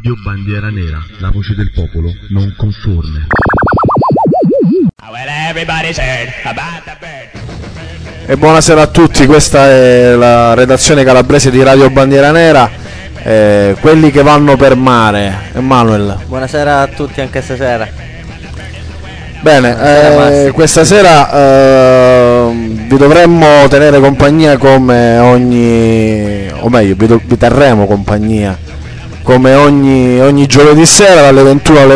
Radio Bandiera Nera, la voce del popolo non conforme. E buonasera a tutti, questa è la redazione calabrese di Radio Bandiera Nera, quelli che vanno per mare. Emanuel. Buonasera a tutti anche stasera. Bene, questa sera vi dovremmo tenere compagnia come ogni, o meglio vi terremo compagnia come ogni giovedì sera dalle 21 alle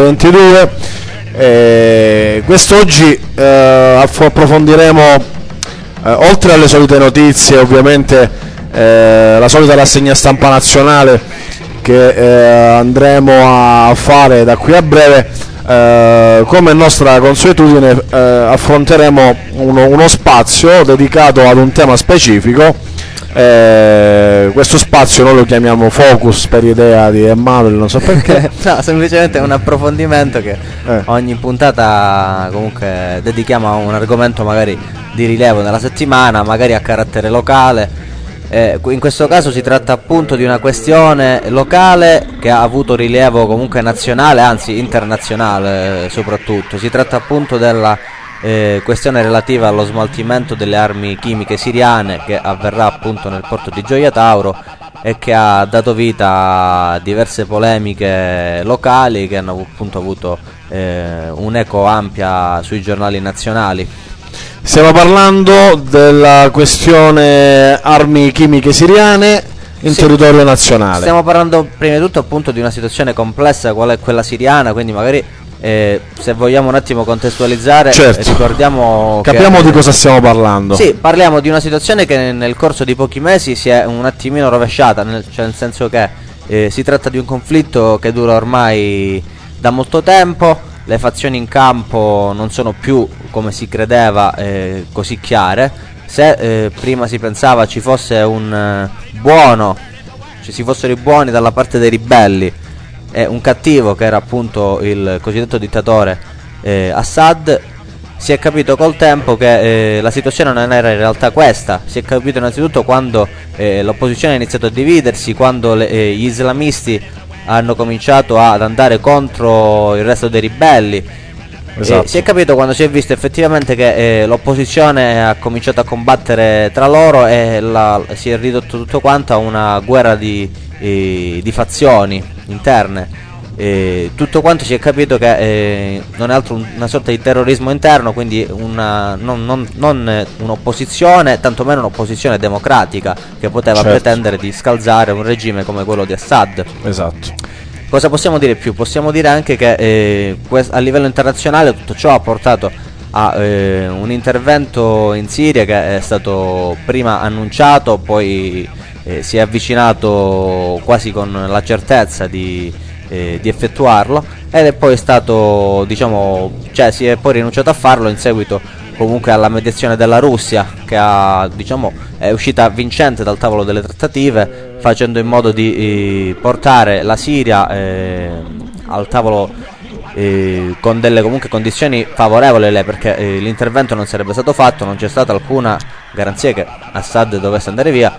22. Quest'oggi approfondiremo, oltre alle solite notizie, ovviamente la solita rassegna stampa nazionale che andremo a fare da qui a breve. Come nostra consuetudine affronteremo uno spazio dedicato ad un tema specifico. Questo spazio noi lo chiamiamo Focus per idea di Emanuel, non so perché. No, semplicemente è un approfondimento che ogni puntata comunque dedichiamo a un argomento magari di rilievo nella settimana, magari a carattere locale. In questo caso si tratta appunto di una questione locale che ha avuto rilievo comunque nazionale, anzi internazionale soprattutto. Si tratta appunto della questione relativa allo smaltimento delle armi chimiche siriane, che avverrà appunto nel porto di Gioia Tauro e che ha dato vita a diverse polemiche locali che hanno appunto avuto un'eco ampia sui giornali nazionali. Stiamo parlando della questione armi chimiche siriane in territorio nazionale. Stiamo parlando prima di tutto appunto di una situazione complessa qual è quella siriana, quindi magari se vogliamo un attimo contestualizzare, certo, capiamo di cosa stiamo parlando. Sì, parliamo di una situazione che nel corso di pochi mesi si è un attimino rovesciata, nel senso che si tratta di un conflitto che dura ormai da molto tempo. Le fazioni in campo non sono più, come si credeva, così chiare. Se prima si pensava ci fosse ci fossero i buoni dalla parte dei ribelli e un cattivo che era appunto il cosiddetto dittatore Assad, si è capito col tempo che la situazione non era in realtà questa. Si è capito innanzitutto quando l'opposizione ha iniziato a dividersi, quando gli islamisti hanno cominciato ad andare contro il resto dei ribelli. Esatto. Si è capito quando si è visto effettivamente che l'opposizione ha cominciato a combattere tra loro e si è ridotto tutto quanto a una guerra di fazioni interne. Tutto quanto si è capito che non è altro una sorta di terrorismo interno, quindi non un'opposizione, tantomeno un'opposizione democratica che poteva pretendere di scalzare un regime come quello di Assad. Esatto. Cosa possiamo dire più? Possiamo dire anche che a livello internazionale tutto ciò ha portato a un intervento in Siria che è stato prima annunciato, poi si è avvicinato quasi con la certezza di effettuarlo, ed è poi stato, si è poi rinunciato a farlo in seguito comunque alla mediazione della Russia, che è uscita vincente dal tavolo delle trattative, facendo in modo di portare la Siria al tavolo con delle comunque condizioni favorevoli a lei, perché l'intervento non sarebbe stato fatto, non c'è stata alcuna garanzia che Assad dovesse andare via,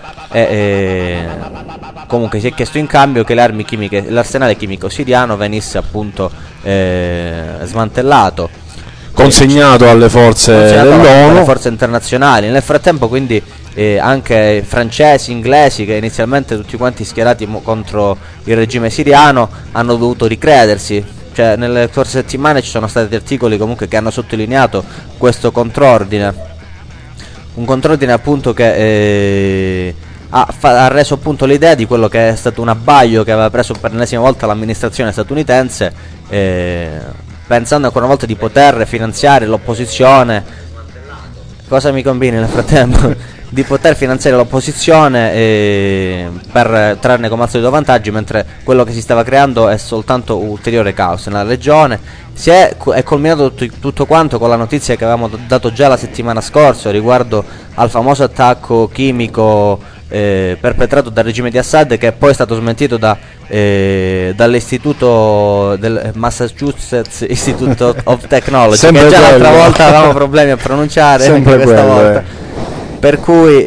e comunque si è chiesto in cambio che le armi chimiche, l'arsenale chimico siriano venisse appunto smantellato, consegnato alle forze dell'ONU, alle forze internazionali. Nel frattempo quindi anche francesi, inglesi, che inizialmente tutti quanti schierati contro il regime siriano, hanno dovuto ricredersi. Cioè, nelle scorse settimane ci sono stati articoli comunque che hanno sottolineato questo contrordine, un contrordine appunto che ha reso appunto l'idea di quello che è stato un abbaglio che aveva preso per l'ennesima volta l'amministrazione statunitense, pensando ancora una volta di poter finanziare l'opposizione. Cosa mi combini nel frattempo? Di poter finanziare l'opposizione per trarne come al solito vantaggi, mentre quello che si stava creando è soltanto ulteriore caos nella regione. È culminato tutto quanto con la notizia che avevamo dato già la settimana scorsa riguardo al famoso attacco chimico perpetrato dal regime di Assad, che è poi stato smentito dall'istituto del Massachusetts Institute of Technology, sempre che già quello. l'altra volta avevamo problemi a pronunciare, sempre anche questa quello, volta. Per cui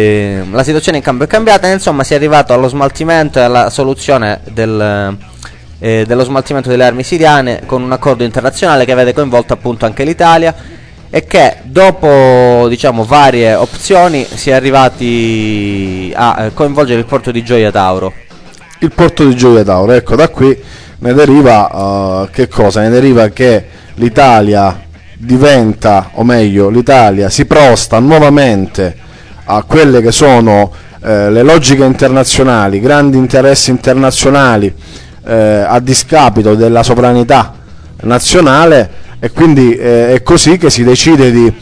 la situazione in campo è cambiata, e insomma si è arrivato allo smaltimento e alla soluzione dello smaltimento delle armi siriane, con un accordo internazionale che vede coinvolto appunto anche l'Italia, e che dopo, diciamo, varie opzioni si è arrivati a coinvolgere il porto di Gioia Tauro. Il porto di Gioia Tauro, ecco, da qui ne deriva che cosa? Ne deriva che l'Italia diventa, o meglio, l'Italia si prosta nuovamente a quelle che sono le logiche internazionali, grandi interessi internazionali, a discapito della sovranità nazionale, e quindi è così che si decide di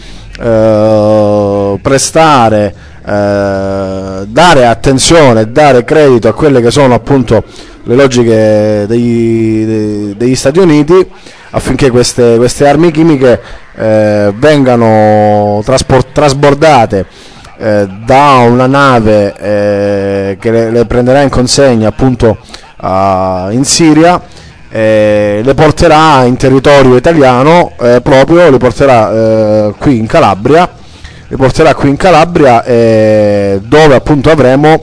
prestare, dare attenzione, dare credito a quelle che sono appunto le logiche degli Stati Uniti, affinché queste armi chimiche vengano trasbordate da una nave che le prenderà in consegna appunto in Siria, le porterà in territorio italiano, proprio le porterà qui in Calabria, dove appunto avremo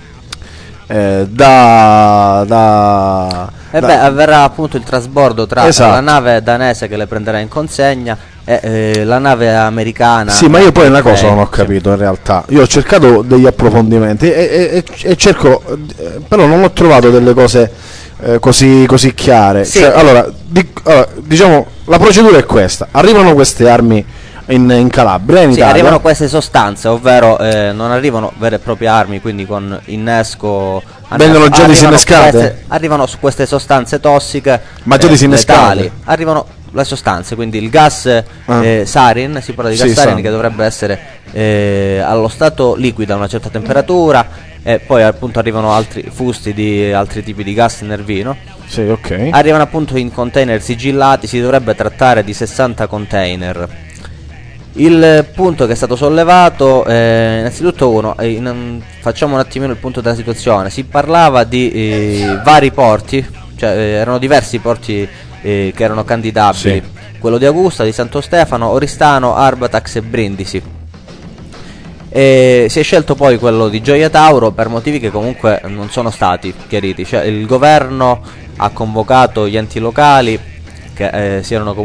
avverrà appunto il trasbordo tra esatto, la nave danese che le prenderà in consegna e la nave americana. Sì, ma io poi una cosa non ho capito in realtà. Io ho cercato degli approfondimenti e cerco, però non ho trovato delle cose così chiare. Sì. Cioè, allora, diciamo, la procedura è questa: arrivano queste armi in Calabria, in Italia. Arrivano queste sostanze, ovvero non arrivano vere e proprie armi, quindi con innesco. Vengono già disinnescate? Arrivano su queste sostanze tossiche, ma già disinnescate? letali. Arrivano le sostanze, quindi il gas sarin, si parla di gas sarin, che dovrebbe essere allo stato liquido a una certa temperatura, e poi appunto arrivano altri fusti di altri tipi di gas nervino. Sì, ok. Arrivano appunto in container sigillati, si dovrebbe trattare di 60 container. Il punto che è stato sollevato, innanzitutto facciamo un attimino il punto della situazione. Si parlava di vari porti, cioè erano diversi porti che erano candidabili, sì. Quello di Augusta, di Santo Stefano, Oristano, Arbatax e Brindisi. Si è scelto poi quello di Gioia Tauro per motivi che comunque non sono stati chiariti, cioè il governo ha convocato gli enti locali che si erano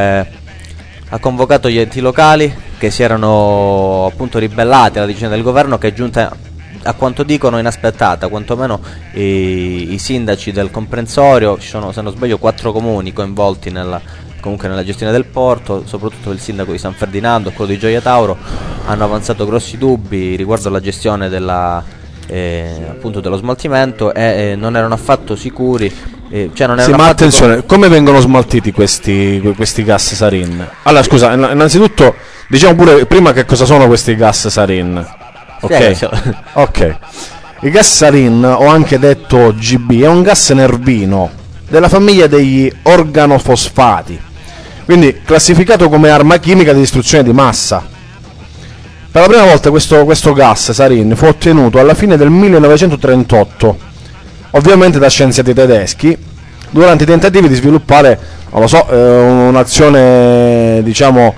appunto ribellati alla decisione del governo, che è giunta, a quanto dicono, inaspettata. Quantomeno i sindaci del comprensorio, ci sono, se non sbaglio, 4 comuni coinvolti nella gestione del porto, soprattutto il sindaco di San Ferdinando e quello di Gioia Tauro, hanno avanzato grossi dubbi riguardo alla gestione appunto dello smaltimento, e non erano affatto sicuri. Ma attenzione, come vengono smaltiti questi gas sarin? Allora, scusa, innanzitutto diciamo pure prima che cosa sono questi gas sarin. Ok. Il gas sarin, o anche detto GB, è un gas nervino della famiglia degli organofosfati, quindi classificato come arma chimica di distruzione di massa. Per la prima volta questo gas sarin fu ottenuto alla fine del 1938, ovviamente da scienziati tedeschi, durante i tentativi di sviluppare, non lo so, un'azione, diciamo,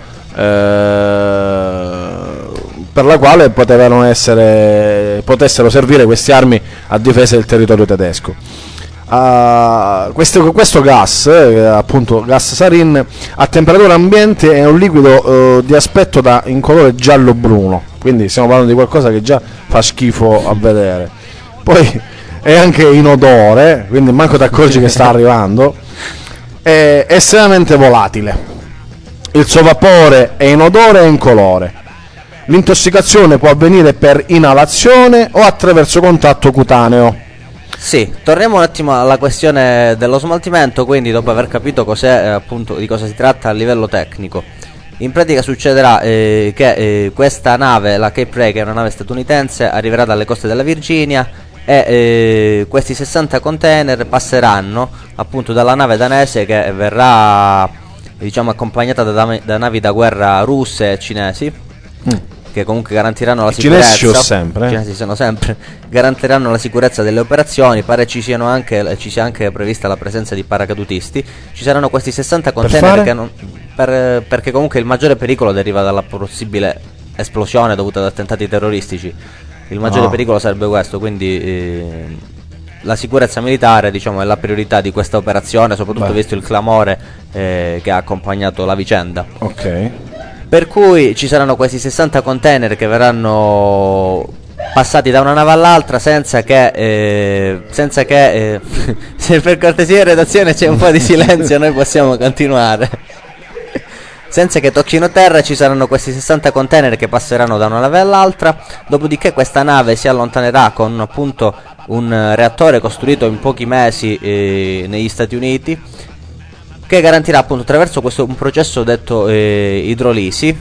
per la quale potessero servire queste armi a difesa del territorio tedesco. Questo gas, appunto gas sarin, a temperatura ambiente è un liquido di aspetto in colore giallo-bruno, quindi stiamo parlando di qualcosa che già fa schifo a vedere. Poi è anche inodore, quindi manco ti accorgi che sta arrivando. È estremamente volatile, il suo vapore è inodore e incolore. L'intossicazione può avvenire per inalazione o attraverso contatto cutaneo. Sì, torniamo un attimo alla questione dello smaltimento, quindi dopo aver capito cos'è, appunto, di cosa si tratta a livello tecnico. In pratica succederà che questa nave, la Cape Ray, che è una nave statunitense, arriverà dalle coste della Virginia, e questi 60 container passeranno appunto dalla nave danese, che verrà, diciamo, accompagnata da navi da guerra russe e cinesi, che comunque garantiranno la sicurezza. I cinesi sono sempre, garantiranno la sicurezza delle operazioni. Pare ci sia anche prevista la presenza di paracadutisti. Ci saranno questi 60 container perché comunque il maggiore pericolo deriva dalla possibile esplosione dovuta ad attentati terroristici. Il maggiore pericolo sarebbe questo, quindi la sicurezza militare, diciamo, è la priorità di questa operazione, soprattutto visto il clamore che ha accompagnato la vicenda. Ok. Per cui ci saranno questi 60 container che verranno passati da una nave all'altra senza che se per cortesia in redazione c'è un po' di silenzio noi possiamo continuare. Senza che tocchino terra, ci saranno questi 60 container che passeranno da una nave all'altra, dopodiché questa nave si allontanerà con appunto un reattore costruito in pochi mesi negli Stati Uniti, che garantirà appunto attraverso un processo detto idrolisi,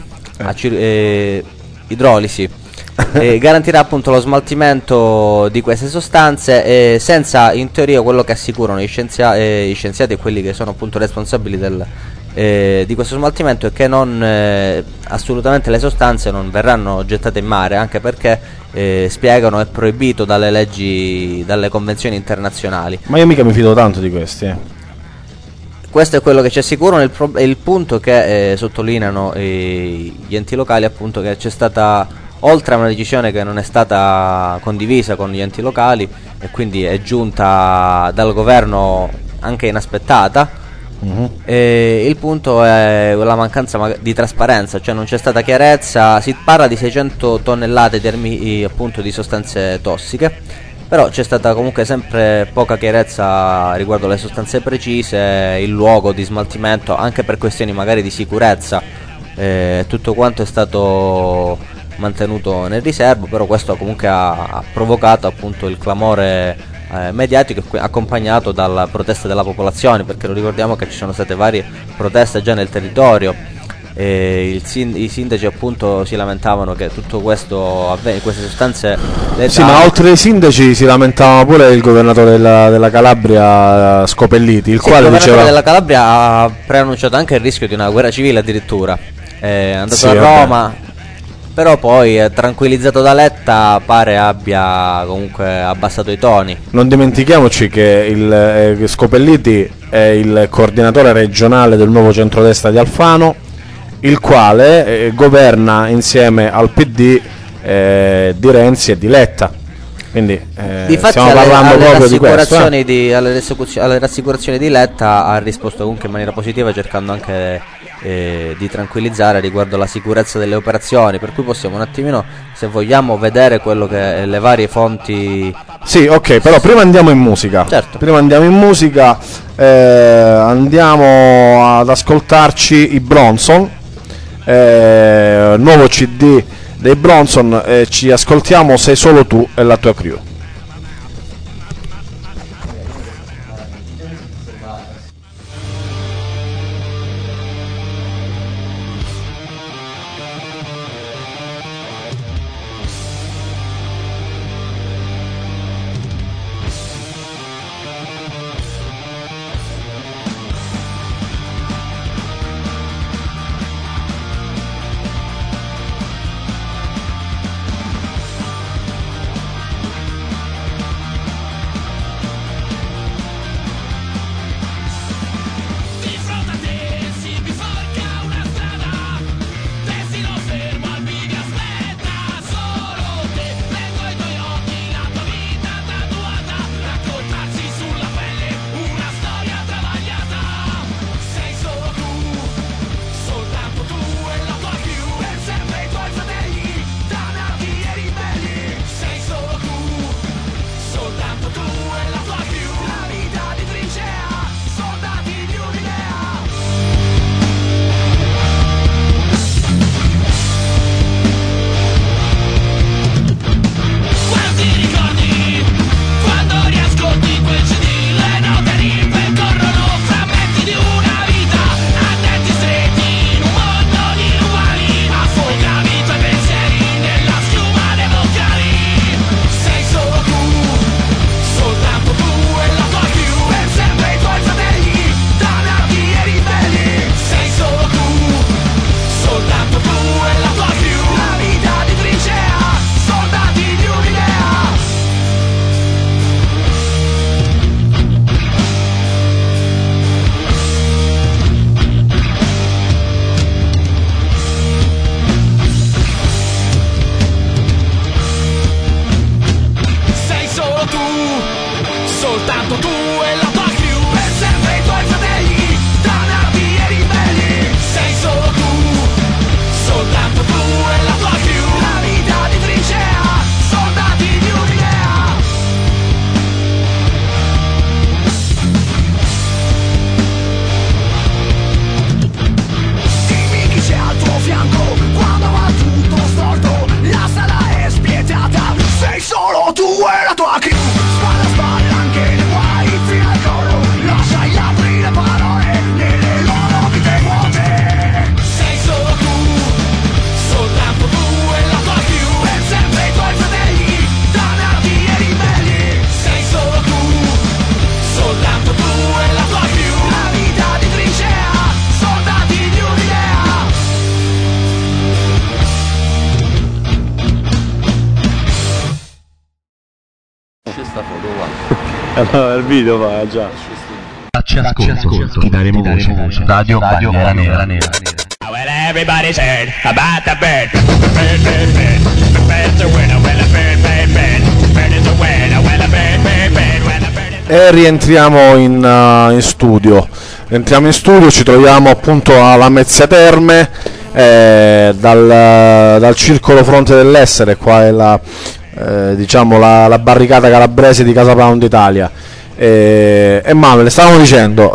garantirà appunto lo smaltimento di queste sostanze, senza, in teoria, quello che assicurano gli scienziati e quelli che sono appunto responsabili di questo smaltimento è che assolutamente le sostanze non verranno gettate in mare, anche perché spiegano è proibito dalle leggi, dalle convenzioni internazionali. Ma io mica mi fido tanto di questi. Questo è quello che ci assicurano. Il punto che sottolineano gli enti locali, appunto, che c'è stata, oltre a una decisione che non è stata condivisa con gli enti locali e quindi è giunta dal governo anche inaspettata. Il punto è la mancanza di trasparenza, cioè non c'è stata chiarezza. Si parla di 600 tonnellate appunto di sostanze tossiche, però c'è stata comunque sempre poca chiarezza riguardo le sostanze precise, il luogo di smaltimento, anche per questioni magari di sicurezza. Tutto quanto è stato mantenuto nel riservo, però questo comunque ha provocato appunto il clamore mediatico, accompagnato dalla protesta della popolazione, perché lo ricordiamo che ci sono state varie proteste già nel territorio. I sindaci appunto si lamentavano che tutto questo queste sostanze sì, ma oltre ai sindaci si lamentava pure il governatore della Calabria, Scopelliti, il quale il governatore diceva della Calabria ha preannunciato anche il rischio di una guerra civile, addirittura è andato a Roma. Però poi, tranquillizzato da Letta, pare abbia comunque abbassato i toni. Non dimentichiamoci che Scopelliti è il coordinatore regionale del nuovo centrodestra di Alfano, il quale governa insieme al PD di Renzi e di Letta. Quindi stiamo parlando proprio di questo. Alle rassicurazioni di Letta ha risposto comunque in maniera positiva, cercando anche di tranquillizzare riguardo alla sicurezza delle operazioni, per cui possiamo un attimino, se vogliamo, vedere quello che le varie fonti. Sì, ok, però prima andiamo in musica. Certo. Andiamo ad ascoltarci i Bronson, nuovo CD dei Bronson, ci ascoltiamo Sei solo tu e la tua crew. No, il video va già. Dacci ascolto, ti daremo voce. Radio Bandiera Nera. Well, everybody's heard about the bird. Bird, bird, bird. The bird's a winner. Well, a bird, bird, bird. Bird is a winner. Well, a bird, bird, bird. Well, a bird is... E rientriamo in studio. Entriamo in studio, ci troviamo appunto alla Mezzia Terme, dal circolo Fronte dell'Essere. Qua è la barricata calabrese di Casa Pound Italia. E Manuel, stavamo dicendo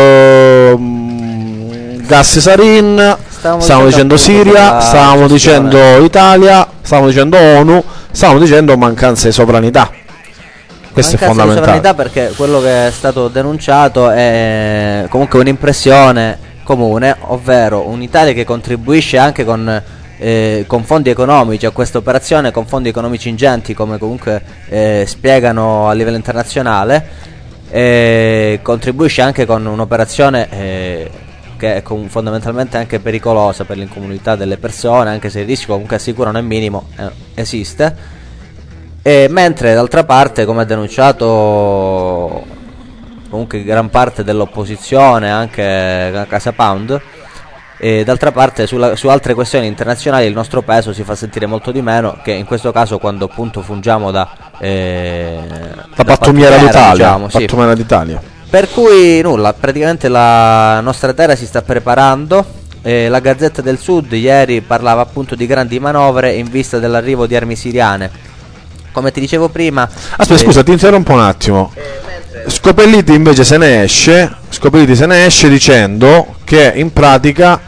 gas sarin, stavamo dicendo Siria, stavamo dicendo Italia, stavamo dicendo ONU, stavamo dicendo mancanza di sovranità. Questo è fondamentale. Di sovranità, perché quello che è stato denunciato è comunque un'impressione comune, ovvero un'Italia che contribuisce anche con fondi economici a questa operazione, con fondi economici ingenti, come comunque spiegano a livello internazionale, contribuisce anche con un'operazione che è fondamentalmente anche pericolosa per l'incolumità delle persone, anche se il rischio comunque assicurano è minimo, esiste. Mentre d'altra parte, come ha denunciato comunque gran parte dell'opposizione, anche a Casa Pound, d'altra parte su altre questioni internazionali il nostro peso si fa sentire molto di meno, che in questo caso quando appunto fungiamo da pattumiera d'Italia, diciamo, sì. Pattumiera d'Italia. Per cui nulla, praticamente la nostra terra si sta preparando. La Gazzetta del Sud ieri parlava appunto di grandi manovre in vista dell'arrivo di armi siriane. Come ti dicevo prima... Aspetta, scusa, ti interrompo un attimo. Scopelliti invece se ne esce dicendo che in pratica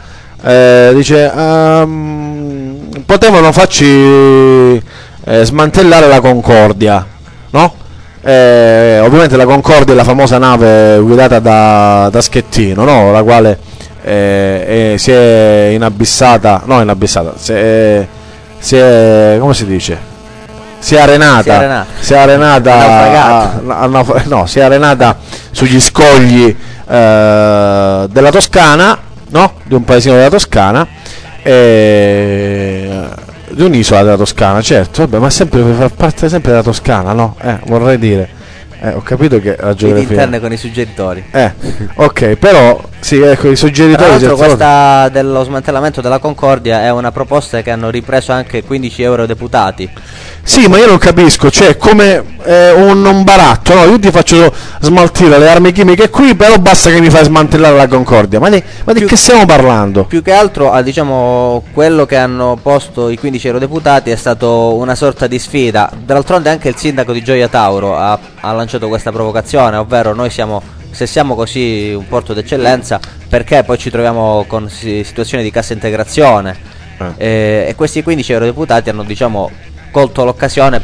potevano farci smantellare la Concordia, no? Ovviamente la Concordia è la famosa nave guidata da Schettino, no? La quale si è inabissata, come si dice? Si è arenata sugli scogli della Toscana, no? Di un paesino della Toscana, di un'isola della Toscana, certo, vabbè, ma sempre per far parte sempre della Toscana, no? Vorrei dire. Ho capito che la geografia interne con i suggeritori. Ok, però sì, ecco, i suggeritori. Tra l'altro questa dello smantellamento della Concordia è una proposta che hanno ripreso anche 15 eurodeputati. Sì, ma io non capisco, cioè come un baratto, no? Io ti faccio smaltire le armi chimiche qui, però basta che mi fai smantellare la Concordia. Ma di che stiamo parlando? Più che altro, diciamo, quello che hanno posto i 15 eurodeputati è stato una sorta di sfida. D'altronde anche il sindaco di Gioia Tauro ha lanciato questa provocazione, ovvero se siamo così un porto d'eccellenza, perché poi ci troviamo con situazioni di cassa integrazione? E questi 15 eurodeputati hanno, colto l'occasione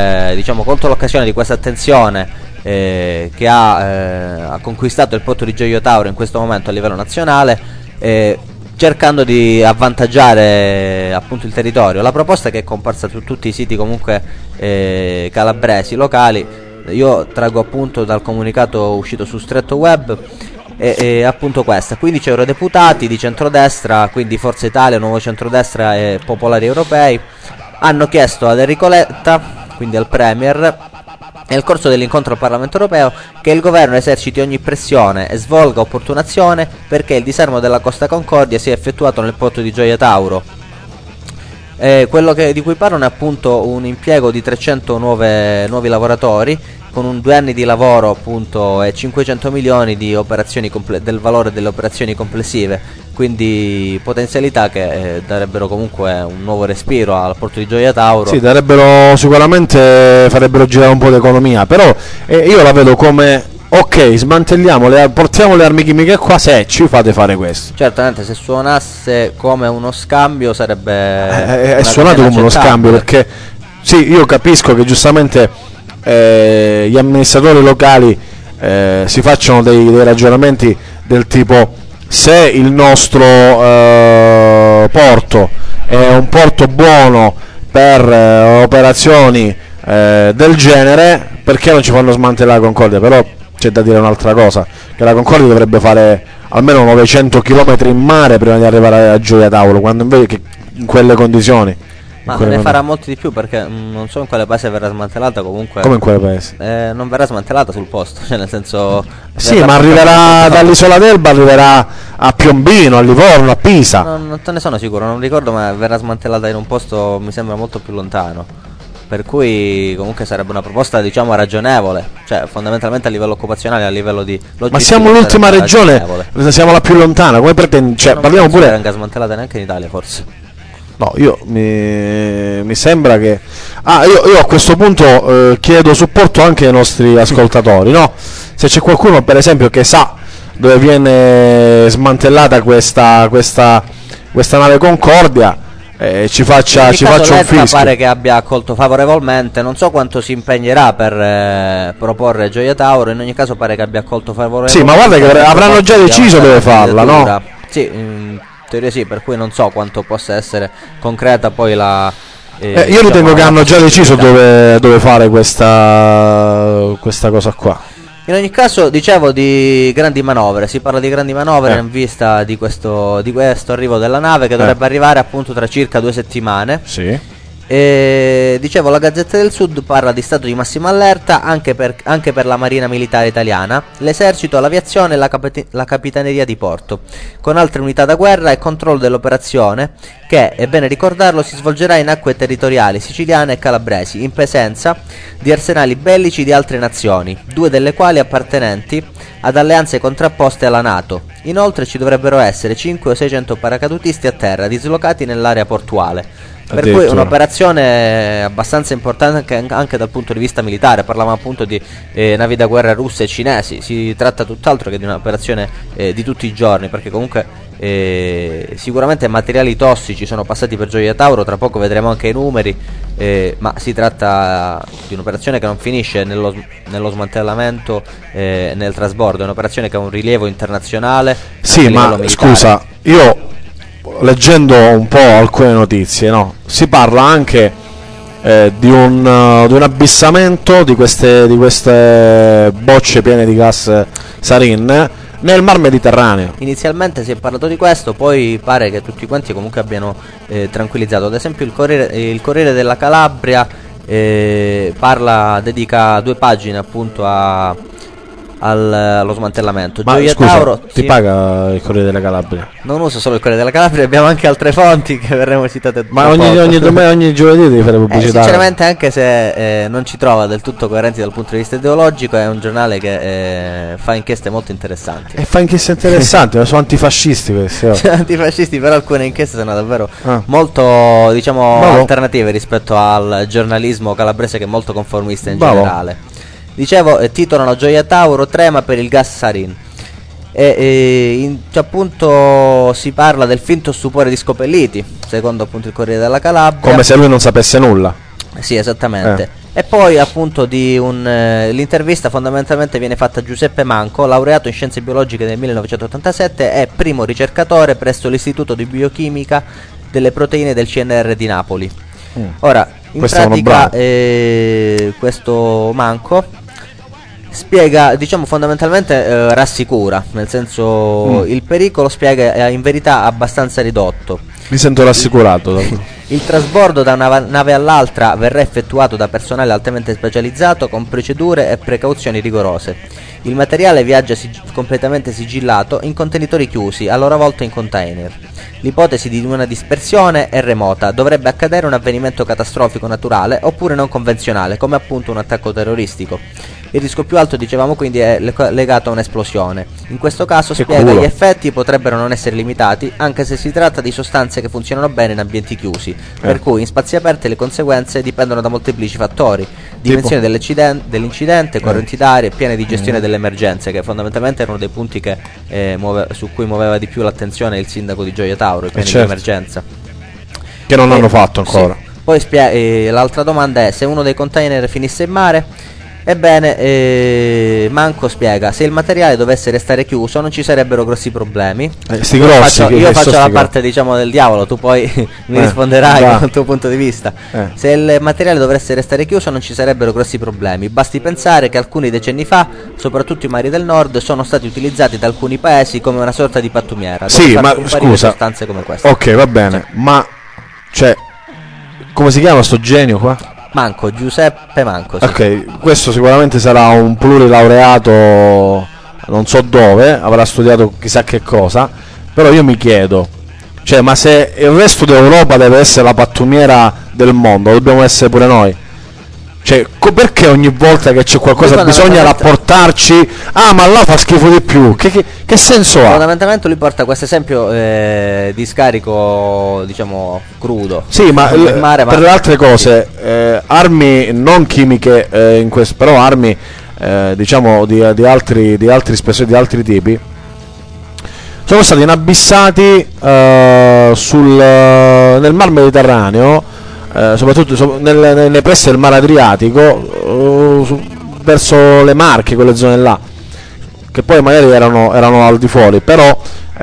di questa attenzione che ha conquistato il porto di Gioia Tauro in questo momento a livello nazionale, cercando di avvantaggiare appunto il territorio. La proposta, che è comparsa su tutti i siti comunque calabresi locali, io trago appunto dal comunicato uscito su Stretto Web, è appunto questa: 15 eurodeputati di centrodestra, quindi Forza Italia, Nuovo Centrodestra e Popolari Europei, hanno chiesto ad Enrico Letta, quindi al Premier, nel corso dell'incontro al Parlamento Europeo, che il governo eserciti ogni pressione e svolga opportuna azione perché il disarmo della Costa Concordia sia effettuato nel porto di Gioia Tauro. Quello di cui parlano è appunto un impiego di 300 nuovi lavoratori, con 2 anni di lavoro appunto e 500 milioni di operazioni del valore delle operazioni complessive, quindi potenzialità che darebbero comunque un nuovo respiro al porto di Gioia Tauro. Sì, sicuramente farebbero girare un po' l'economia, però io la vedo come: ok, smantelliamo, portiamo le armi chimiche qua se ci fate fare questo. Certamente, se suonasse come uno scambio sarebbe è suonato come uno scambio, perché sì, io capisco che giustamente gli amministratori locali si facciano dei ragionamenti del tipo: se il nostro porto è un porto buono per operazioni del genere, perché non ci fanno smantellare la Concordia? Però c'è da dire un'altra cosa, che la Concordia dovrebbe fare almeno 900 km in mare prima di arrivare a Gioia Tauro, quando invece che in quelle condizioni Ma ne farà molti di più, perché non so in quale paese verrà smantellata. Comunque come in quale paese? non verrà smantellata sul posto, cioè nel senso, sì, ma arriverà dall'isola d'Elba, arriverà a Piombino, a Livorno, a Pisa. Non te ne sono sicuro, non ricordo, ma verrà smantellata in un posto, mi sembra, molto più lontano. Per cui comunque sarebbe una proposta, diciamo, ragionevole, cioè fondamentalmente a livello occupazionale, a livello di logistica. Ma siamo l'ultima regione, siamo la più lontana, come pretendi? Cioè, non parliamo pure. Non venga smantellata neanche in Italia, forse. No, io mi sembra che io a questo punto chiedo supporto anche ai nostri ascoltatori, no? Se c'è qualcuno, per esempio, che sa dove viene smantellata questa nave Concordia, ci faccia un fischio. Pare che abbia accolto favorevolmente, non so quanto si impegnerà per proporre Gioia Tauro, in ogni caso pare che abbia accolto favorevolmente. Sì, ma guarda che avranno già deciso dove farla, no? Sì, in teoria sì, per cui non so quanto possa essere concreta poi la... io ritengo che hanno già deciso dove fare questa cosa qua. In ogni caso, dicevo di grandi manovre, si parla di grandi manovre in vista di questo arrivo della nave, che dovrebbe arrivare appunto tra circa 2 settimane. Sì. E, dicevo, la Gazzetta del Sud parla di stato di massima allerta anche per la Marina Militare Italiana, l'Esercito, l'Aviazione e la Capitaneria di Porto, con altre unità da guerra e controllo dell'operazione che, è bene ricordarlo, si svolgerà in acque territoriali siciliane e calabresi, in presenza di arsenali bellici di altre nazioni, 2 delle quali appartenenti ad alleanze contrapposte alla NATO. Inoltre ci dovrebbero essere 5 o 600 paracadutisti a terra dislocati nell'area portuale. Per cui un'operazione abbastanza importante anche dal punto di vista militare. Parlavamo appunto di navi da guerra russe e cinesi. Si tratta tutt'altro che di un'operazione di tutti i giorni, perché comunque sicuramente materiali tossici sono passati per Gioia Tauro. Tra poco vedremo anche i numeri, ma si tratta di un'operazione che non finisce nello smantellamento, nel trasbordo. È un'operazione che ha un rilievo internazionale. Sì, ma militare. Scusa, io leggendo un po' alcune notizie, no? Si parla anche di un abissamento di queste bocce piene di gas sarin nel Mar Mediterraneo. Inizialmente si è parlato di questo, poi pare che tutti quanti comunque abbiano tranquillizzato. Ad esempio il Corriere della Calabria dedica 2 pagine appunto allo smantellamento. Ma Gioia scusa, Tauro, ti paga il Corriere della Calabria? Non uso solo il Corriere della Calabria, abbiamo anche altre fonti che verremo citate. Ma ogni giovedì devi fare pubblicità. Sinceramente, anche se non ci trova del tutto coerenti dal punto di vista ideologico, è un giornale che fa inchieste molto interessanti. E fa inchieste interessanti, sono antifascisti questi. Sono antifascisti, però alcune inchieste sono davvero molto, diciamo, alternative rispetto al giornalismo calabrese, che è molto conformista in generale. Dicevo, titolano Gioia Tauro trema per il gas sarin. Appunto si parla del finto stupore di Scopelliti, secondo appunto il Corriere della Calabria. Come se lui non sapesse nulla. Sì, esattamente. E poi appunto l'intervista fondamentalmente viene fatta a Giuseppe Manco, laureato in scienze biologiche nel 1987 e primo ricercatore presso l'Istituto di Biochimica delle Proteine del CNR di Napoli. Ora, in pratica questo Manco spiega, diciamo, fondamentalmente rassicura, nel senso il pericolo, spiega, è in verità abbastanza ridotto. Mi sento rassicurato. Il trasbordo da una nave all'altra verrà effettuato da personale altamente specializzato con procedure e precauzioni rigorose. Il materiale viaggia completamente sigillato in contenitori chiusi, a loro volta in container. L'ipotesi di una dispersione è remota, dovrebbe accadere un avvenimento catastrofico naturale oppure non convenzionale, come appunto un attacco terroristico. Il rischio più alto, dicevamo, quindi è legato a un'esplosione. In questo caso, spiega, gli effetti potrebbero non essere limitati, anche se si tratta di sostanze che funzionano bene in ambienti chiusi, per cui in spazi aperti le conseguenze dipendono da molteplici fattori: dimensione dell'incidente, correnti d'aria e piani di gestione delle emergenze, che fondamentalmente erano dei punti che su cui muoveva di più l'attenzione il sindaco di Gioia Tauro, i piani di emergenza, che non hanno fatto ancora. Sì. Poi l'altra domanda è: se uno dei container finisse in mare? Ebbene, Manco spiega: se il materiale dovesse restare chiuso non ci sarebbero grossi problemi. Io faccio la parte, diciamo, del diavolo, tu poi mi risponderai con il tuo punto di vista. Se il materiale dovesse restare chiuso non ci sarebbero grossi problemi. Basti pensare che alcuni decenni fa, soprattutto i mari del nord, sono stati utilizzati da alcuni paesi come una sorta di pattumiera. Sì, ma scusa, sostanze come queste. Ok, va bene, ma cioè, come si chiama sto genio qua? Manco, Giuseppe Manco, sì. Ok, questo sicuramente sarà un plurilaureato, non so dove, avrà studiato chissà che cosa, però io mi chiedo, cioè, ma se il resto d'Europa deve essere la pattumiera del mondo, dobbiamo essere pure noi? Cioè, perché ogni volta che c'è qualcosa bisogna rapportarci? Ah, ma là fa schifo di più. Che senso ha? Fondamentalmente lui porta questo esempio di scarico, diciamo, crudo. Sì, ma in mare, per le altre cose, armi non chimiche, in questo, però armi diciamo di altri spessori, di altri tipi, sono stati inabissati nel Mar Mediterraneo. Soprattutto nelle presse del mare Adriatico, verso le Marche, quelle zone là, che poi magari erano al di fuori, però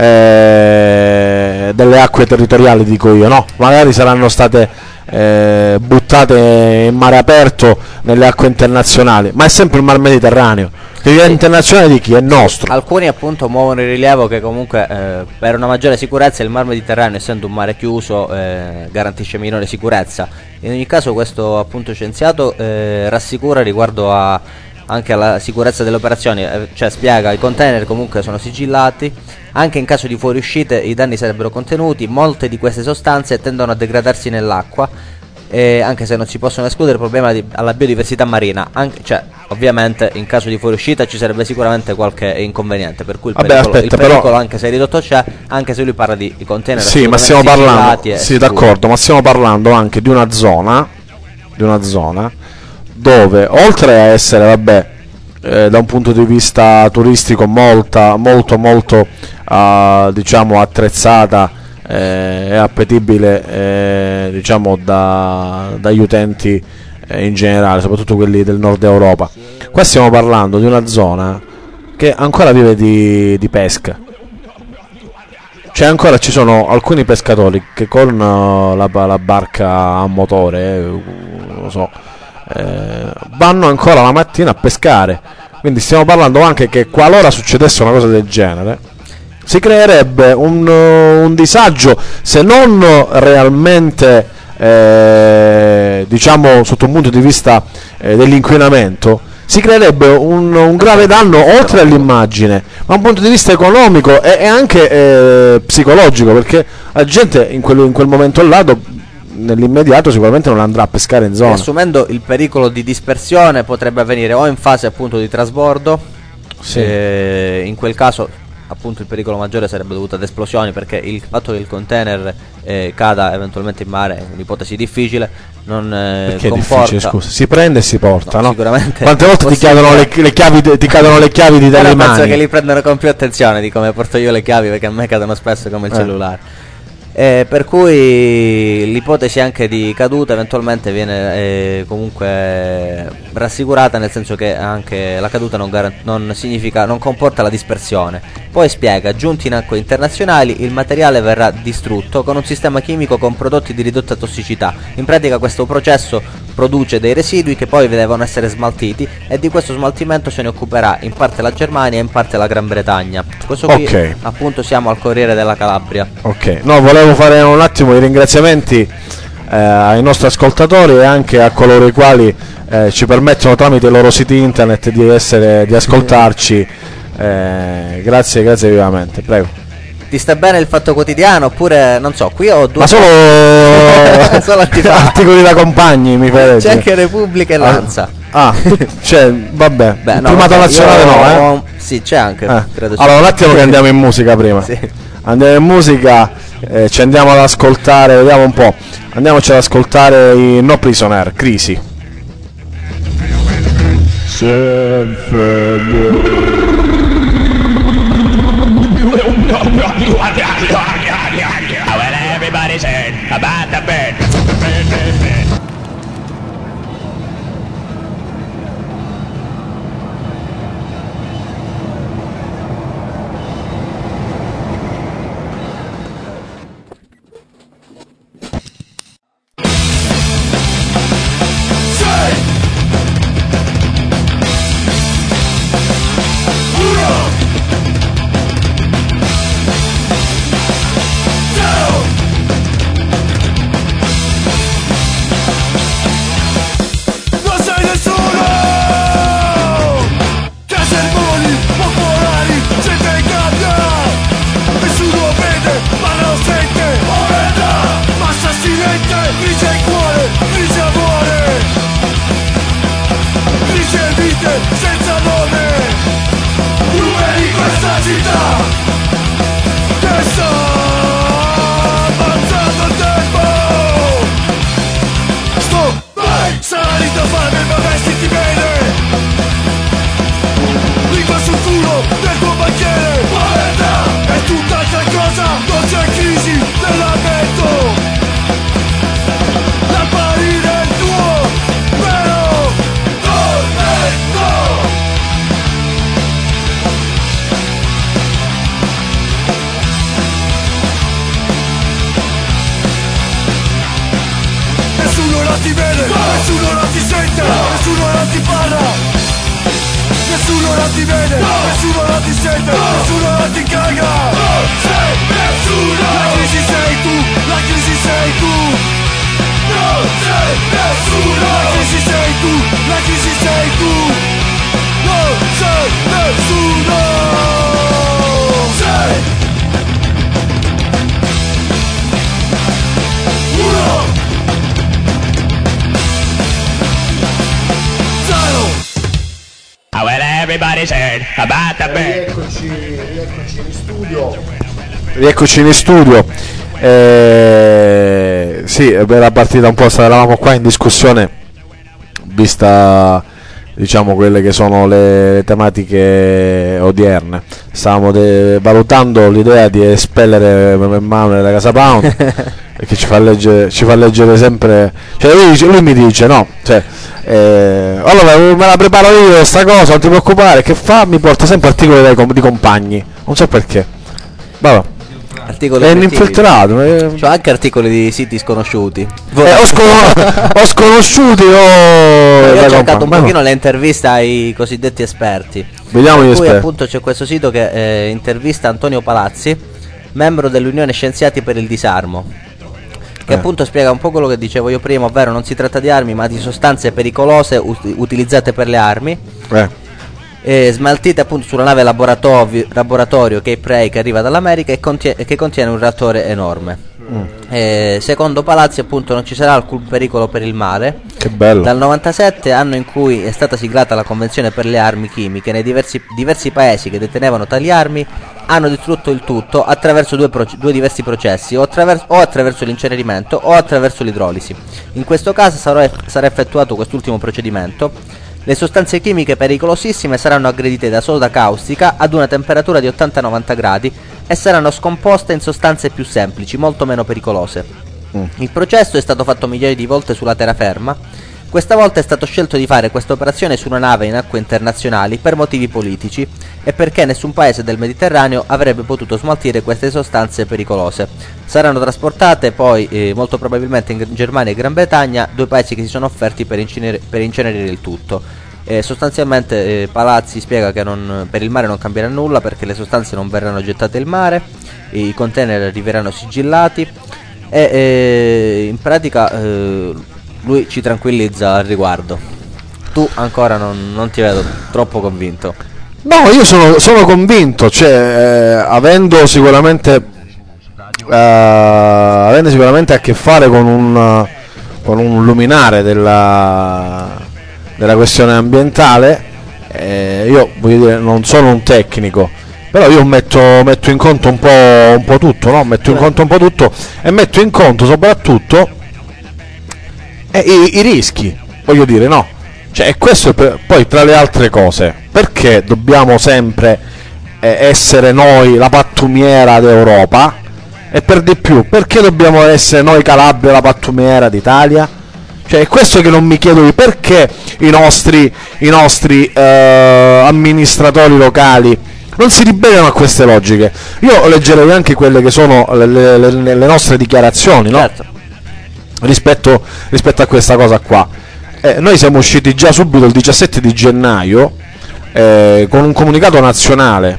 delle acque territoriali, dico io, no? Magari saranno state buttate in mare aperto nelle acque internazionali, ma è sempre il Mar Mediterraneo. Che è internazionale di chi? È nostro. Alcuni appunto muovono il rilievo che comunque per una maggiore sicurezza il Mar Mediterraneo, essendo un mare chiuso, garantisce minore sicurezza. In ogni caso questo appunto scienziato rassicura riguardo anche alla sicurezza delle operazioni, cioè spiega: i container comunque sono sigillati, anche in caso di fuoriuscite i danni sarebbero contenuti, molte di queste sostanze tendono a degradarsi nell'acqua, anche se non si possono escludere problemi alla biodiversità marina, cioè ovviamente in caso di fuoriuscita ci sarebbe sicuramente qualche inconveniente, per cui il pericolo però, anche se ridotto c'è, anche se lui parla di container. Sì, ma stiamo parlando, sì, d'accordo, ma stiamo parlando anche di una zona dove, oltre a essere, vabbè, da un punto di vista turistico molto diciamo attrezzata e appetibile, diciamo dagli utenti in generale, soprattutto quelli del nord Europa. Qua stiamo parlando di una zona che ancora vive di pesca, cioè ancora ci sono alcuni pescatori che con la barca a motore, non lo so, vanno ancora la mattina a pescare. Quindi stiamo parlando anche che qualora succedesse una cosa del genere si creerebbe un disagio, se non realmente diciamo sotto un punto di vista dell'inquinamento, si creerebbe un grave danno oltre all'immagine, ma un punto di vista economico e anche psicologico, perché la gente in quel momento là nell'immediato sicuramente non andrà a pescare in zona. Assumendo il pericolo di dispersione potrebbe avvenire o in fase appunto di trasbordo, sì. In quel caso appunto il pericolo maggiore sarebbe dovuto ad esplosioni, perché il fatto che il container cada eventualmente in mare è un'ipotesi difficile, non perché comporta... è difficile, scusa? Si prende e si porta, no? Sicuramente. Quante volte ti cadono le chiavi di dalle mani? Penso che li prendono con più attenzione di come porto io le chiavi, perché a me cadono spesso come il cellulare. Per cui l'ipotesi anche di caduta eventualmente viene comunque rassicurata, nel senso che anche la caduta non comporta la dispersione. Poi spiega: giunti in acque internazionali il materiale verrà distrutto con un sistema chimico con prodotti di ridotta tossicità. In pratica questo processo produce dei residui che poi devono essere smaltiti, e di questo smaltimento se ne occuperà in parte la Germania e in parte la Gran Bretagna. Questo qui appunto siamo al Corriere della Calabria. Ok, no, volevo fare un attimo i ringraziamenti ai nostri ascoltatori e anche a coloro i quali ci permettono tramite i loro siti internet di ascoltarci. Grazie vivamente, prego. Ti sta bene il Fatto Quotidiano? Oppure, non so, qui ho due... Ma solo articoli da compagni, mi pare. C'è anche Repubblica e Lanza. Cioè, vabbè. Beh, no, primato nazionale no, Sì, c'è anche. Credo allora, un attimo che andiamo in musica prima. Sì. Andiamo in musica, ci andiamo ad ascoltare, vediamo un po'. Andiamoci ad ascoltare i No Prisoner, Crisi. Well, everybody's heard about the bird. Bird, bird, bird. la crisi dell'ammetto, l'apparire il tuo vero tormento. Nessuno non ti vede, nessuno non ti sente, nessuno non ti parla. Nessuno non ti vede, nessuno non ti sente, nessuno non ti caga. Non sei nessuno. La crisi sei tu, la crisi sei tu. Non sei nessuno. La crisi sei tu, la crisi sei tu. Non sei nessuno. Sei uno. Oh, well, everybody's heard about the bird. Rieccoci in studio. Sì, era partita un po', eravamo qua in discussione, vista diciamo quelle che sono le tematiche odierne. Stavamo valutando l'idea di espellere Emanuele da Casa Pound perché ci fa leggere sempre, cioè lui mi dice no, cioè allora me la preparo io sta cosa, non ti preoccupare, che fa? Mi porta sempre articoli di compagni, non so perché, vabbè. Articoli è un infiltrato, c'ho anche articoli di siti sconosciuti. o sconosciuti Io ho cercato un compagni. pochino le interviste ai cosiddetti esperti. Vediamo gli Per cui esperti. appunto c'è questo sito che intervista Antonio Palazzi, membro dell'Unione Scienziati per il Disarmo, che appunto spiega un po' quello che dicevo io prima, ovvero non si tratta di armi ma di sostanze pericolose utilizzate per le armi, smaltite appunto sulla nave laboratorio Cape Ray che arriva dall'America e che contiene un reattore enorme. Secondo Palazzi appunto non ci sarà alcun pericolo per il mare. Che bello. Dal 97, anno in cui è stata siglata la convenzione per le armi chimiche, nei diversi paesi che detenevano tali armi hanno distrutto il tutto attraverso due diversi processi, o attraverso l'incenerimento o attraverso l'idrolisi. In questo caso sarà effettuato quest'ultimo procedimento. Le sostanze chimiche pericolosissime saranno aggredite da soda caustica ad una temperatura di 80-90 gradi e saranno scomposte in sostanze più semplici, molto meno pericolose. Il processo è stato fatto migliaia di volte sulla terraferma. Questa volta è stato scelto di fare questa operazione su una nave in acque internazionali per motivi politici e perché nessun paese del Mediterraneo avrebbe potuto smaltire queste sostanze pericolose. Saranno trasportate poi molto probabilmente in Germania e Gran Bretagna, due paesi che si sono offerti per incenerire il tutto. Sostanzialmente Palazzi spiega che per il mare non cambierà nulla perché le sostanze non verranno gettate in mare, i container arriveranno sigillati e in pratica lui ci tranquillizza al riguardo. Tu ancora non ti vedo troppo convinto. No, io sono convinto, cioè avendo sicuramente a che fare con un luminare della questione ambientale, io voglio dire, non sono un tecnico, però io metto in conto un po' tutto, no? Metto in conto un po' tutto e metto in conto soprattutto i rischi, voglio dire, no? Cioè, questo poi tra le altre cose, perché dobbiamo sempre essere noi la pattumiera d'Europa? E per di più, perché dobbiamo essere noi Calabria la pattumiera d'Italia? Cioè, è questo che non mi chiedo, perché i nostri amministratori locali non si ribellano a queste logiche. Io leggerei anche quelle che sono le nostre dichiarazioni, no? Certo. Rispetto a questa cosa qua. Noi siamo usciti già subito il 17 di gennaio con un comunicato nazionale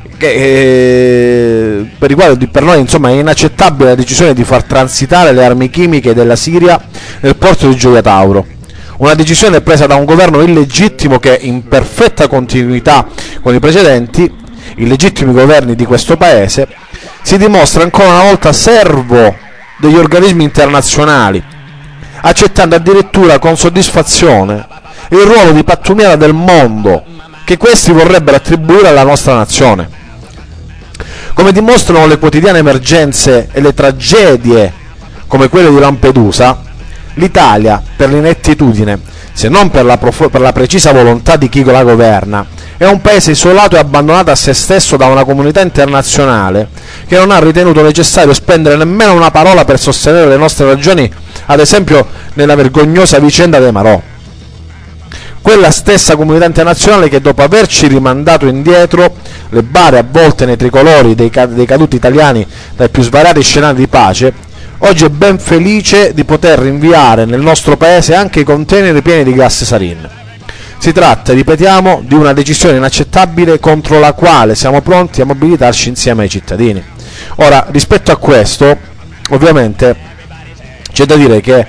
che, per noi insomma è inaccettabile la decisione di far transitare le armi chimiche della Siria nel porto di Gioia Tauro. Una decisione presa da un governo illegittimo che, in perfetta continuità con i precedenti illegittimi governi di questo paese, si dimostra ancora una volta servo degli organismi internazionali, accettando addirittura con soddisfazione il ruolo di pattumiera del mondo che questi vorrebbero attribuire alla nostra nazione. Come dimostrano le quotidiane emergenze e le tragedie come quelle di Lampedusa, l'Italia, per l'inettitudine, se non per la precisa volontà di chi la governa è un paese isolato e abbandonato a se stesso da una comunità internazionale che non ha ritenuto necessario spendere nemmeno una parola per sostenere le nostre ragioni, ad esempio nella vergognosa vicenda dei Marò. Quella stessa comunità internazionale che, dopo averci rimandato indietro le bare avvolte nei tricolori dei caduti italiani dai più svariati scenari di pace, oggi è ben felice di poter rinviare nel nostro paese anche i container pieni di gas sarin. Si tratta, ripetiamo, di una decisione inaccettabile contro la quale siamo pronti a mobilitarci insieme ai cittadini. Ora, rispetto a questo, ovviamente c'è da dire che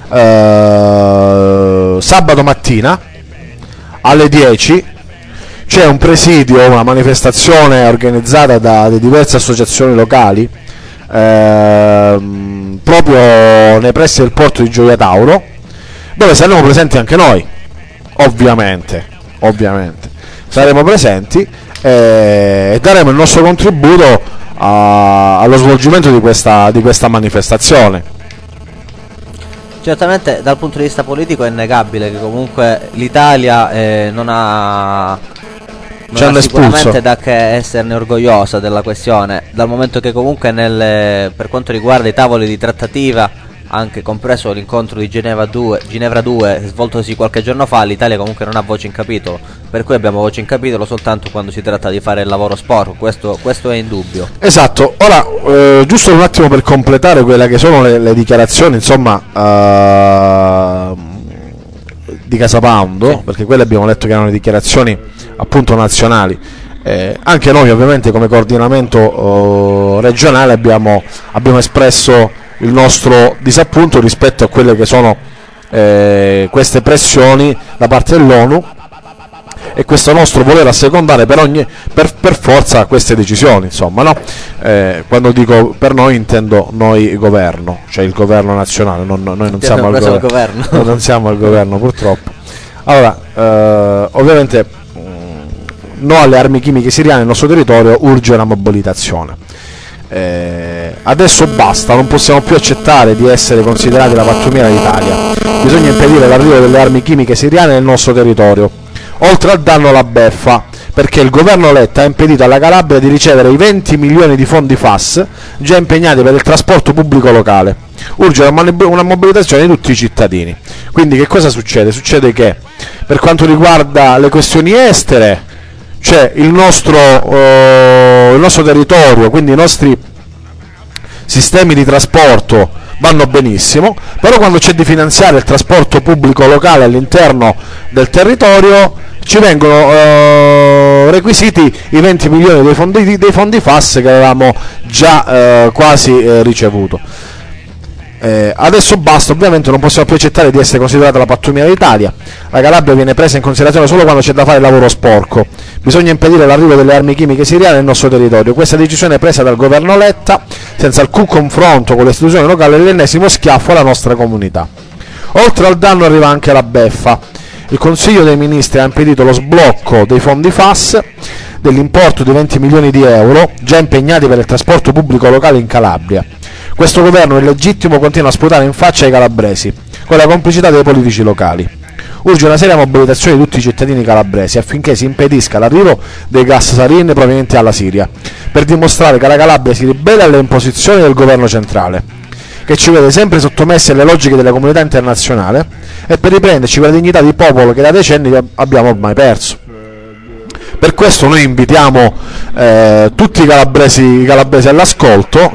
sabato mattina alle 10 c'è un presidio, una manifestazione organizzata da diverse associazioni locali proprio nei pressi del porto di Gioia Tauro, dove saremo presenti anche noi, ovviamente saremo presenti e daremo il nostro contributo allo svolgimento di questa manifestazione. Certamente dal punto di vista politico è innegabile che comunque l'Italia non ha sicuramente da che esserne orgogliosa della questione, dal momento che comunque per quanto riguarda i tavoli di trattativa, anche compreso l'incontro di Ginevra 2 svoltosi qualche giorno fa, l'Italia comunque non ha voce in capitolo, per cui abbiamo voce in capitolo soltanto quando si tratta di fare il lavoro sporco, questo è indubbio. Esatto. Ora giusto un attimo per completare quelle che sono le dichiarazioni, insomma, di Casa Pound, sì, perché quelle abbiamo letto che erano le dichiarazioni appunto nazionali. Anche noi ovviamente come coordinamento regionale abbiamo espresso il nostro disappunto rispetto a quelle che sono queste pressioni da parte dell'ONU e questo nostro voler assecondare per forza queste decisioni, insomma, no? Quando dico per noi intendo noi governo, cioè il governo nazionale, noi non siamo al governo. Noi non siamo al governo, purtroppo. Allora, ovviamente no alle armi chimiche siriane nel nostro territorio, urge una mobilitazione. Adesso basta, non possiamo più accettare di essere considerati la pattumiera d'Italia. Bisogna impedire l'arrivo delle armi chimiche siriane nel nostro territorio. Oltre al danno alla beffa, perché il governo Letta ha impedito alla Calabria di ricevere i 20 milioni di fondi FAS già impegnati per il trasporto pubblico locale. Urge una mobilitazione di tutti i cittadini. Quindi che cosa succede? Succede che per quanto riguarda le questioni estere, c'è il nostro territorio, quindi i nostri sistemi di trasporto vanno benissimo, però quando c'è di finanziare il trasporto pubblico locale all'interno del territorio ci vengono requisiti i 20 milioni dei fondi FAS che avevamo già quasi ricevuto. Adesso basta, ovviamente non possiamo più accettare di essere considerata la pattumiera d'Italia. La Calabria viene presa in considerazione solo quando c'è da fare il lavoro sporco. Bisogna impedire l'arrivo delle armi chimiche siriane nel nostro territorio. Questa decisione è presa dal governo Letta senza alcun confronto con le istituzioni locali, è l'ennesimo schiaffo alla nostra comunità. Oltre al danno arriva anche la beffa. Il Consiglio dei Ministri ha impedito lo sblocco dei fondi FAS dell'importo di 20 milioni di euro già impegnati per il trasporto pubblico locale in Calabria. Questo governo illegittimo continua a sputare in faccia ai calabresi, con la complicità dei politici locali. Urge una seria mobilitazione di tutti i cittadini calabresi affinché si impedisca l'arrivo dei gas sarin provenienti dalla Siria, per dimostrare che la Calabria si ribella alle imposizioni del governo centrale, che ci vede sempre sottomessi alle logiche della comunità internazionale, e per riprenderci quella dignità di popolo che da decenni abbiamo ormai perso. Per questo noi invitiamo tutti i calabresi all'ascolto,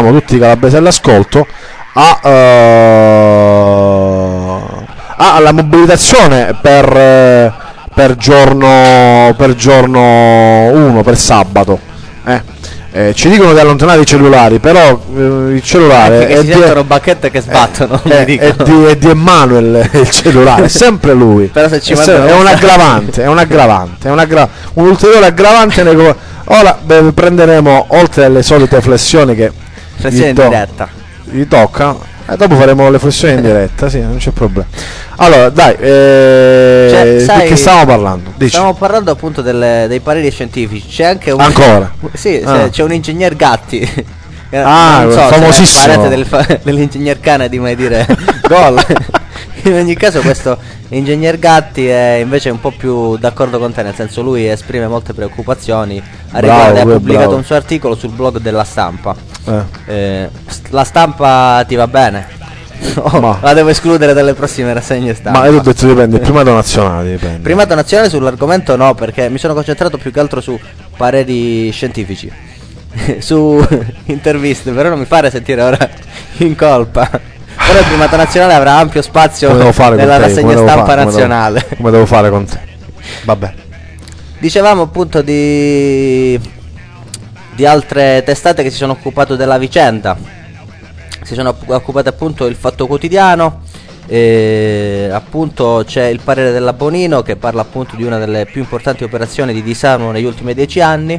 alla mobilitazione per giorno 1, per sabato. Ci dicono di allontanare i cellulari, però il cellulare che si sentono bacchette che sbattono, è di Emanuel il cellulare, è sempre lui. Però se ci è un aggravante, un ulteriore aggravante. Ora prenderemo, oltre alle solite flessioni che in diretta gli toccano, dopo faremo le flessioni in diretta, sì, non c'è problema. Allora, dai, di che stiamo parlando? Dici. Stiamo parlando appunto dei pareri scientifici. C'è anche un... Ancora? Sì, c'è un ingegner Gatti. Non so, famosissimo. Dell'ingegner Cane di mai dire gol. In ogni caso questo ingegner Gatti è invece un po' più d'accordo con te, nel senso lui esprime molte preoccupazioni a riguardo, ha pubblicato un suo articolo sul blog della Stampa. La Stampa ti va bene? No, la devo escludere dalle prossime rassegne Stampa. Ma io ho detto dipende, il primato nazionale dipende. Primato nazionale sull'argomento no, perché mi sono concentrato più che altro su pareri scientifici. Su interviste, però non mi fare sentire ora in colpa. Però il primato nazionale avrà ampio spazio nella rassegna Stampa nazionale. Come devo fare con te? Vabbè. Dicevamo appunto di altre testate che si sono occupato della vicenda. Si sono occupate appunto il Fatto Quotidiano. Appunto c'è il parere della Bonino che parla appunto di una delle più importanti operazioni di disarmo negli ultimi 10 anni.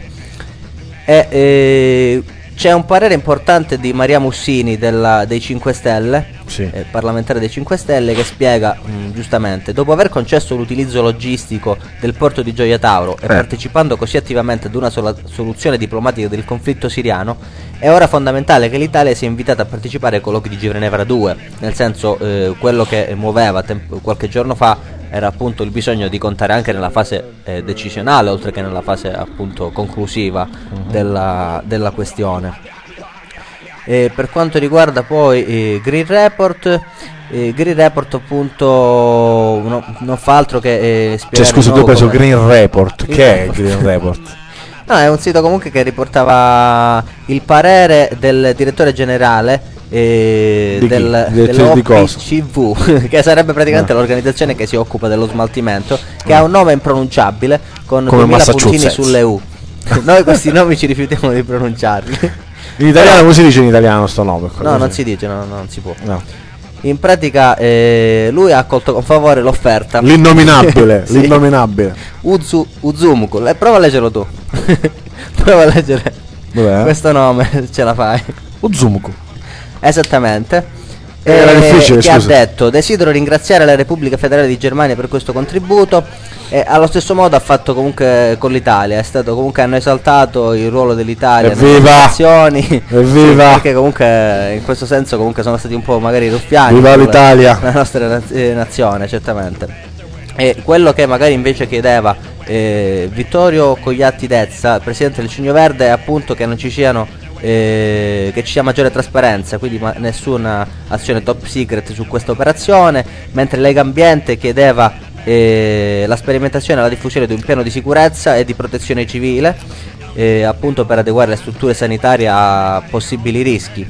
E c'è un parere importante di Maria Mussini dei 5 Stelle, sì. Parlamentare dei 5 Stelle, che spiega giustamente: dopo aver concesso l'utilizzo logistico del porto di Gioia Tauro e partecipando così attivamente ad una soluzione diplomatica del conflitto siriano, è ora fondamentale che l'Italia sia invitata a partecipare ai colloqui di Ginevra 2, nel senso quello che muoveva qualche giorno fa era appunto il bisogno di contare anche nella fase decisionale, oltre che nella fase appunto conclusiva della questione. Per quanto riguarda poi Green Report, appunto non fa altro che spiegare. Cioè scusa, tu hai preso Green Report, che è Green Report? No, è un sito comunque che riportava il parere del direttore generale dell'OPCV, che sarebbe praticamente l'organizzazione che si occupa dello smaltimento, che ha un nome impronunciabile con 2000 puntini sulle U. Noi questi nomi ci rifiutiamo di pronunciarli. In italiano come si dice in italiano sto nome? No, non si dice, non si può. No. In pratica lui ha accolto con favore l'offerta. L'innominabile, sì. L'innominabile. Uzumuku, prova a leggerlo tu. Prova a leggere. Dov'è? Questo nome, ce la fai? Uzumuku. Esattamente. Era difficile, che scusa. Ha detto: desidero ringraziare la Repubblica Federale di Germania per questo contributo. E allo stesso modo ha fatto comunque con l'Italia. È stato comunque, hanno esaltato il ruolo dell'Italia nelle nazioni. Evviva! Perché comunque in questo senso comunque sono stati un po' magari ruffiani. Viva l'Italia! La nostra nazione, certamente. E quello che magari invece chiedeva Vittorio Cogliatti Dezza, presidente del Cigno Verde, è appunto che non ci siano che ci sia maggiore trasparenza, quindi nessuna azione top secret su questa operazione, mentre Lega Ambiente chiedeva la sperimentazione e la diffusione di un piano di sicurezza e di protezione civile, appunto per adeguare le strutture sanitarie a possibili rischi.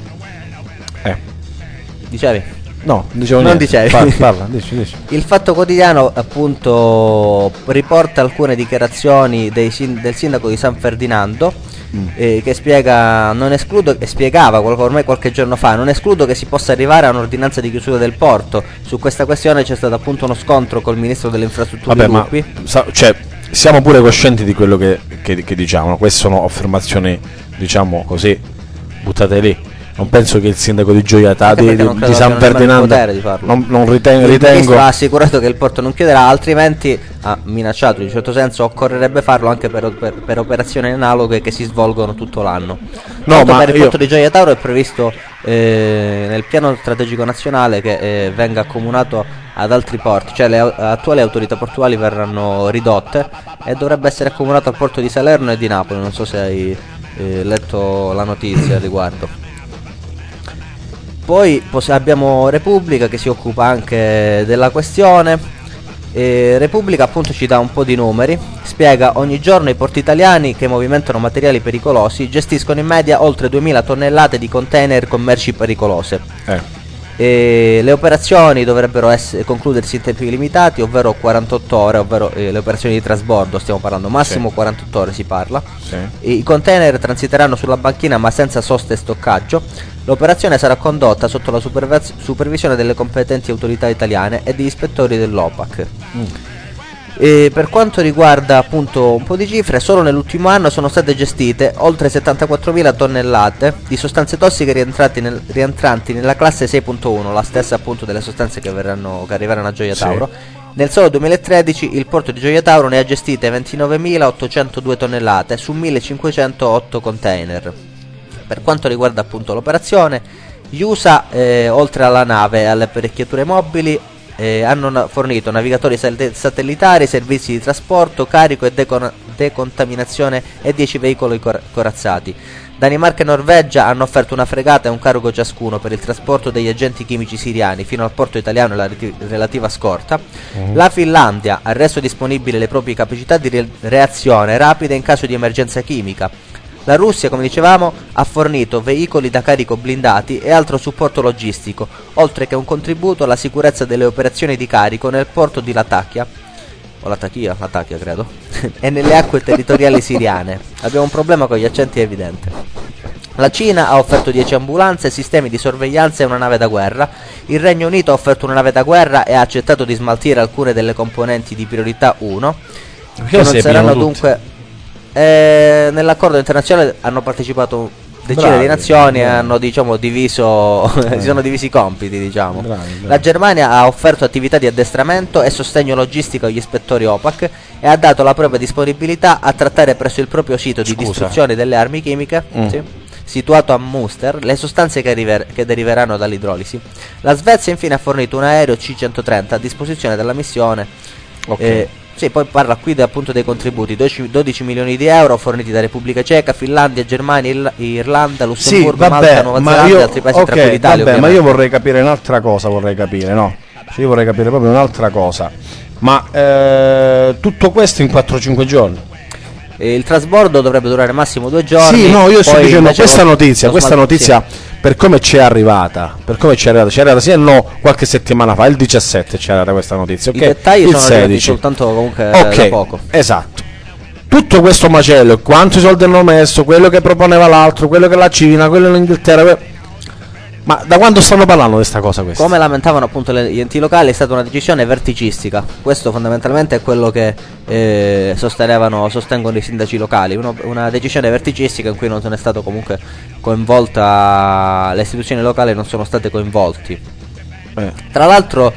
Dicevi? No, dicevo non niente. Dicevi. Parla, dici. Il Fatto Quotidiano appunto riporta alcune dichiarazioni del sindaco di San Ferdinando, che spiega, non escludo, e spiegava ormai qualche giorno fa, non escludo che si possa arrivare a un'ordinanza di chiusura del porto. Su questa questione c'è stato appunto uno scontro col ministro delle infrastrutture Lupi. Cioè, siamo pure coscienti di quello che diciamo. Queste sono affermazioni, diciamo così, buttate lì. Non penso che il sindaco di Gioia di San Ferdinando non ritengo. Il ministro ha assicurato che il porto non chiuderà, altrimenti ha minacciato, in un certo senso occorrerebbe farlo anche per operazioni analoghe che si svolgono tutto l'anno. No, ma per il porto di Gioia Tauro è previsto nel piano strategico nazionale che venga accomunato ad altri porti, cioè le attuali autorità portuali verranno ridotte e dovrebbe essere accomunato al porto di Salerno e di Napoli. Non so se hai letto la notizia al riguardo. Poi abbiamo Repubblica che si occupa anche della questione. Repubblica appunto ci dà un po' di numeri. Spiega: ogni giorno i porti italiani che movimentano materiali pericolosi gestiscono in media oltre 2000 tonnellate di container con merci pericolose. Le operazioni dovrebbero concludersi in tempi limitati, ovvero 48 ore, ovvero le operazioni di trasbordo, stiamo parlando massimo 48 ore si parla. I container transiteranno sulla banchina ma senza sosta e stoccaggio. L'operazione sarà condotta sotto la supervisione delle competenti autorità italiane e degli ispettori dell'OPAC. E per quanto riguarda appunto un po' di cifre, solo nell'ultimo anno sono state gestite oltre 74.000 tonnellate di sostanze tossiche rientranti nella classe 6.1, la stessa appunto delle sostanze che arriveranno a Gioia Tauro. Nel solo 2013 il porto di Gioia Tauro ne ha gestite 29.802 tonnellate su 1.508 container. Per quanto riguarda appunto l'operazione, gli USA oltre alla nave e alle apparecchiature mobili hanno fornito navigatori satellitari, servizi di trasporto, carico e decontaminazione e 10 veicoli corazzati. Danimarca e Norvegia hanno offerto una fregata e un cargo ciascuno per il trasporto degli agenti chimici siriani fino al porto italiano e la relativa scorta. La Finlandia ha reso disponibili le proprie capacità di reazione rapida in caso di emergenza chimica. La Russia, come dicevamo, ha fornito veicoli da carico blindati e altro supporto logistico, oltre che un contributo alla sicurezza delle operazioni di carico nel porto di Latakia, o Latakia credo, e nelle acque territoriali siriane. Abbiamo un problema con gli accenti, è evidente. La Cina ha offerto 10 ambulanze, sistemi di sorveglianza e una nave da guerra. Il Regno Unito ha offerto una nave da guerra e ha accettato di smaltire alcune delle componenti di priorità 1, che non saranno dunque... nell'accordo internazionale hanno partecipato decine di nazioni e hanno diviso si sono divisi i compiti, diciamo. Bravi. La Germania ha offerto attività di addestramento e sostegno logistico agli ispettori OPAC e ha dato la propria disponibilità a trattare presso il proprio sito di distruzione delle armi chimiche situato a Münster le sostanze che deriveranno dall'idrolisi. La Svezia infine ha fornito un aereo C-130 a disposizione della missione. Sì, poi parla qui appunto dei contributi, 12 milioni di euro forniti da Repubblica Ceca, Finlandia, Germania, Irlanda, Lussemburgo, Malta, Nuova Zelanda e altri paesi tra cui l'Italia. Ma io vorrei capire un'altra cosa, io vorrei capire proprio un'altra cosa. Ma tutto questo in 4-5 giorni? Il trasbordo dovrebbe durare massimo 2 giorni. Sì, no, io sto dicendo questa notizia per come ci è arrivata, ci è arrivata sì e no qualche settimana fa, il 17 ci è arrivata questa notizia, ok? I dettagli il sono 16 soltanto comunque da poco. Esatto. Tutto questo macello, quanti soldi hanno messo, quello che proponeva l'altro, quello che la Cina, quello l'Inghilterra. Ma da quando stanno parlando di questa cosa questa? Come lamentavano appunto gli enti locali, è stata una decisione verticistica. Questo fondamentalmente è quello che sostengono i sindaci locali. Una decisione verticistica in cui non è stato comunque coinvolta, le istituzioni locali non sono state coinvolti. Tra l'altro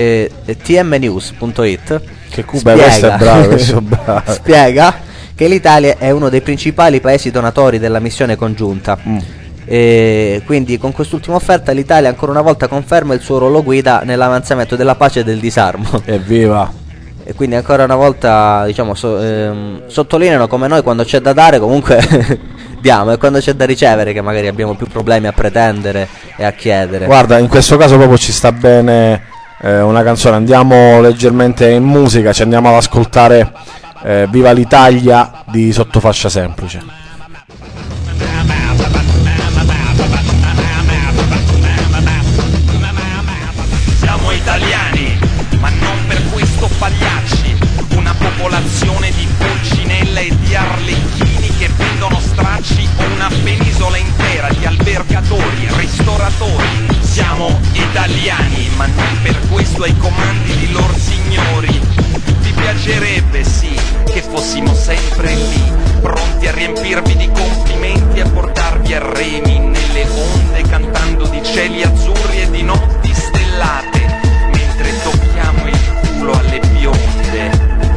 tmnews.it che Cuba è bravo, spiega che l'Italia è uno dei principali paesi donatori della missione congiunta. E quindi con quest'ultima offerta l'Italia ancora una volta conferma il suo ruolo guida nell'avanzamento della pace e del disarmo. Evviva! E quindi ancora una volta sottolineano come noi quando c'è da dare comunque diamo, e quando c'è da ricevere che magari abbiamo più problemi a pretendere e a chiedere. Guarda, in questo caso proprio ci sta bene una canzone. Andiamo leggermente in musica, ci andiamo ad ascoltare Viva l'Italia di Sottofascia Semplice. Italiani, ma non per questo pagliacci, una popolazione di pulcinella e di arlecchini che vendono stracci o una penisola intera di albergatori, ristoratori. Siamo italiani, ma non per questo ai comandi di lor signori. Vi piacerebbe, sì, che fossimo sempre lì, pronti a riempirvi di complimenti e a portarvi a remi nelle onde, cantando di cieli azzurri e di notti stellate, tocchiamo il culo alle bionde.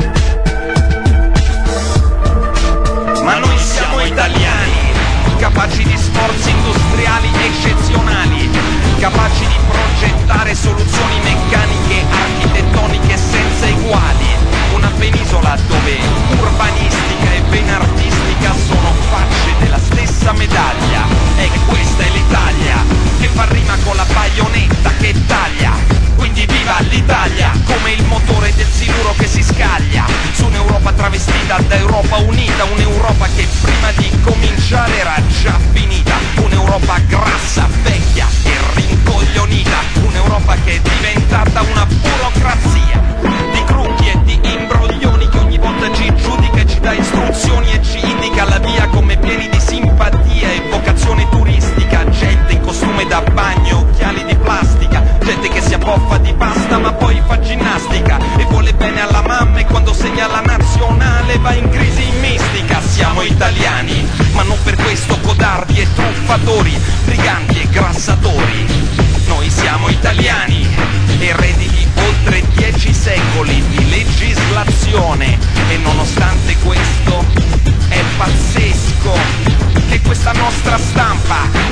Ma noi siamo italiani, capaci di sforzi industriali eccezionali, capaci di progettare soluzioni meccaniche, architettoniche senza eguali. Una penisola dove urbanistica e vena artistica sono facce della stessa medaglia. E questa è l'Italia, che fa rima con la baionetta che taglia. Quindi viva l'Italia, come il motore del siluro che si scaglia su un'Europa travestita da Europa unita, un'Europa che prima di cominciare era già finita, un'Europa grassa, vecchia e rincoglionita, un'Europa che è diventata una burocrazia di crocchi e di imbroglioni che ogni volta ci giudica e ci dà istruzioni e ci indica la via come pieni di simpatia e vocazione turistica, gente in costume da bagno, occhiali di plastica, gente che si abboffa di pasta ma poi fa ginnastica e vuole bene alla mamma e quando segna la nazionale va in crisi mistica. Siamo italiani, ma non per questo codardi e truffatori, briganti e grassatori. Noi siamo italiani, eredi di oltre 10 secoli di legislazione, e nonostante questo è pazzesco che questa nostra stampa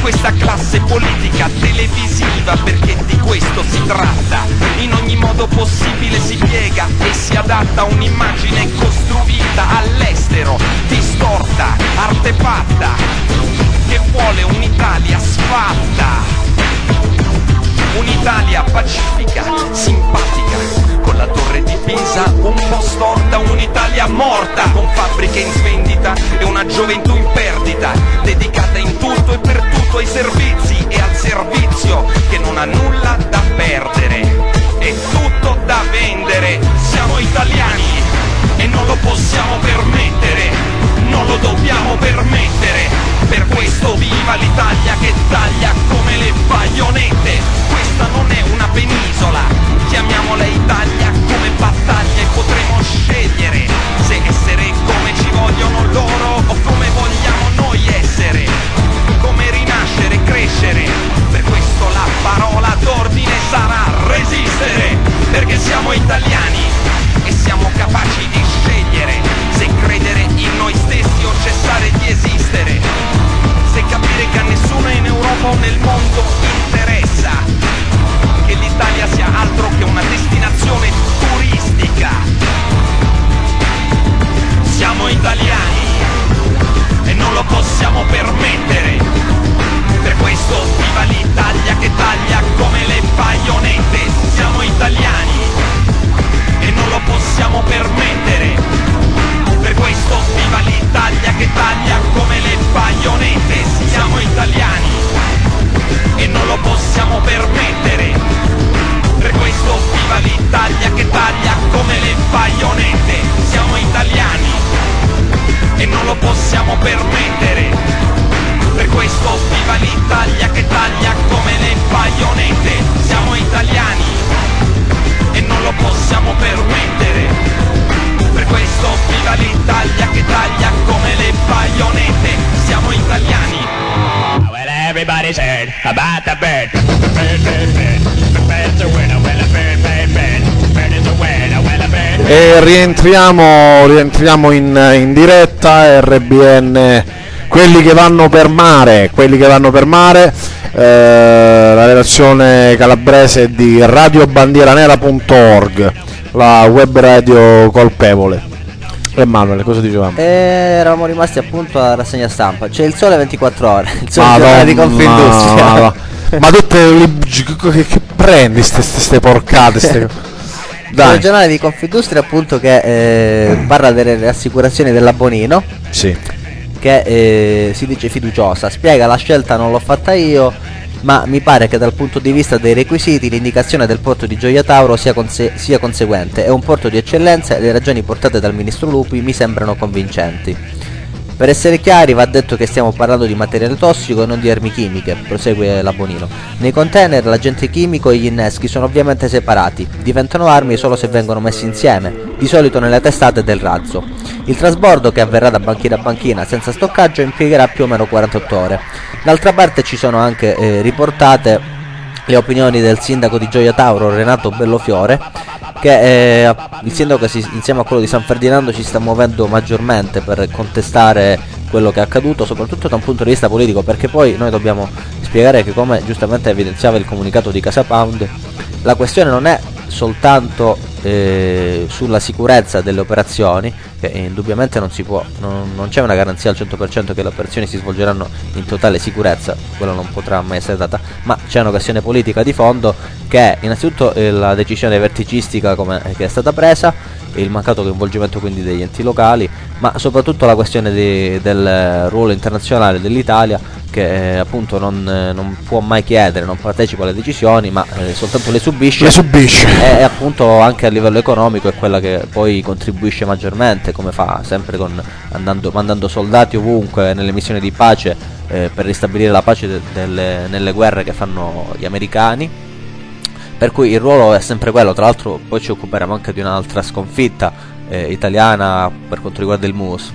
questa classe politica televisiva, perché di questo si tratta. In ogni modo possibile si piega e si adatta un'immagine costruita all'estero, distorta, artefatta, che vuole un'Italia sfatta, un'Italia pacifica, simpatica, con la torre di Pisa un po' storta, un'Italia morta, con fabbriche in svendita e una gioventù in perdita, dedicata in tutto e per tutto ai servizi e al servizio, che non ha nulla da perdere e tutto da vendere. Siamo italiani e non lo possiamo permettere, non lo dobbiamo permettere. Per questo viva l'Italia che taglia come le baionette. Questa non è una penisola, chiamiamola Italia come battaglia e potremo scegliere se essere come ci vogliono loro o come vogliamo noi essere, come rinascere, crescere. Per questo la parola d'ordine sarà resistere, perché siamo italiani e siamo capaci di scegliere se credere in noi stessi o cessare di esistere, se capire che a nessuno in Europa o nel mondo interessa che l'Italia sia altro che una destinazione turistica. Siamo italiani e non lo possiamo permettere, per questo viva l'Italia che taglia come le baionette. Siamo italiani e non lo possiamo permettere, per questo viva l'Italia che taglia come le baionette. Siamo italiani e non lo possiamo permettere, per questo viva l'Italia che taglia come le baionette. Siamo italiani e non lo possiamo permettere, per questo viva l'Italia che taglia come le baionette. Siamo italiani e non lo possiamo permettere, per questo viva l'Italia che taglia come le baionette. Siamo italiani. Well, everybody's heard about the bird. Bird, bird, bird. The bird's a winner. Well, a bird, bird, bird. Bird is a winner. Well, a bird. E rientriamo in diretta. RBN, quelli che vanno per mare, la redazione calabrese di radiobandieranera.org, la web radio colpevole. Emanuele, cosa dicevamo? Eravamo rimasti appunto alla rassegna stampa. C'è il Sole 24 ore, il Sole giornale di Confindustria. Ma tutte che prendi ste porcate, Dai. Il giornale di Confindustria appunto che parla delle assicurazioni dell'Abonino. Sì. Che si dice fiduciosa, spiega: la scelta non l'ho fatta io, ma mi pare che dal punto di vista dei requisiti l'indicazione del porto di Gioia Tauro sia conseguente. È un porto di eccellenza e le ragioni portate dal ministro Lupi mi sembrano convincenti. Per essere chiari, va detto che stiamo parlando di materiale tossico e non di armi chimiche, prosegue l'Abonino. Nei container l'agente chimico e gli inneschi sono ovviamente separati, diventano armi solo se vengono messi insieme, di solito nelle testate del razzo. Il trasbordo, che avverrà da banchina a banchina senza stoccaggio, impiegherà più o meno 48 ore. D'altra parte ci sono anche riportate le opinioni del sindaco di Gioia Tauro, Renato Bellofiore, che il sindaco insieme a quello di San Ferdinando si sta muovendo maggiormente per contestare quello che è accaduto, soprattutto da un punto di vista politico, perché poi noi dobbiamo spiegare che, come giustamente evidenziava il comunicato di Casa Pound, la questione non è soltanto sulla sicurezza delle operazioni, che indubbiamente non c'è una garanzia al 100% che le operazioni si svolgeranno in totale sicurezza, quello non potrà mai essere data, ma c'è una questione politica di fondo, che è innanzitutto la decisione verticistica che è stata presa, il mancato coinvolgimento quindi degli enti locali, ma soprattutto la questione del ruolo internazionale dell'Italia, che appunto non può mai chiedere, non partecipa alle decisioni, ma soltanto le subisce. E appunto anche a livello economico è quella che poi contribuisce maggiormente, come fa sempre mandando soldati ovunque nelle missioni di pace, per ristabilire la pace nelle guerre che fanno gli americani. Per cui il ruolo è sempre quello. Tra l'altro poi ci occuperemo anche di un'altra sconfitta italiana per quanto riguarda il MUOS.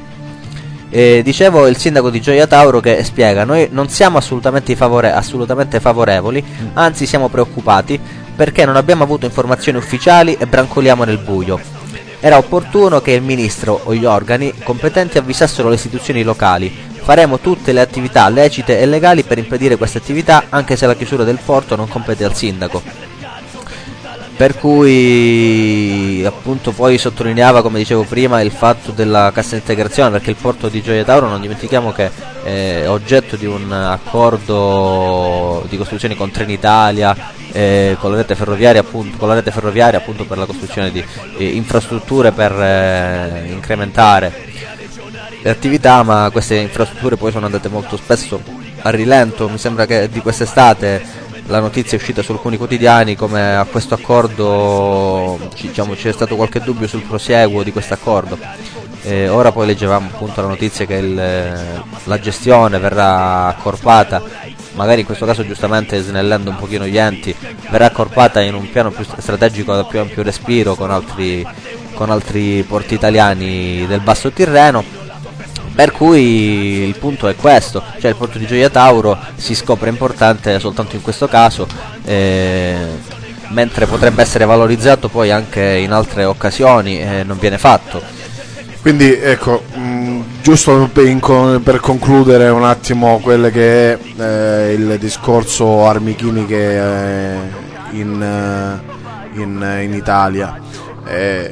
Dicevo, il sindaco di Gioia Tauro che spiega: noi non siamo assolutamente favorevoli, anzi siamo preoccupati perché non abbiamo avuto informazioni ufficiali e brancoliamo nel buio. Era opportuno che il ministro o gli organi competenti avvisassero le istituzioni locali. faremo tutte le attività lecite e legali per impedire queste attività, anche se la chiusura del porto non compete al sindaco. Per cui appunto poi sottolineava, come dicevo prima, il fatto della cassa integrazione, perché il porto di Gioia Tauro, non dimentichiamo che è oggetto di un accordo di costruzione con Trenitalia, con la rete ferroviaria appunto per la costruzione di infrastrutture per incrementare le attività, ma queste infrastrutture poi sono andate molto spesso a rilento. Mi sembra che di quest'estate la notizia è uscita su alcuni quotidiani come a questo accordo, c'è stato qualche dubbio sul prosieguo di questo accordo. Ora poi leggevamo appunto la notizia che la gestione verrà accorpata, magari in questo caso giustamente snellendo un pochino gli enti, verrà accorpata in un piano più strategico da più ampio respiro con altri porti italiani del Basso Tirreno. Per cui il punto è questo, cioè il porto di Gioia Tauro si scopre importante soltanto in questo caso, mentre potrebbe essere valorizzato poi anche in altre occasioni, non viene fatto. Quindi ecco, giusto per concludere un attimo quello che è il discorso armi chimiche in Italia, è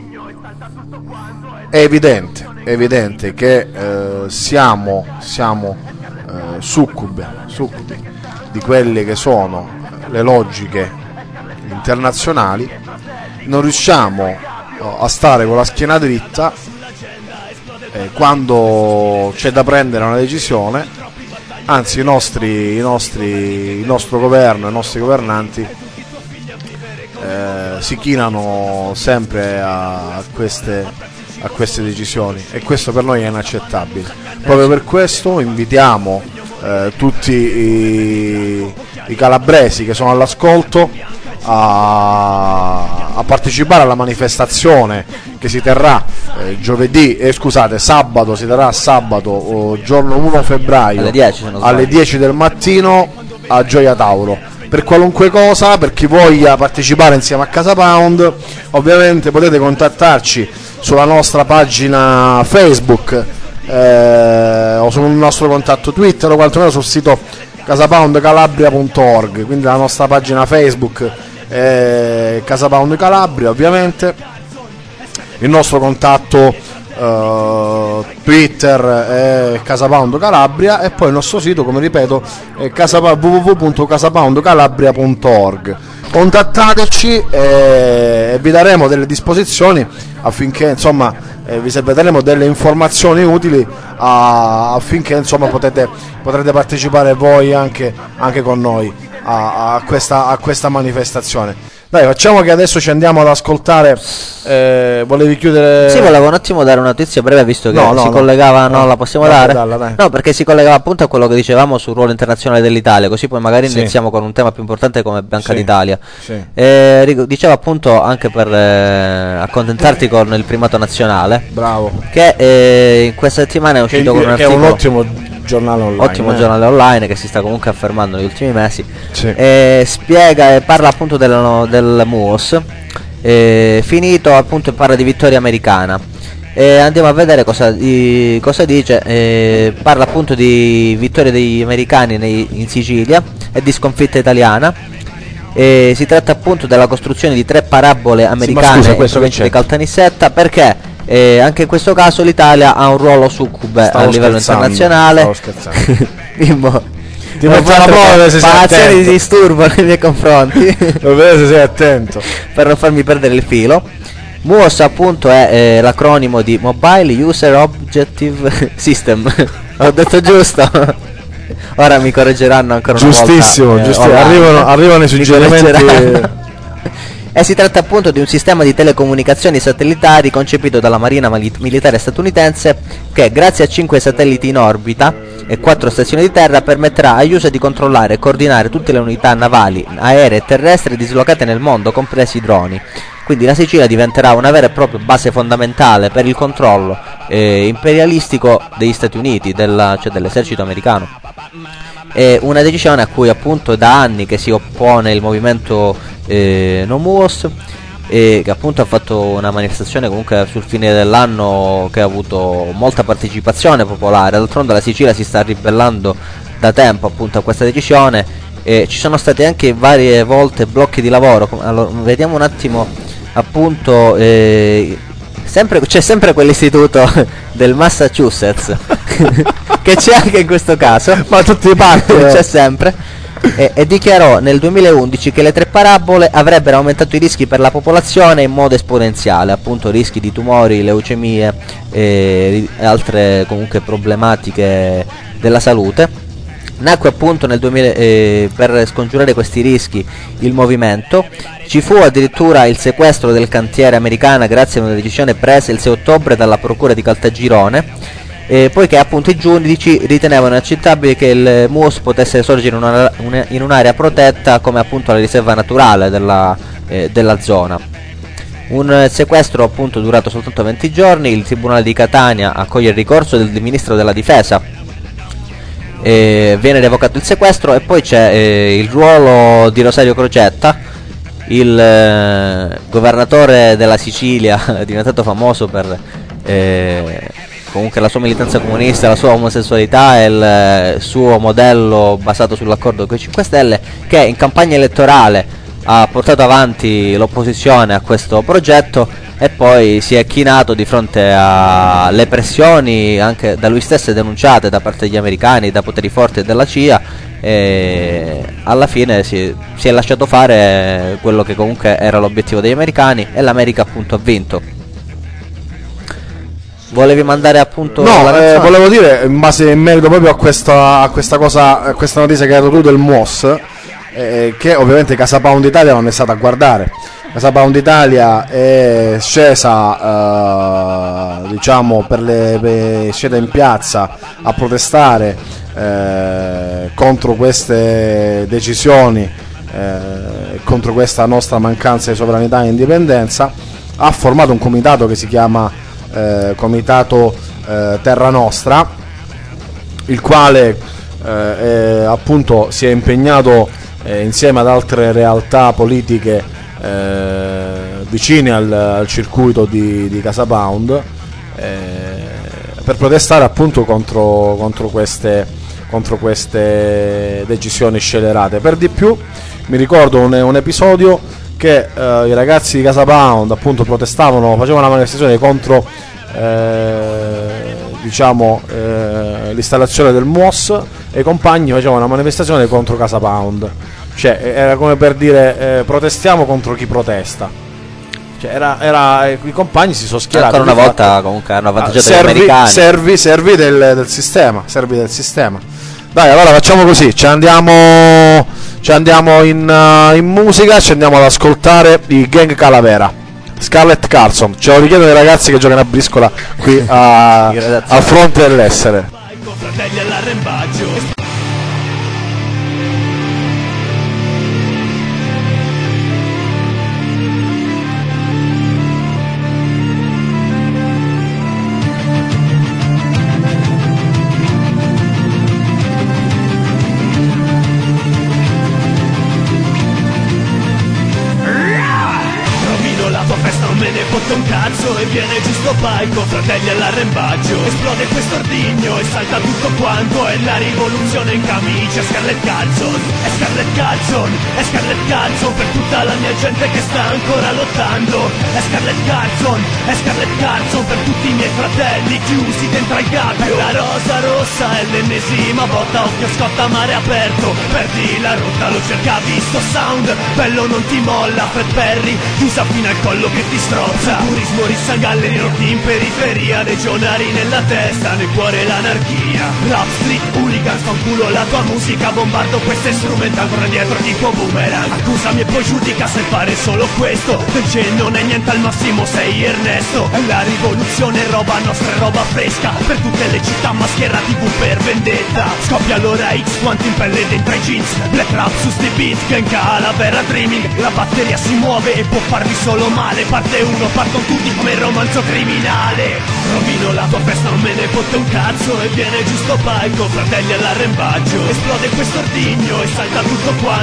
evidente che siamo succubi di quelle che sono le logiche internazionali, non riusciamo a stare con la schiena dritta quando c'è da prendere una decisione, anzi il nostro governo, i nostri governanti si chinano sempre a queste decisioni, e questo per noi è inaccettabile. Proprio per questo invitiamo tutti i calabresi che sono all'ascolto a partecipare alla manifestazione che si terrà sabato, giorno 1 febbraio alle 10 del mattino a Gioia Tauro. Per qualunque cosa, per chi voglia partecipare insieme a Casa Pound, ovviamente potete contattarci sulla nostra pagina Facebook o sul nostro contatto Twitter, o quantomeno sul sito casapoundcalabria.org. Quindi la nostra pagina Facebook è Casa Pound Calabria, ovviamente il nostro contatto Twitter è Casa Pound Calabria, e poi il nostro sito, come ripeto, è www.casapoundcalabria.org. Contattateci e vi daremo delle disposizioni affinché insomma vi daremo delle informazioni utili affinché insomma potrete partecipare voi anche con noi a questa manifestazione. Dai, facciamo che adesso ci andiamo ad ascoltare. Volevi chiudere? Sì, volevo un attimo dare una notizia breve, visto che collegava. No, la possiamo dare? Dai. No, perché si collegava appunto a quello che dicevamo sul ruolo internazionale dell'Italia, così poi magari iniziamo con un tema più importante come Banca d'Italia. Sì. Diceva appunto, anche per accontentarti con il primato nazionale, bravo, che in questa settimana è uscito con un articolo, che è un ottimo giornale online, giornale online che si sta comunque affermando negli ultimi mesi. Sì. Spiega e parla appunto del MUOS finito, appunto, e parla di vittoria americana. Andiamo a vedere cosa dice. Parla appunto di vittoria degli americani in Sicilia e di sconfitta italiana. Si tratta appunto della costruzione di 3 parabole americane di Caltanissetta, perché anche in questo caso l'Italia ha un ruolo succube a livello internazionale. Bimbo, ti metto alla prova se sei attento. Di disturbo nei miei confronti. Lo vedo se sei attento, per non farmi perdere il filo. MUOS appunto è l'acronimo di Mobile User Objective System. Ho detto giusto? Ora mi correggeranno ancora una volta. Giustissimo. Arrivano i suggerimenti. E si tratta appunto di un sistema di telecomunicazioni satellitari concepito dalla Marina Militare statunitense, che grazie a 5 satelliti in orbita e 4 stazioni di terra permetterà agli USA di controllare e coordinare tutte le unità navali, aeree e terrestri dislocate nel mondo, compresi i droni. Quindi la Sicilia diventerà una vera e propria base fondamentale per il controllo imperialistico degli Stati Uniti, dell'esercito americano. È una decisione a cui appunto da anni che si oppone il movimento No MUOS, e che appunto ha fatto una manifestazione comunque sul fine dell'anno che ha avuto molta partecipazione popolare. D'altronde la Sicilia si sta ribellando da tempo appunto a questa decisione e ci sono stati anche varie volte blocchi di lavoro. Allora, vediamo un attimo appunto c'è sempre quell'istituto del Massachusetts che c'è anche in questo caso, ma tutti i parti c'è sempre. E dichiarò nel 2011 che le 3 parabole avrebbero aumentato i rischi per la popolazione in modo esponenziale, appunto rischi di tumori, leucemie e altre comunque problematiche della salute. Nacque appunto nel 2000 per scongiurare questi rischi il movimento. Ci fu addirittura il sequestro del cantiere Americana grazie a una decisione presa il 6 ottobre dalla procura di Caltagirone, poiché appunto i giudici ritenevano inaccettabile che il MUOS potesse sorgere in un'area protetta come appunto la riserva naturale della zona. Un sequestro appunto durato soltanto 20 giorni, il Tribunale di Catania accoglie il ricorso del Ministro della Difesa, viene revocato il sequestro e poi c'è il ruolo di Rosario Crocetta, il governatore della Sicilia, diventato famoso per comunque la sua militanza comunista, la sua omosessualità e il suo modello basato sull'accordo con i 5 Stelle, che in campagna elettorale ha portato avanti l'opposizione a questo progetto e poi si è chinato di fronte alle pressioni anche da lui stesso denunciate da parte degli americani, da poteri forti e della CIA, e alla fine si è lasciato fare quello che comunque era l'obiettivo degli americani e l'America appunto ha vinto. Volevi mandare appunto no, volevo dire in merito proprio a questa cosa, a questa notizia che hai dato tu del MUOS, che ovviamente Casa Pound Italia non è stata a guardare. Casa Pound Italia è scesa diciamo è scesa in piazza a protestare contro queste decisioni, contro questa nostra mancanza di sovranità e indipendenza. Ha formato un comitato che si chiama Comitato Terra Nostra, il quale appunto si è impegnato insieme ad altre realtà politiche vicine al circuito di Casa Pound per protestare appunto contro queste decisioni scellerate. Per di più mi ricordo un episodio che i ragazzi di Casa Pound appunto facevano una manifestazione contro l'installazione del MUOS e i compagni facevano una manifestazione contro Casa Pound, cioè era come per dire protestiamo contro chi protesta, cioè i compagni si sono schierati ancora una volta comunque hanno avvantaggiato gli americani, servi del sistema. Dai, allora facciamo così, ci andiamo in musica, ci andiamo ad ascoltare i Gang Calavera, Scarlett Carlson. Ce lo richiedono i ragazzi che giocano a briscola qui al fronte dell'essere. Fratelli all'arrembaggio. Un cazzo e viene giusto palco, fratelli all'arrembaggio. Esplode questo ordigno e salta tutto quanto. È la rivoluzione in camicia. Scarlett Carlson, è Scarlett Carlson, è Scarlett Carlson per tutta la mia gente che sta ancora lottando. È Scarlett Carlson, è Scarlett Carlson per tutti i miei fratelli chiusi dentro al gabbio. La rosa rossa è l'ennesima botta, occhio scotta mare aperto. Perdi la rotta, lo cercavi sto sound, bello non ti molla. Fred Perry, chiusa fino al collo che ti strozza. Turismo, rissa, galleri rotti in periferia, legionari nella testa, nel cuore l'anarchia. Rap, street, hooligans, fanculo la tua musica, bombardo queste strumental, ancora dietro tipo boomerang. Accusami e poi giudica se fare solo questo. Del gen non è niente, al massimo sei Ernesto. È la rivoluzione, roba nostra e roba fresca, per tutte le città maschera TV per vendetta. Scoppia l'ora X, quanti in pelle dentro i jeans, black rap su sti beat, Gang Calavera dreaming. La batteria si muove e può farvi solo male. Parte 1, partono tutti come il romanzo criminale. Rovino la tua festa, non me ne fotte un cazzo e viene giusto palco, fratelli all'arrembaggio. Esplode questo ordigno e salta tutto quanto.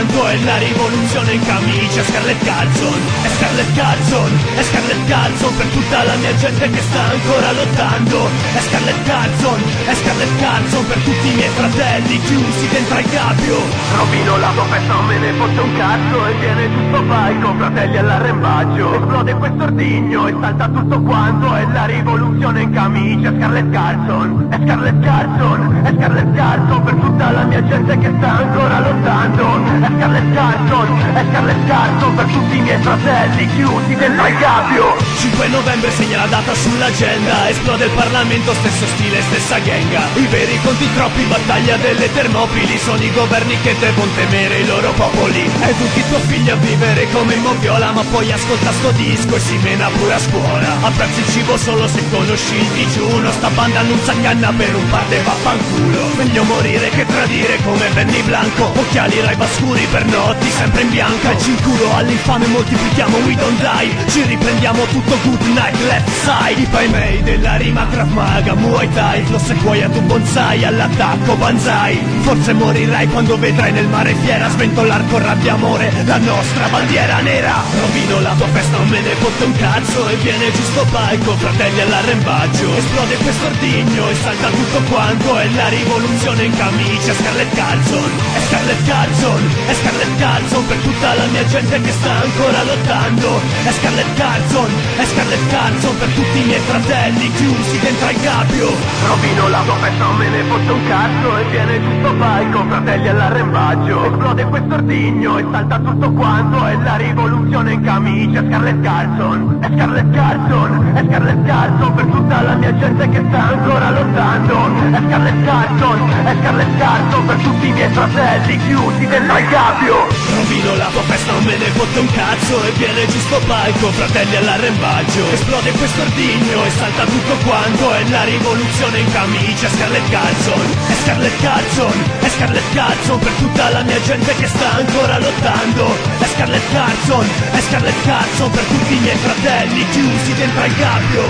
quanto è la rivoluzione in camicia. Scarlett Carlson, è Scarlett Carlson, è Scarlett Carlson per tutta la mia gente che sta ancora lottando. È Scarlett Carlson, è Scarlett Carlson per tutti i miei fratelli chiusi dentro al gabbio. Rovino la tua festa, non me ne fotte un cazzo e viene giusto palco, fratelli all'arrembaggio. Esplode questo ordigno e salta tutto quanto è la rivoluzione in camicia. Scarlett Carlson, è Scarlett Carlson, è Scarlett Carlson per tutta la mia gente che sta ancora lottando. È Scarlett Carlson, è Scarlett Carlson per tutti i miei fratelli chiusi dentro al gabbio. 5 novembre segna la data sull'agenda, esplode il Parlamento, stesso stile, stessa genga. I veri conti troppi, battaglia delle Termopili, sono i governi che devono temere i loro popoli. Educhi tuo figlio a vivere come in moviola, ma poi ascolta sto disco e si mena pure a scuola. Apprezzi il cibo solo se conosci il digiuno, sta banda non s'accanna per un par de vaffanculo. Meglio morire che tradire come Benny Blanco, occhiali Ray scuri per notti sempre in bianco. Calci in culo all'infame, moltiplichiamo we don't die, ci riprendiamo tutto good night left side. I pai mei della rima Krav Maga, Muay Thai, lo sequoia tu bonsai, all'attacco banzai. Forse morirai quando vedrai nel mare fiera sventolar con rabbia amore la nostra bandiera nera. Rovino la tua festa, non me ne fotte un cazzo e viene giusto palco, fratelli all'arrembaggio. Esplode questo ordigno e salta tutto quanto è la rivoluzione in camicia. Scarlett Carlson, è Scarlett Carlson, è Scarlett Carlson per tutta la mia gente che sta ancora lottando. È Scarlett Carlson, è Scarlett Carlson per tutti i miei fratelli chiusi dentro al gabbio. Rovino la tua festa, non me ne fotte un cazzo e viene giusto palco, fratelli all'arrembaggio. Esplode questo ordigno e salta tutto quanto è la rivoluzione in camicia. Scarlett Carlson, è Scarlett Carlson, è Scarlett Carlson per tutta la mia gente che sta ancora lottando. È Scarlett Carlson, è Scarlett Carlson per tutti i miei fratelli chiusi dentro al gabbio. Rovino la tua festa, non me ne fotte un cazzo e viene giusto palco, fratelli all'arrembaggio. Esplode questo ordigno e salta tutto quanto è la rivoluzione in camicia. Scarlett Carlson, è Scarlett Carlson, è Scarlett Carlson per tutta la mia gente che sta ancora lottando. È Scarlett Carlson, è Scarlett Carlson per tutti i miei fratelli chiusi dentro al gabbio.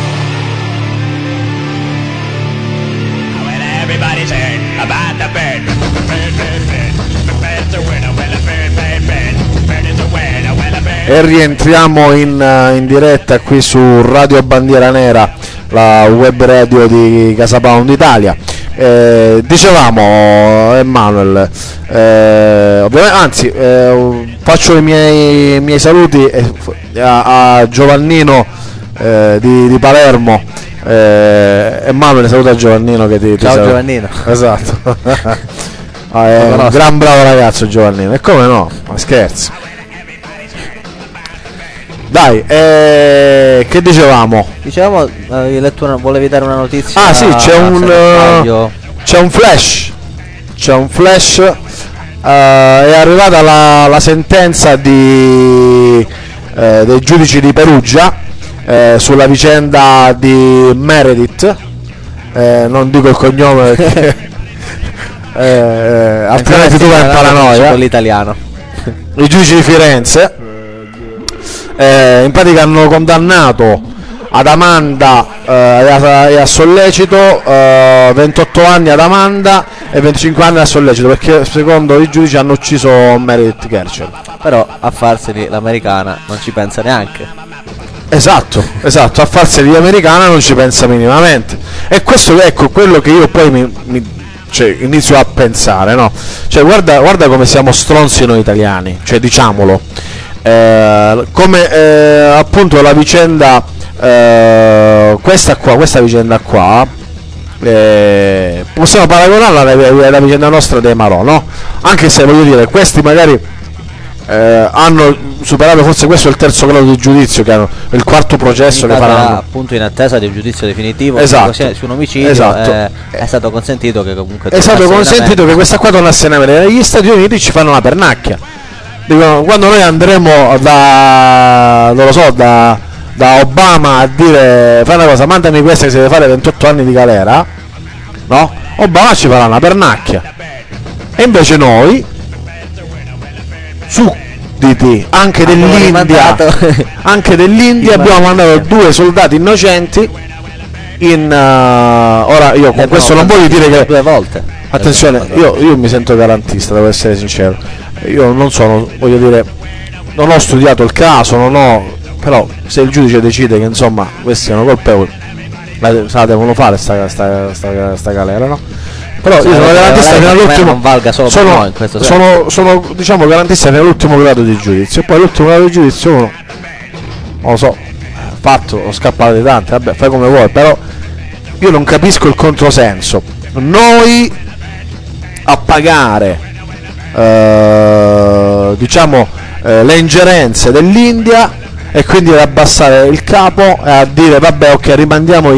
Well, everybody's heard about the bird. Bird, bird, bird. The bird's a winner. Well, a bird, bird, bird. Bird is a winner. Well, a bird. E rientriamo in diretta qui su Radio Bandiera Nera, la web radio di Casa Pound Italia. Dicevamo, Emanuel, ovviamente, anzi, faccio i miei saluti a Giovannino di Palermo. Emanuele, saluta Giovannino che ti Ciao saluta. Giovannino. Esatto. È un gran bravo ragazzo Giovannino, e come no, ma scherzi. Dai, che dicevamo? Avevi letto volevi dare una notizia? Ah sì, c'è un flash. È arrivata la sentenza dei giudici di Perugia sulla vicenda di Meredith. Non dico il cognome perché altrimenti tu vai in paranoia. L'italiano. I giudici di Firenze in pratica hanno condannato ad Amanda e a sollecito 28 anni ad Amanda e 25 anni a sollecito, perché secondo i giudici hanno ucciso Meredith Kercher. Però a farsene l'americana non ci pensa neanche. Esatto, a farsene l'americana non ci pensa minimamente. E questo ecco quello che io poi cioè, inizio a pensare, no? Cioè guarda come siamo stronzi noi italiani, cioè diciamolo. Come appunto la vicenda questa vicenda qua possiamo paragonarla alla vicenda nostra dei Marò, no? Anche se voglio dire, questi magari hanno superato, forse questo è il terzo grado di giudizio, che hanno il quarto processo che faranno, appunto in attesa di un giudizio definitivo. Esatto. Su un omicidio. Esatto. È stato consentito che comunque che questa qua tornasse in America. Negli Stati Uniti ci fanno una pernacchia. Dicono, quando noi andremo da Obama a dire fai una cosa, mandami questa che si deve fare 28 anni di galera, no? Obama ci farà una pernacchia. E invece noi sudditi anche dell'India abbiamo mandato 2 soldati innocenti ora io con questo non voglio dire che 2 volte. attenzione, io mi sento garantista, devo essere sincero. Io non sono, voglio dire, non ho studiato il caso, però se il giudice decide che insomma questi siano colpevoli, la devono fare sta galera, no? Però io sono garantista fino all'ultimo, non valga solo per noi in questo senso. sono diciamo garantista fino all'ultimo grado di giudizio, e poi l'ultimo grado di giudizio uno non lo so, fatto o scappato di tante, vabbè, fai come vuoi, però io non capisco il controsenso. Noi a pagare le ingerenze dell'India e quindi ad abbassare il capo e a dire vabbè, ok, rimandiamo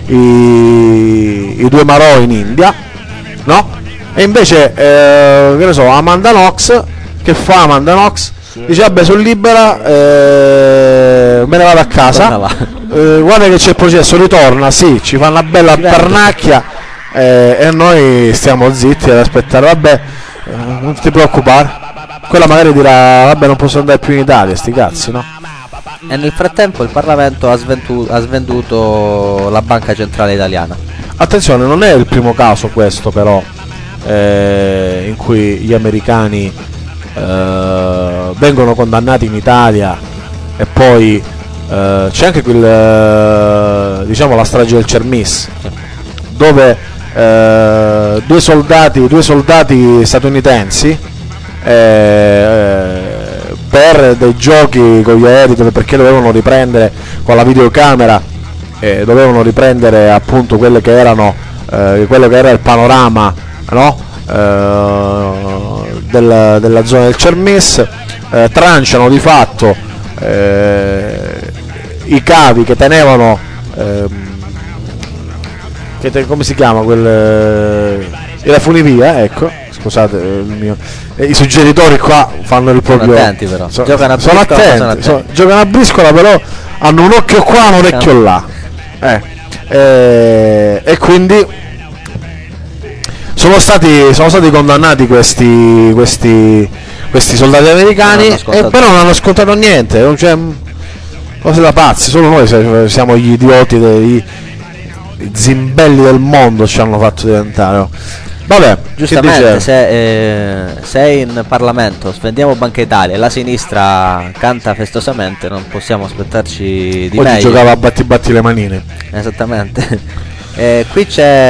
i 2 marò in India, no? E invece che ne so, Amanda Knox, che fa Amanda Knox? Dice vabbè, sono libera, me ne vado a casa, guarda che c'è il processo, ritorna, sì, ci fa una bella pernacchia, e noi stiamo zitti ad aspettare, vabbè, non ti preoccupare, quella magari dirà vabbè, non posso andare più in Italia, sti cazzi, no? E nel frattempo il Parlamento ha svenduto la Banca Centrale Italiana. Attenzione, non è il primo caso questo però, in cui gli americani vengono condannati in Italia e poi c'è anche diciamo la strage del Cermis, dove 2 soldati statunitensi per dei giochi con gli aerei, perché dovevano riprendere con la videocamera, dovevano riprendere appunto quello che era il panorama, no? Della zona del Cermis, tranciano di fatto i cavi che tenevano come si chiama la funivia, ecco, scusate il mio, i suggeritori qua fanno il proprio, sono attenti però, sono attenti. Giocano a briscola, però hanno un occhio qua, un orecchio là, e quindi sono stati condannati questi soldati americani, e però non hanno scontato niente, non c'è cose da pazzi, solo noi siamo gli idioti, i zimbelli del mondo ci hanno fatto diventare. Vabbè, giustamente, se in Parlamento svendiamo Banca Italia e la sinistra canta festosamente, non possiamo aspettarci di oggi meglio. Giocava a batti le manine. Esattamente. Qui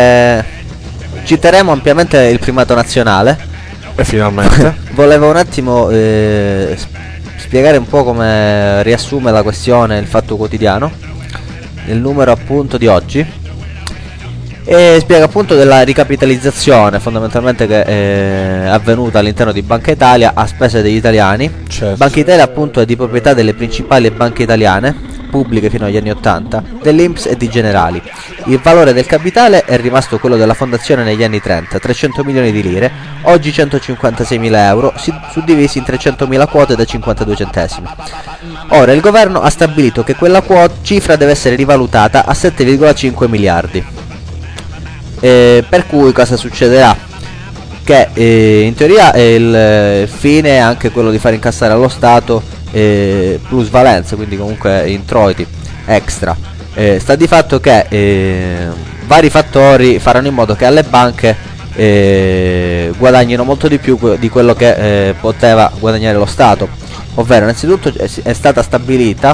citeremo ampiamente il primato nazionale. E finalmente Volevo un attimo spiegare un po' come riassume la questione il Fatto Quotidiano, il numero appunto di oggi, e spiega appunto della ricapitalizzazione fondamentalmente che è avvenuta all'interno di Banca Italia a spese degli italiani. Certo. Banca Italia appunto è di proprietà delle principali banche italiane, pubbliche fino agli anni 80, dell'Inps e di Generali. Il valore del capitale è rimasto quello della fondazione negli anni 30, 300 milioni di lire, oggi 156.000 euro, suddivisi in 300.000 quote da 52 centesimi. Ora il governo ha stabilito che quella cifra deve essere rivalutata a 7,5 miliardi. Per cui cosa succederà? Che in teoria il fine è anche quello di far incassare allo Stato plusvalenze, quindi comunque introiti extra. Sta di fatto che vari fattori faranno in modo che alle banche guadagnino molto di più di quello che poteva guadagnare lo Stato, ovvero innanzitutto è stato stabilito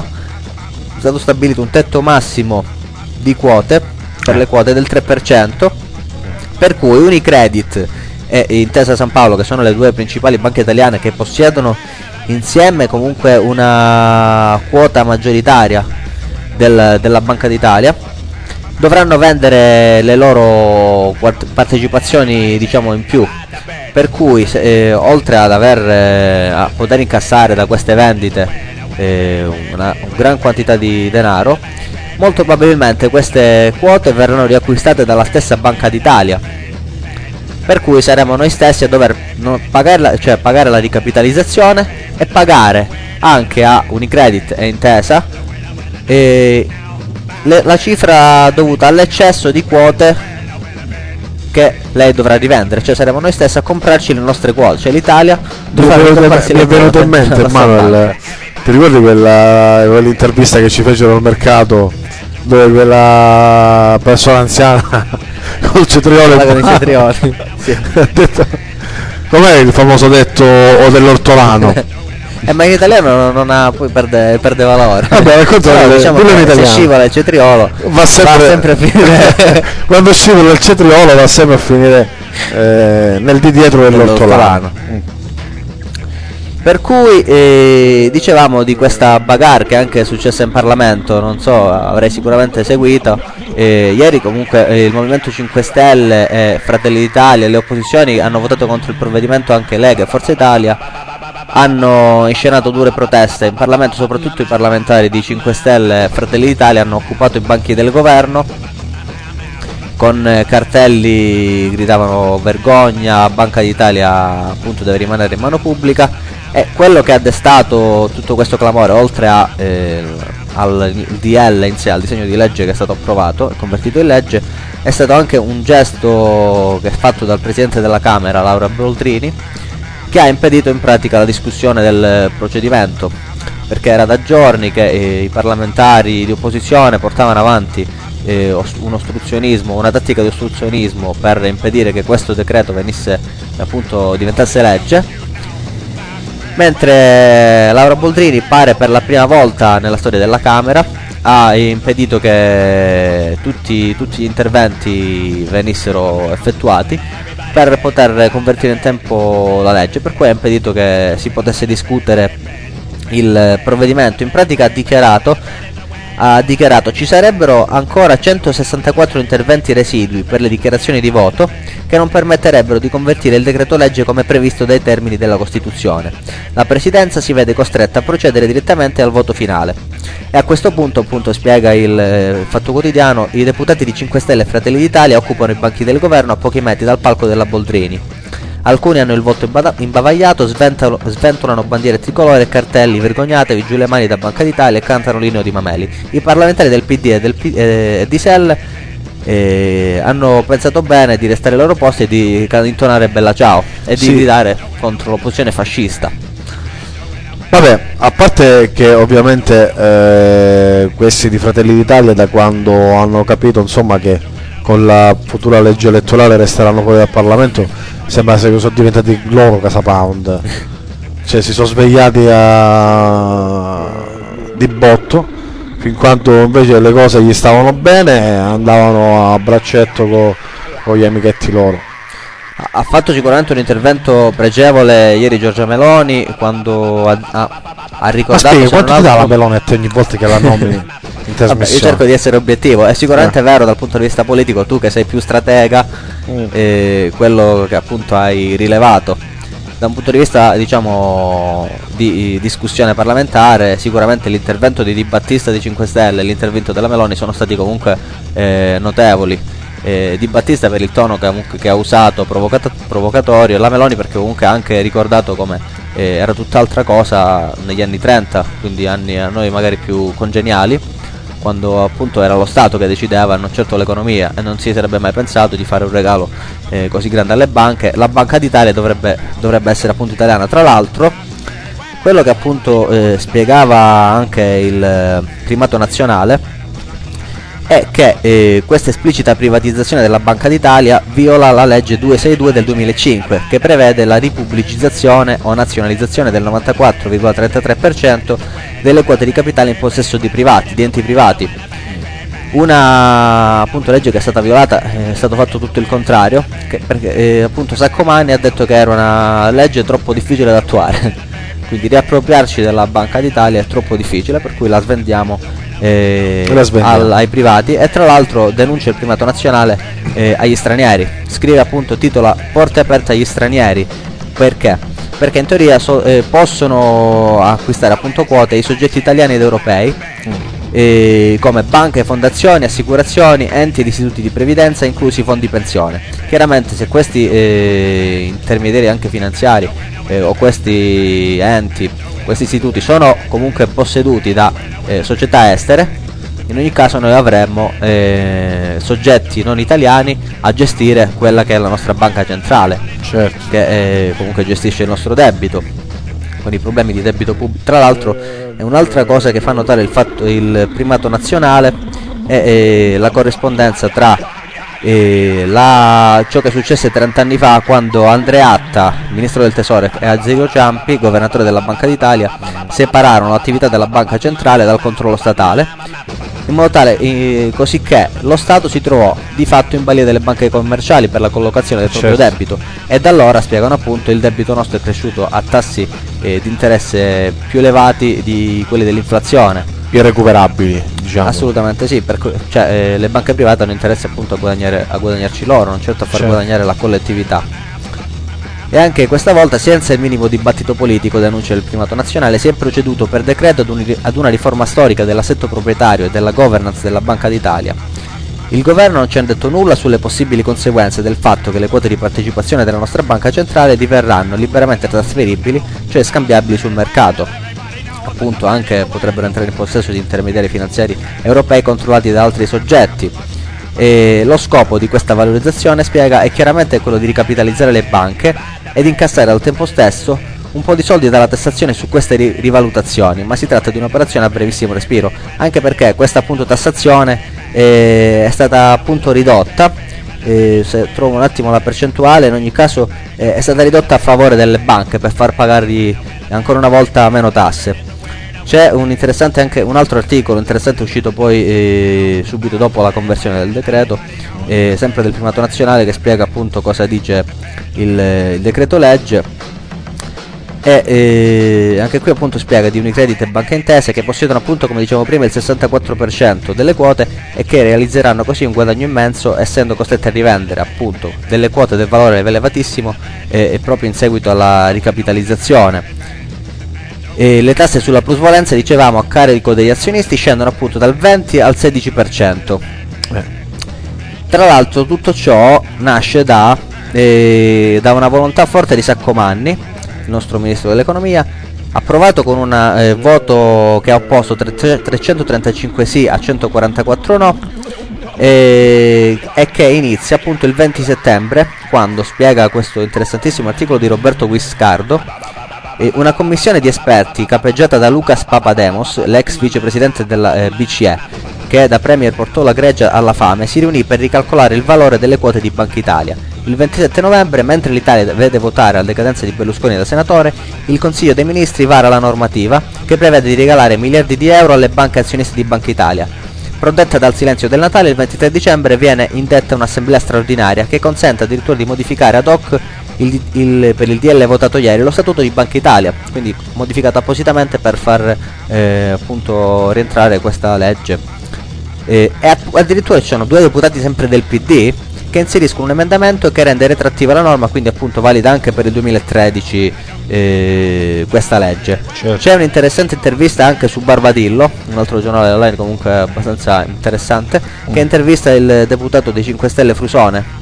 un tetto massimo di quote per le quote del 3%, per cui Unicredit e Intesa San Paolo, che sono le 2 principali banche italiane che possiedono insieme comunque una quota maggioritaria della Banca d'Italia, dovranno vendere le loro partecipazioni, diciamo, in più, per cui oltre a poter incassare da queste vendite una gran quantità di denaro, molto probabilmente queste quote verranno riacquistate dalla stessa Banca d'Italia, per cui saremo noi stessi a dover pagare la ricapitalizzazione e pagare anche a Unicredit e Intesa la cifra dovuta all'eccesso di quote che lei dovrà rivendere, cioè saremo noi stessi a comprarci le nostre quote, cioè l'Italia dovrà comprarsi le quote. Mi è venuto in mente, Manuel, ti ricordi quell'intervista che ci fecero al mercato dove quella persona anziana col cetriolo Con i in mano cetrioli. Sì. ha detto, com'è il famoso detto o dell'ortolano? Ma in italiano non ha, poi perde valore. Vabbè, racconta, Diciamo dillo in che se italiano. scivola il cetriolo Va sempre a finire quando scivola il cetriolo va sempre a finire nel di dietro dell'ortolano. Per cui dicevamo di questa bagarre che anche è successa in Parlamento, non so, avrei sicuramente seguito. Ieri comunque il Movimento 5 Stelle e Fratelli d'Italia e le opposizioni hanno votato contro il provvedimento, anche Lega e Forza Italia hanno inscenato dure proteste in Parlamento, soprattutto i parlamentari di 5 Stelle e Fratelli d'Italia hanno occupato i banchi del governo con cartelli, gridavano vergogna, Banca d'Italia appunto deve rimanere in mano pubblica. E quello che ha destato tutto questo clamore, oltre al DL in sé, al disegno di legge che è stato approvato e convertito in legge, è stato anche un gesto che è fatto dal Presidente della Camera, Laura Boldrini, che ha impedito in pratica la discussione del procedimento, perché era da giorni che i parlamentari di opposizione portavano avanti un ostruzionismo, una tattica di ostruzionismo per impedire che questo decreto diventasse legge, mentre Laura Boldrini pare per la prima volta nella storia della Camera ha impedito che tutti gli interventi venissero effettuati per poter convertire in tempo la legge, per cui ha impedito che si potesse discutere il provvedimento. In pratica ha dichiarato ci sarebbero ancora 164 interventi residui per le dichiarazioni di voto che non permetterebbero di convertire il decreto legge come previsto dai termini della Costituzione. La Presidenza si vede costretta a procedere direttamente al voto finale. E a questo punto, appunto, spiega il Fatto Quotidiano, i deputati di 5 Stelle e Fratelli d'Italia occupano i banchi del governo a pochi metri dal palco della Boldrini. Alcuni hanno il volto imbavagliato, sventolano bandiere tricolore e cartelli "vergognatevi, giù le mani da Banca d'Italia" e cantano l'inno di Mameli. I parlamentari del PD e di SEL hanno pensato bene di restare ai loro posti e di intonare Bella Ciao e di gridare contro l'opposizione fascista. Vabbè, a parte che ovviamente questi di Fratelli d'Italia, da quando hanno capito insomma che con la futura legge elettorale resteranno fuori dal Parlamento, sembra che sono diventati loro Casa Pound, cioè si sono svegliati di botto, fin quanto invece le cose gli stavano bene andavano a braccetto con gli amichetti loro. Ha fatto sicuramente un intervento pregevole ieri Giorgia Meloni quando ha ricordato. Ma spiega, quanto ti dà la Meloni a te ogni volta che la nomini in trasmissione? Vabbè, io cerco di essere obiettivo, è sicuramente vero dal punto di vista politico, tu che sei più stratega, quello che appunto hai rilevato. Da un punto di vista, diciamo, di discussione parlamentare, sicuramente l'intervento di Di Battista di 5 Stelle e l'intervento della Meloni sono stati comunque notevoli. Di Battista per il tono che ha usato, provocatorio, e la Meloni perché comunque ha anche ricordato come era tutt'altra cosa negli anni 30, quindi anni a noi magari più congeniali, quando appunto era lo Stato che decideva, non certo l'economia, e non si sarebbe mai pensato di fare un regalo così grande alle banche. La Banca d'Italia dovrebbe essere appunto italiana. Tra l'altro, quello che appunto spiegava anche il primato nazionale è che questa esplicita privatizzazione della Banca d'Italia viola la legge 262 del 2005, che prevede la ripubblicizzazione o nazionalizzazione del 94,33% delle quote di capitale in possesso di enti privati. Una appunto legge che è stata violata, è stato fatto tutto il contrario, perché appunto Saccomanni ha detto che era una legge troppo difficile da attuare, quindi riappropriarci della Banca d'Italia è troppo difficile, per cui la svendiamo ai privati. E tra l'altro denuncia il primato nazionale agli stranieri, scrive appunto, titola "Porte aperte agli stranieri". Perché? Perché in teoria possono acquistare appunto quote i soggetti italiani ed europei, come banche, fondazioni, assicurazioni, enti ed istituti di previdenza, inclusi fondi pensione. Chiaramente se questi intermediari anche finanziari o questi enti, questi istituti sono comunque posseduti da società estere, in ogni caso noi avremmo soggetti non italiani a gestire quella che è la nostra banca centrale, certo, che comunque gestisce il nostro debito, con i problemi di debito pubblico. Tra l'altro è un'altra cosa che fa notare il primato nazionale, la corrispondenza tra ciò che successe 30 anni fa, quando Andreatta, ministro del tesoro, e Azeglio Ciampi, governatore della Banca d'Italia, separarono l'attività della banca centrale dal controllo statale, in modo tale così che lo Stato si trovò di fatto in balia delle banche commerciali per la collocazione del proprio debito, e da allora, spiegano appunto, il debito nostro è cresciuto a tassi di interesse più elevati di quelli dell'inflazione. Irrecuperabili, diciamo. Assolutamente sì, le banche private hanno interesse appunto a guadagnarci loro, non certo a far guadagnare la collettività. E anche questa volta, senza il minimo dibattito politico, denuncia il primato nazionale, si è proceduto per decreto ad una riforma storica dell'assetto proprietario e della governance della Banca d'Italia. Il governo non ci ha detto nulla sulle possibili conseguenze del fatto che le quote di partecipazione della nostra banca centrale diverranno liberamente trasferibili, cioè scambiabili sul mercato. Appunto, anche potrebbero entrare in possesso di intermediari finanziari europei controllati da altri soggetti. E lo scopo di questa valorizzazione, spiega, è chiaramente quello di ricapitalizzare le banche ed incassare al tempo stesso un po' di soldi dalla tassazione su queste rivalutazioni, ma si tratta di un'operazione a brevissimo respiro, anche perché questa appunto tassazione è stata appunto ridotta. Se trovo un attimo la percentuale, in ogni caso è stata ridotta a favore delle banche per far pagargli ancora una volta meno tasse. C'è un altro articolo interessante uscito poi subito dopo la conversione del decreto, sempre del primato nazionale, che spiega appunto cosa dice il decreto legge, e anche qui appunto spiega di Unicredit e Banca Intesa, che possiedono appunto, come dicevamo prima, il 64% delle quote e che realizzeranno così un guadagno immenso, essendo costretti a rivendere appunto delle quote del valore elevatissimo proprio in seguito alla ricapitalizzazione. Le tasse sulla plusvalenza, dicevamo, a carico degli azionisti scendono appunto dal 20 al 16%. Tra l'altro tutto ciò nasce da una volontà forte di Saccomanni, il nostro ministro dell'economia, approvato con un voto che ha opposto 335 sì a 144 no, e che inizia appunto il 20 settembre, quando, spiega questo interessantissimo articolo di Roberto Guiscardo, una commissione di esperti capeggiata da Lucas Papademos, l'ex vicepresidente della BCE, che da premier portò la Grecia alla fame, si riunì per ricalcolare il valore delle quote di Banca Italia. Il 27 novembre, mentre l'Italia vede votare la decadenza di Berlusconi da senatore, il Consiglio dei Ministri vara la normativa che prevede di regalare miliardi di euro alle banche azioniste di Banca Italia. Protetta dal silenzio del Natale, il 23 dicembre viene indetta un'assemblea straordinaria che consente addirittura di modificare ad hoc per il DL votato ieri lo statuto di Banca Italia, quindi modificato appositamente per far appunto rientrare questa legge. E addirittura ci sono due deputati sempre del PD che inseriscono un emendamento che rende retrattiva la norma, quindi appunto valida anche per il 2013 questa legge. Certo. C'è un'interessante intervista anche su Barbadillo, un altro giornale online comunque abbastanza interessante, che intervista il deputato dei 5 Stelle Frusone,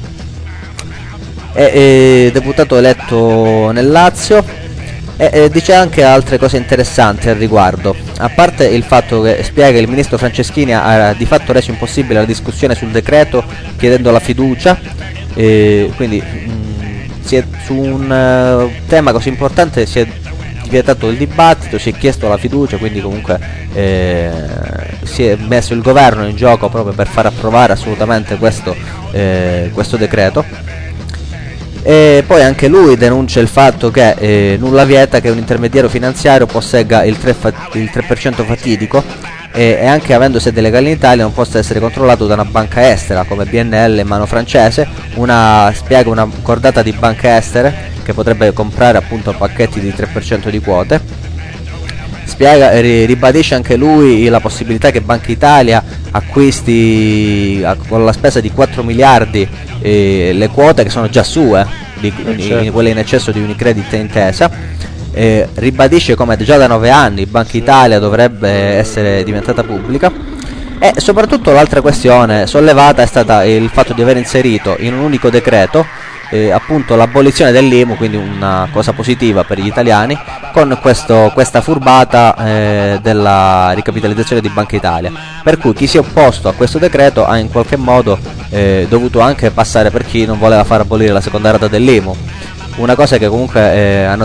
deputato eletto nel Lazio, e dice anche altre cose interessanti al riguardo. A parte il fatto che, spiega, il ministro Franceschini ha di fatto reso impossibile la discussione sul decreto chiedendo la fiducia, quindi su un tema così importante si è vietato il dibattito, si è chiesto la fiducia, quindi comunque si è messo il governo in gioco proprio per far approvare assolutamente questo decreto. E poi anche lui denuncia il fatto che nulla vieta che un intermediario finanziario possegga il 3% fatidico, e anche avendo sede legale in Italia non possa essere controllato da una banca estera come BNL in mano francese, spiega una cordata di banche estere che potrebbe comprare appunto pacchetti di 3% di quote. Spiega, ribadisce anche lui la possibilità che Banca Italia acquisti con la spesa di 4 miliardi le quote che sono già sue, quelle in eccesso di Unicredit e Intesa. Ribadisce come già da 9 anni Banca Italia dovrebbe essere diventata pubblica, e soprattutto l'altra questione sollevata è stata il fatto di aver inserito in un unico decreto appunto l'abolizione dell'IMU, quindi una cosa positiva per gli italiani, con questa furbata della ricapitalizzazione di Banca Italia, per cui chi si è opposto a questo decreto ha in qualche modo dovuto anche passare per chi non voleva far abolire la seconda rata dell'IMU, una cosa che comunque hanno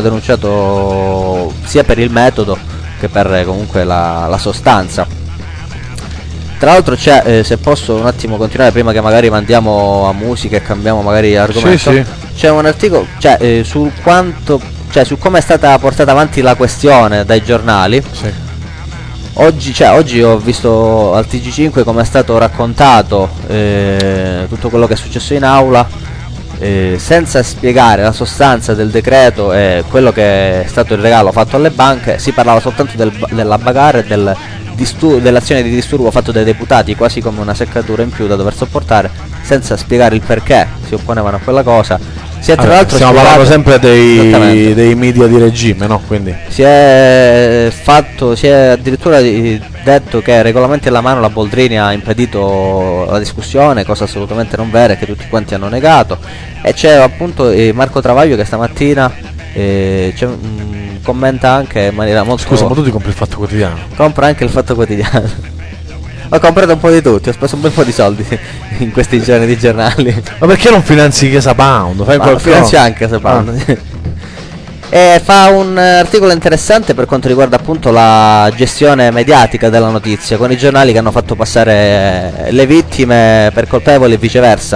denunciato sia per il metodo che per comunque la sostanza. Tra l'altro c'è, se posso un attimo continuare prima che magari mandiamo a musica e cambiamo magari argomento, Sì. c'è un articolo su quanto, su come è stata portata avanti la questione dai giornali. Sì. Oggi ho visto al TG5 come è stato raccontato tutto quello che è successo in aula, senza spiegare la sostanza del decreto e quello che è stato il regalo fatto alle banche. Si parlava soltanto della bagarre e dell'azione di disturbo fatto dai deputati, quasi come una seccatura in più da dover sopportare, senza spiegare il perché si opponevano a quella cosa. Tra l'altro stiamo parlando sempre dei media di regime, no? Quindi si è addirittura detto che regolamenti alla mano la Boldrini ha impedito la discussione, cosa assolutamente non vera e che tutti quanti hanno negato. E c'è appunto Marco Travaglio che stamattina commenta anche in maniera molto... Scusa, ma tu ti compri il Fatto Quotidiano? Compra anche il Fatto Quotidiano. Ho comprato un po' di tutti, ho speso un bel po' di soldi in questi giorni di giornali. Ma perché non finanzi Chiesa Pound? Fai qualcosa? Finanzi anche Chiesa Pound. E fa un articolo interessante per quanto riguarda appunto la gestione mediatica della notizia, con i giornali che hanno fatto passare le vittime per colpevoli e viceversa.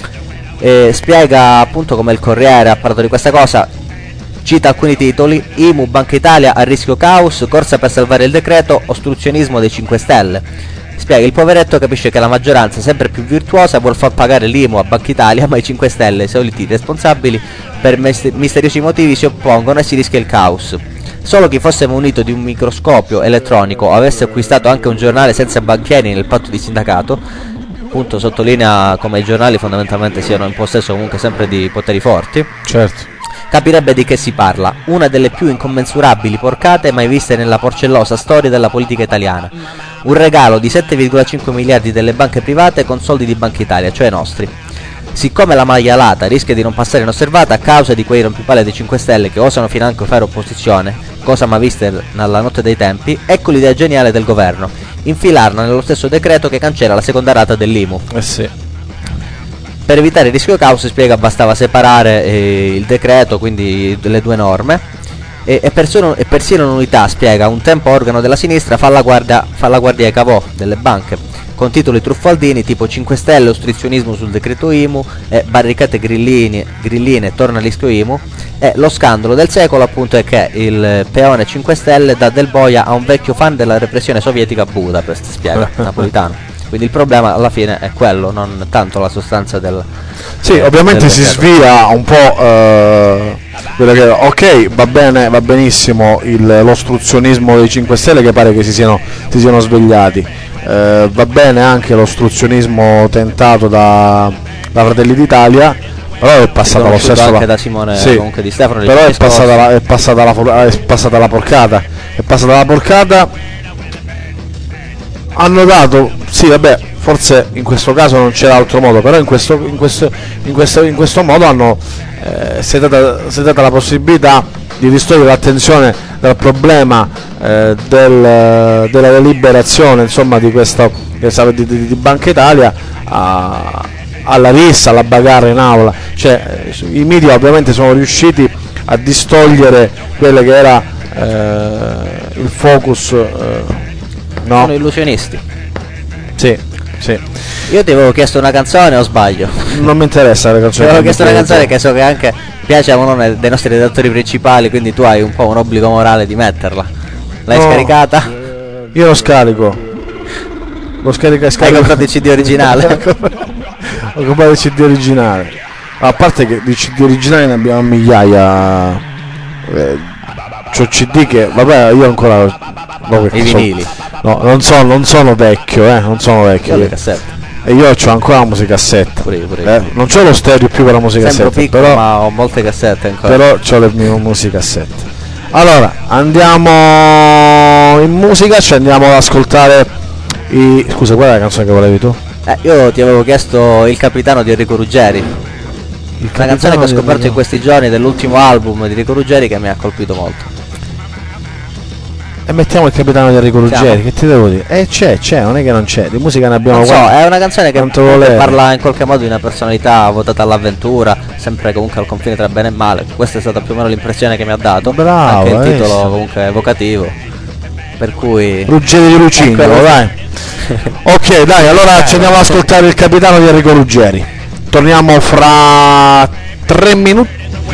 E spiega appunto come il Corriere ha parlato di questa cosa. Cita alcuni titoli: IMU, Banca Italia a rischio caos, corsa per salvare il decreto, ostruzionismo dei 5 Stelle. Spiega: il poveretto capisce che la maggioranza, sempre più virtuosa, vuol far pagare l'IMU a Banca Italia, ma i 5 Stelle, i soliti responsabili, per misteriosi motivi si oppongono e si rischia il caos. Solo chi fosse munito di un microscopio elettronico o avesse acquistato anche un giornale senza banchieri nel patto di sindacato, appunto sottolinea come i giornali fondamentalmente siano in possesso comunque sempre di poteri forti, certo, capirebbe di che si parla. Una delle più incommensurabili porcate mai viste nella porcellosa storia della politica italiana. Un regalo di 7,5 miliardi delle banche private con soldi di Banca Italia, cioè nostri. Siccome la maialata rischia di non passare inosservata a causa di quei rompipalle dei 5 Stelle che osano financo fare opposizione, cosa mai vista nella notte dei tempi, ecco l'idea geniale del governo: infilarla nello stesso decreto che cancella la seconda rata dell'IMU. sì. Per evitare il rischio caos, spiega, bastava separare il decreto, quindi le due norme, e persino l'unità, spiega, un tempo organo della sinistra, fa la guardia ai cavò delle banche, con titoli truffaldini tipo 5 Stelle, ostruzionismo sul decreto IMU, barricate grilline, torna il rischio IMU, e lo scandalo del secolo appunto è che il peone 5 Stelle dà del boia a un vecchio fan della repressione sovietica a Budapest, spiega Napolitano. Quindi il problema alla fine è quello, non tanto la sostanza del... Sì, ovviamente si svia un po' quello che... Ok, va benissimo l'ostruzionismo dei 5 Stelle, che pare che si siano svegliati. Va bene anche l'ostruzionismo tentato da Fratelli d'Italia, però è passata lo stesso anche da Simone, sì, comunque di Stefano, però è passata la porcata. Hanno dato, sì vabbè, forse in questo caso non c'era altro modo, però in questo modo si è data la possibilità di distogliere l'attenzione dal problema della deliberazione, insomma, di Banca Italia alla rissa, alla bagarre in aula. Cioè, i media ovviamente sono riusciti a distogliere quello che era il focus. No. Sono illusionisti. Sì. Io ti avevo chiesto una canzone, o sbaglio? Non mi interessa le canzoni. Ti avevo chiesto una canzone che so che anche piace a uno dei nostri redattori principali, quindi tu hai un po' un obbligo morale di metterla. L'hai scaricata? Io lo scarico. Hai comprato il CD originale? Ho comprato il CD originale. A parte che di CD originali ne abbiamo migliaia. C'ho CD che, vabbè, io ancora i vinili. No, non sono vecchio, non sono vecchio. Le cassette. E io ho ancora la musicassetta. Pure. Non c'ho lo stereo più per la musicassetta, piccolo, però, ma ho molte cassette ancora. Però c'ho le mie musicassette. Allora, andiamo in musica, ci andiamo ad ascoltare Scusa, qual è la canzone che volevi tu? Io ti avevo chiesto Il Capitano di Enrico Ruggeri. Una canzone che ho scoperto in questi giorni dell'ultimo album di Enrico Ruggeri, che mi ha colpito molto. E mettiamo Il Capitano di Enrico Ruggeri, che ti devo dire? C'è, non è che non c'è, di musica ne abbiamo non so, quanto, è una canzone che volete. Parla in qualche modo di una personalità votata all'avventura, sempre comunque al confine tra bene e male. Questa è stata più o meno l'impressione che mi ha dato. Bravo, anche il titolo comunque evocativo. Per cui Ruggeri di Lucingolo, dai. Ok, dai, allora ci andiamo ad ascoltare il capitano di Enrico Ruggeri. Torniamo fra 3 minuti.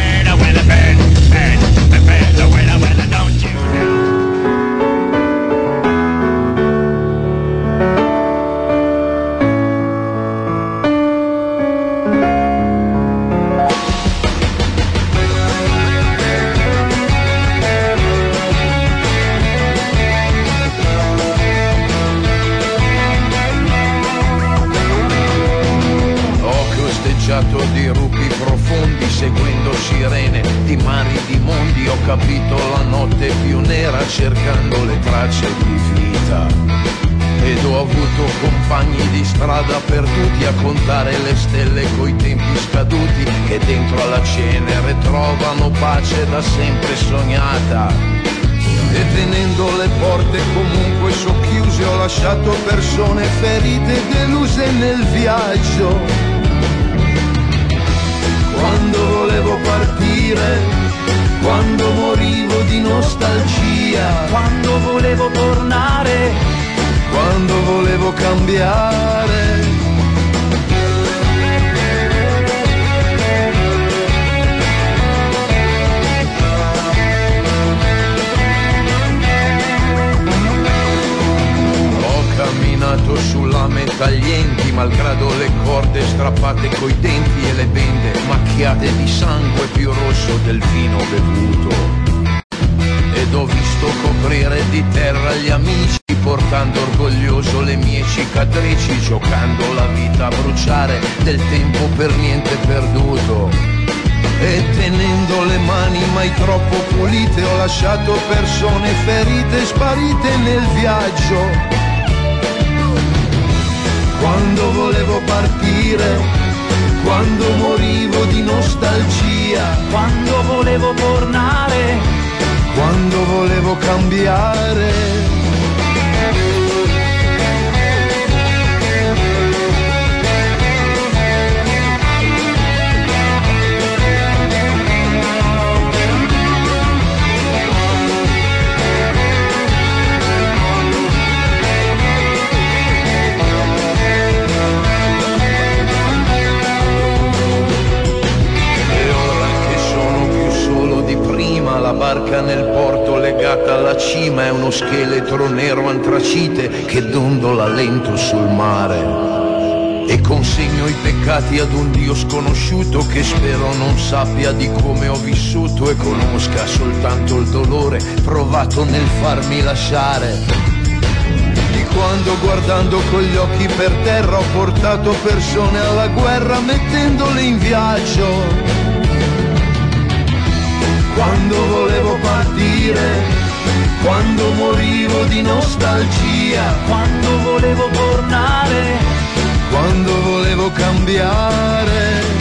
Di rupi profondi, seguendo sirene di mari di mondi, ho capito la notte più nera cercando le tracce di vita. Ed ho avuto compagni di strada perduti a contare le stelle coi tempi scaduti, che dentro alla cenere trovano pace da sempre sognata. E tenendo le porte comunque socchiuse ho lasciato persone ferite e deluse nel viaggio. Quando volevo partire, quando morivo di nostalgia, quando volevo tornare, quando volevo cambiare. Camminato sulla taglienti, malgrado le corde strappate coi denti e le bende macchiate di sangue più rosso del vino bevuto. Ed ho visto coprire di terra gli amici, portando orgoglioso le mie cicatrici, giocando la vita a bruciare del tempo per niente perduto. E tenendo le mani mai troppo pulite ho lasciato persone ferite e sparite nel viaggio. Quando volevo partire, quando morivo di nostalgia, quando volevo tornare, quando volevo cambiare. La barca nel porto legata alla cima è uno scheletro nero antracite che dondola lento sul mare. E consegno i peccati ad un Dio sconosciuto che spero non sappia di come ho vissuto e conosca soltanto il dolore provato nel farmi lasciare. Di quando guardando con gli occhi per terra ho portato persone alla guerra mettendole in viaggio. Quando volevo partire, quando morivo di nostalgia, quando volevo tornare, quando volevo cambiare.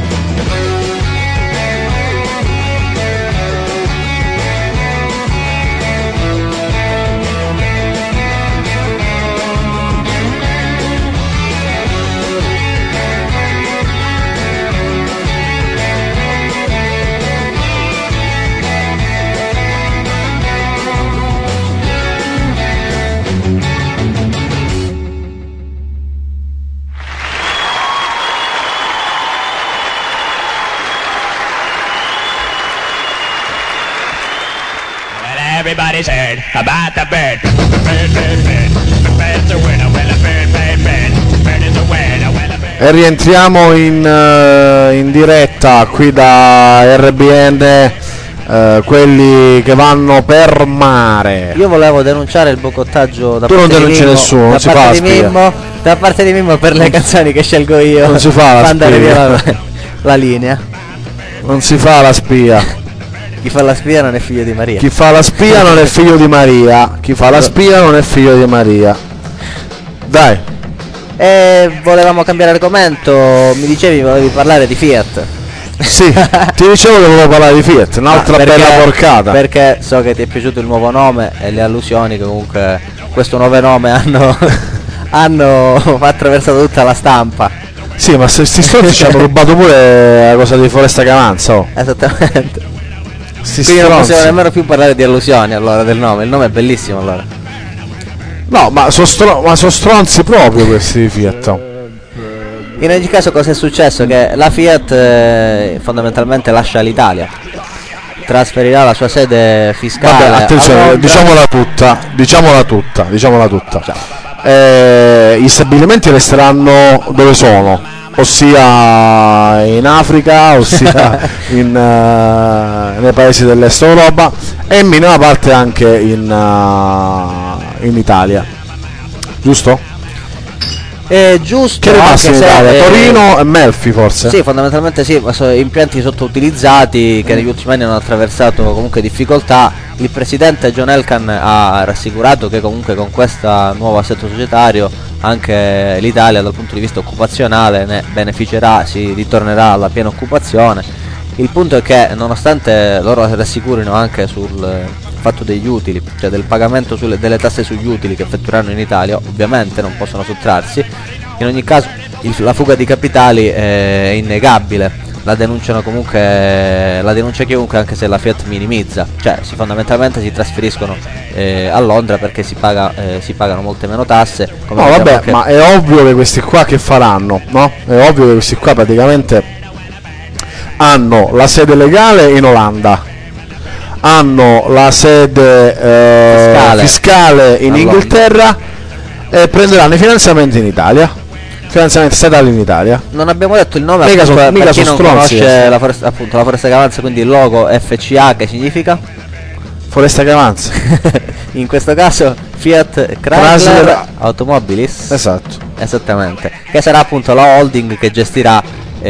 Everybody's heard about the bird. Bird, bird, bird. The bird's a winner. Well, a bird, bird, bird. Bird is a winner. Well, a bird. E rientriamo in diretta qui da RBN, quelli che vanno per mare. Io volevo denunciare il boicottaggio da Tu non parte di denunci Mimmo, nessuno, non da si fa parte la di spia. Mimmo, da parte di Mimmo per le canzoni che scelgo io. Non si fa la fa andare spia. via la linea. Non si fa la spia. Chi fa la spia non è figlio di Maria. Chi fa la spia non è figlio di Maria. Chi fa la spia non è figlio di Maria. Dai. E volevamo cambiare argomento. Mi dicevi volevi parlare di Fiat. Sì, ti dicevo che volevo parlare di Fiat, un'altra bella porcata. Perché so che ti è piaciuto il nuovo nome e le allusioni che comunque questo nuovo nome hanno attraversato tutta la stampa. Sì, ma se sti stronzi ci hanno rubato pure la cosa di Foresta Cavanza, oh. Esattamente. Sti Quindi non stronzi. possiamo nemmeno più parlare di allusioni allora del nome. Il nome è bellissimo allora. No, ma sono stronzi proprio questi di Fiat. In ogni caso cosa è successo? Che la Fiat fondamentalmente lascia l'Italia, trasferirà la sua sede fiscale. Vabbè, attenzione, diciamola tutta. Gli stabilimenti resteranno dove sono, ossia in Africa, ossia nei paesi dell'est Europa e in minima parte anche in Italia, giusto? È giusto, Che rimasti in anche se, Italia? Torino e Melfi forse? Sì, fondamentalmente sì, ma sono impianti sottoutilizzati che negli ultimi anni hanno attraversato comunque difficoltà. Il presidente John Elkann ha rassicurato che comunque con questo nuovo assetto societario anche l'Italia dal punto di vista occupazionale ne beneficerà, si ritornerà alla piena occupazione. Il punto è che nonostante loro rassicurino anche sul fatto degli utili, cioè del pagamento delle tasse sugli utili che effettueranno in Italia, ovviamente non possono sottrarsi. In ogni caso la fuga di capitali è innegabile, la denuncia chiunque, anche se la Fiat minimizza, cioè fondamentalmente si trasferiscono a Londra perché si pagano molte meno tasse. No, vabbè, ma è ovvio che questi qua che faranno, no? È ovvio che questi qua praticamente hanno la sede legale in Olanda, hanno la sede fiscale in Inghilterra e prenderanno i finanziamenti in Italia, finanziamenti statali in Italia. Non abbiamo detto il nome, mica appunto, per chi non stronzi, conosce la foresta che avanza, quindi il logo FCA che significa? Foresta che avanza. In questo caso Fiat Chrysler Automobiles. Esatto. Esattamente. Che sarà appunto la holding che gestirà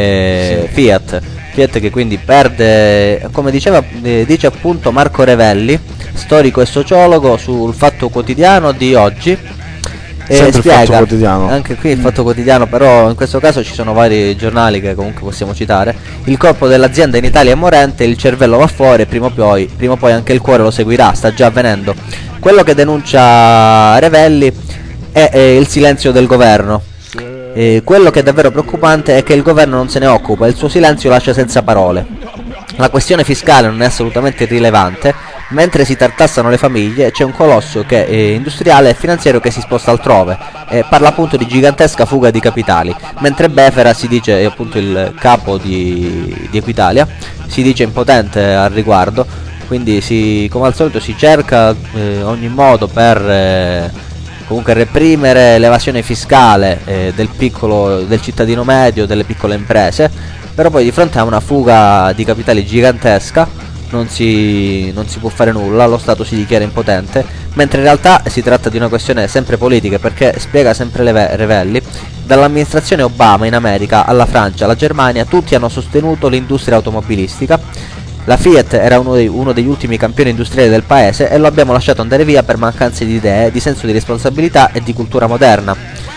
Fiat che quindi perde, come dice appunto Marco Revelli, storico e sociologo, sul Fatto Quotidiano di oggi. Sempre spiega, il Fatto Quotidiano. anche qui il Fatto Quotidiano, però in questo caso ci sono vari giornali che comunque possiamo citare. Il corpo dell'azienda in Italia è morente, il cervello va fuori, prima o poi anche il cuore lo seguirà, sta già avvenendo. Quello che denuncia Revelli è il silenzio del governo. Quello che è davvero preoccupante è che il governo non se ne occupa, il suo silenzio lascia senza parole. La questione fiscale non è assolutamente irrilevante, mentre si tartassano le famiglie c'è un colosso industriale e finanziario che si sposta altrove, parla appunto di gigantesca fuga di capitali, mentre Befera, si dice, appunto il capo di Equitalia, si dice impotente al riguardo, quindi come al solito si cerca ogni modo per comunque reprimere l'evasione fiscale del cittadino medio, delle piccole imprese, però poi di fronte a una fuga di capitali gigantesca non si può fare nulla, lo Stato si dichiara impotente, mentre in realtà si tratta di una questione sempre politica, perché spiega sempre Revelli, dall'amministrazione Obama in America alla Francia alla Germania tutti hanno sostenuto l'industria automobilistica. La Fiat era uno degli ultimi campioni industriali del paese e lo abbiamo lasciato andare via per mancanza di idee, di senso di responsabilità e di cultura moderna.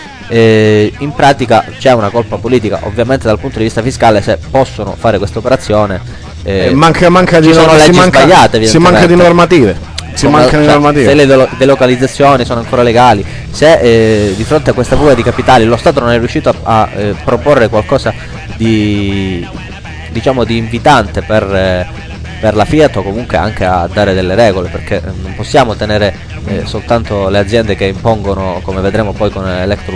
In pratica c'è una colpa politica, ovviamente dal punto di vista fiscale, se possono fare questa operazione. Manca di leggi sbagliate, si manca di normative. Se le delocalizzazioni sono ancora legali, se di fronte a questa fuga di capitali lo Stato non è riuscito a proporre qualcosa di invitante per la Fiat, o comunque anche a dare delle regole, perché non possiamo tenere soltanto le aziende che impongono, come vedremo poi con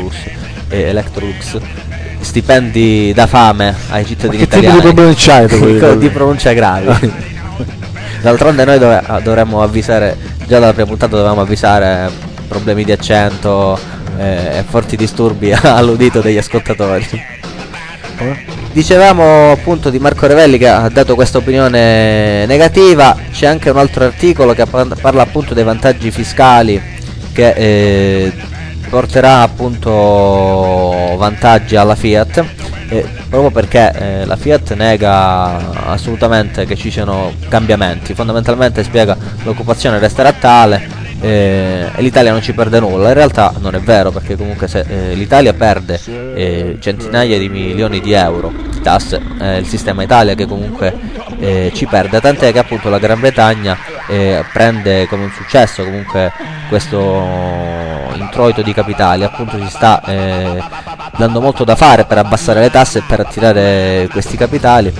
Electrolux, stipendi da fame ai cittadini italiani. Che tipo di problemi c'hai? Di pronuncia gravi. D'altronde noi dovremmo avvisare, già dalla prima puntata dovevamo avvisare problemi di accento e forti disturbi all'udito degli ascoltatori. Dicevamo appunto di Marco Revelli, che ha dato questa opinione negativa. C'è anche un altro articolo che parla appunto dei vantaggi fiscali, che porterà appunto vantaggi alla Fiat, proprio perché la Fiat nega assolutamente che ci siano cambiamenti. Fondamentalmente spiega l'occupazione resterà tale e l'Italia non ci perde nulla. In realtà non è vero, perché comunque se l'Italia perde centinaia di milioni di euro di tasse, il sistema Italia che comunque ci perde, tant'è che appunto la Gran Bretagna prende come un successo comunque questo introito di capitali, appunto si sta dando molto da fare per abbassare le tasse e per attirare questi capitali.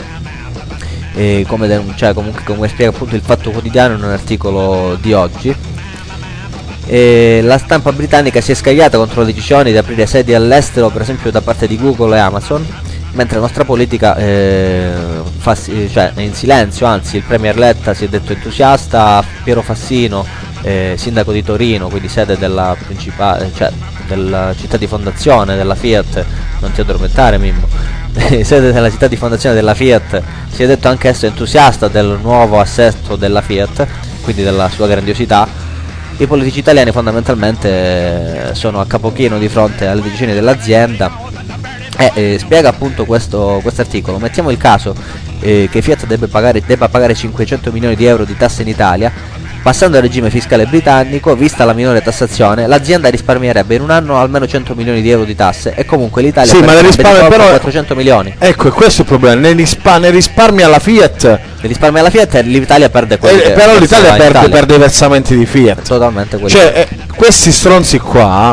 Come spiega appunto il Fatto Quotidiano in un articolo di oggi. La stampa britannica si è scagliata contro le decisioni di aprire sedi all'estero, per esempio da parte di Google e Amazon, mentre la nostra politica è in silenzio. Anzi, il Premier Letta si è detto entusiasta, Piero Fassino, sindaco di Torino, quindi sede della principale, della città di fondazione della Fiat, non ti addormentare Mimmo, sede della città di fondazione della Fiat, si è detto anch'esso entusiasta del nuovo assetto della Fiat, quindi della sua grandiosità. I politici italiani fondamentalmente sono a capochino di fronte alle decisioni dell'azienda e spiega appunto questo articolo. Mettiamo il caso che Fiat debba pagare 500 milioni di euro di tasse in Italia. Passando al regime fiscale britannico, vista la minore tassazione, l'azienda risparmierebbe in un anno almeno 100 milioni di euro di tasse e comunque l'Italia risparmia però 400 milioni. Ecco, e questo è il problema, ne risparmia la Fiat. Risparmia la Fiat e l'Italia perde quelli però l'Italia perde i versamenti di Fiat. Totalmente quelli. Questi stronzi qua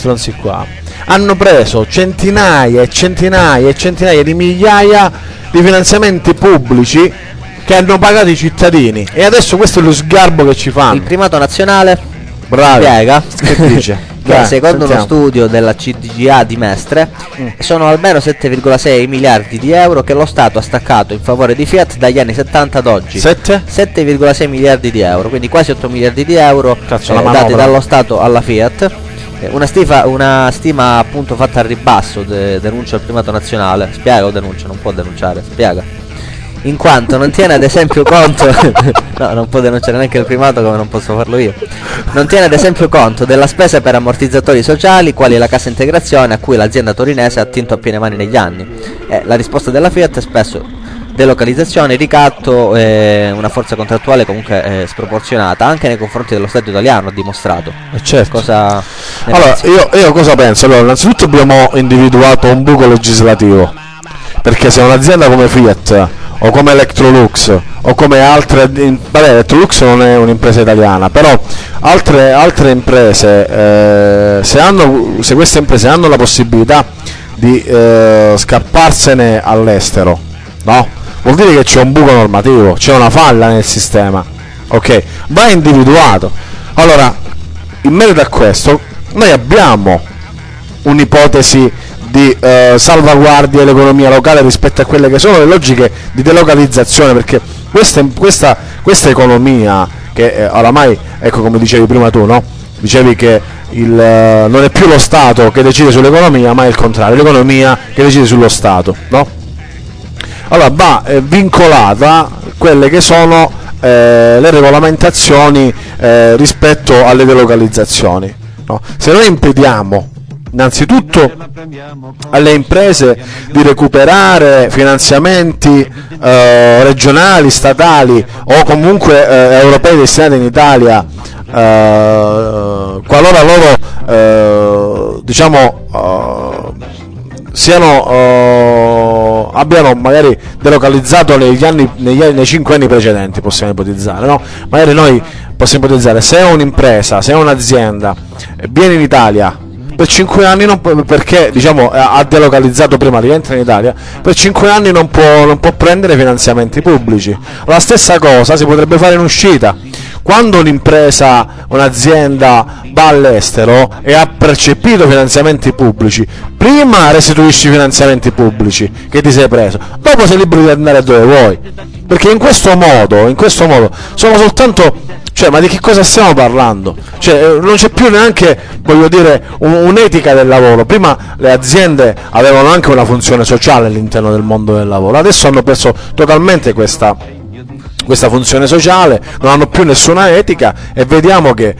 hanno preso centinaia e centinaia e centinaia di migliaia di finanziamenti pubblici che hanno pagato i cittadini, e adesso questo è lo sgarbo che ci fanno. Il primato nazionale spiega che dice che secondo uno studio della CDGA di Mestre sono almeno 7,6 miliardi di euro che lo Stato ha staccato in favore di Fiat dagli anni 70 ad oggi. 7,6 miliardi di euro, quindi quasi 8 miliardi di euro dati dallo Stato alla Fiat. Una stima appunto fatta al ribasso, denuncia il primato nazionale. Spiega o denuncia? Non può denunciare, spiega. In quanto non tiene ad esempio conto no, non può denunciare neanche il primato, come non posso farlo io. Non tiene ad esempio conto della spesa per ammortizzatori sociali, quali la cassa integrazione, a cui l'azienda torinese ha attinto a piene mani negli anni. La risposta della Fiat è spesso delocalizzazione, ricatto, una forza contrattuale comunque sproporzionata anche nei confronti dello Stato italiano, ha dimostrato. Certo. Cosa allora io cosa penso? Allora, innanzitutto abbiamo individuato un buco legislativo, perché se un'azienda come Fiat o come Electrolux o come altre, Electrolux non è un'impresa italiana, però altre imprese, se queste imprese hanno la possibilità di scapparsene all'estero, no? Vuol dire che c'è un buco normativo, c'è una falla nel sistema, ok? Va individuato. Allora, in merito a questo, noi abbiamo un'ipotesi di salvaguardia dell'economia locale rispetto a quelle che sono le logiche di delocalizzazione, perché questa economia che oramai, ecco, come dicevi prima tu, no? Dicevi che non è più lo Stato che decide sull'economia, ma è il contrario, l'economia che decide sullo Stato, no? Allora va vincolata quelle che sono le regolamentazioni rispetto alle delocalizzazioni, no? Se noi impediamo innanzitutto alle imprese di recuperare finanziamenti regionali, statali o comunque europei destinati in Italia, qualora loro abbiano magari delocalizzato nei 5 anni precedenti, possiamo ipotizzare, no? Magari noi possiamo ipotizzare, se un'impresa, se un'azienda viene in Italia per 5 anni, perché ha delocalizzato prima di entrare in Italia, per 5 anni non può prendere finanziamenti pubblici. La stessa cosa si potrebbe fare in uscita. Quando un'impresa, un'azienda va all'estero e ha percepito finanziamenti pubblici, prima restituisci i finanziamenti pubblici che ti sei preso, dopo sei libero di andare dove vuoi, perché in questo modo sono soltanto, ma di che cosa stiamo parlando? Non c'è più neanche, voglio dire, un'etica del lavoro. Prima le aziende avevano anche una funzione sociale all'interno del mondo del lavoro, adesso hanno perso totalmente questa funzione sociale, non hanno più nessuna etica, e vediamo che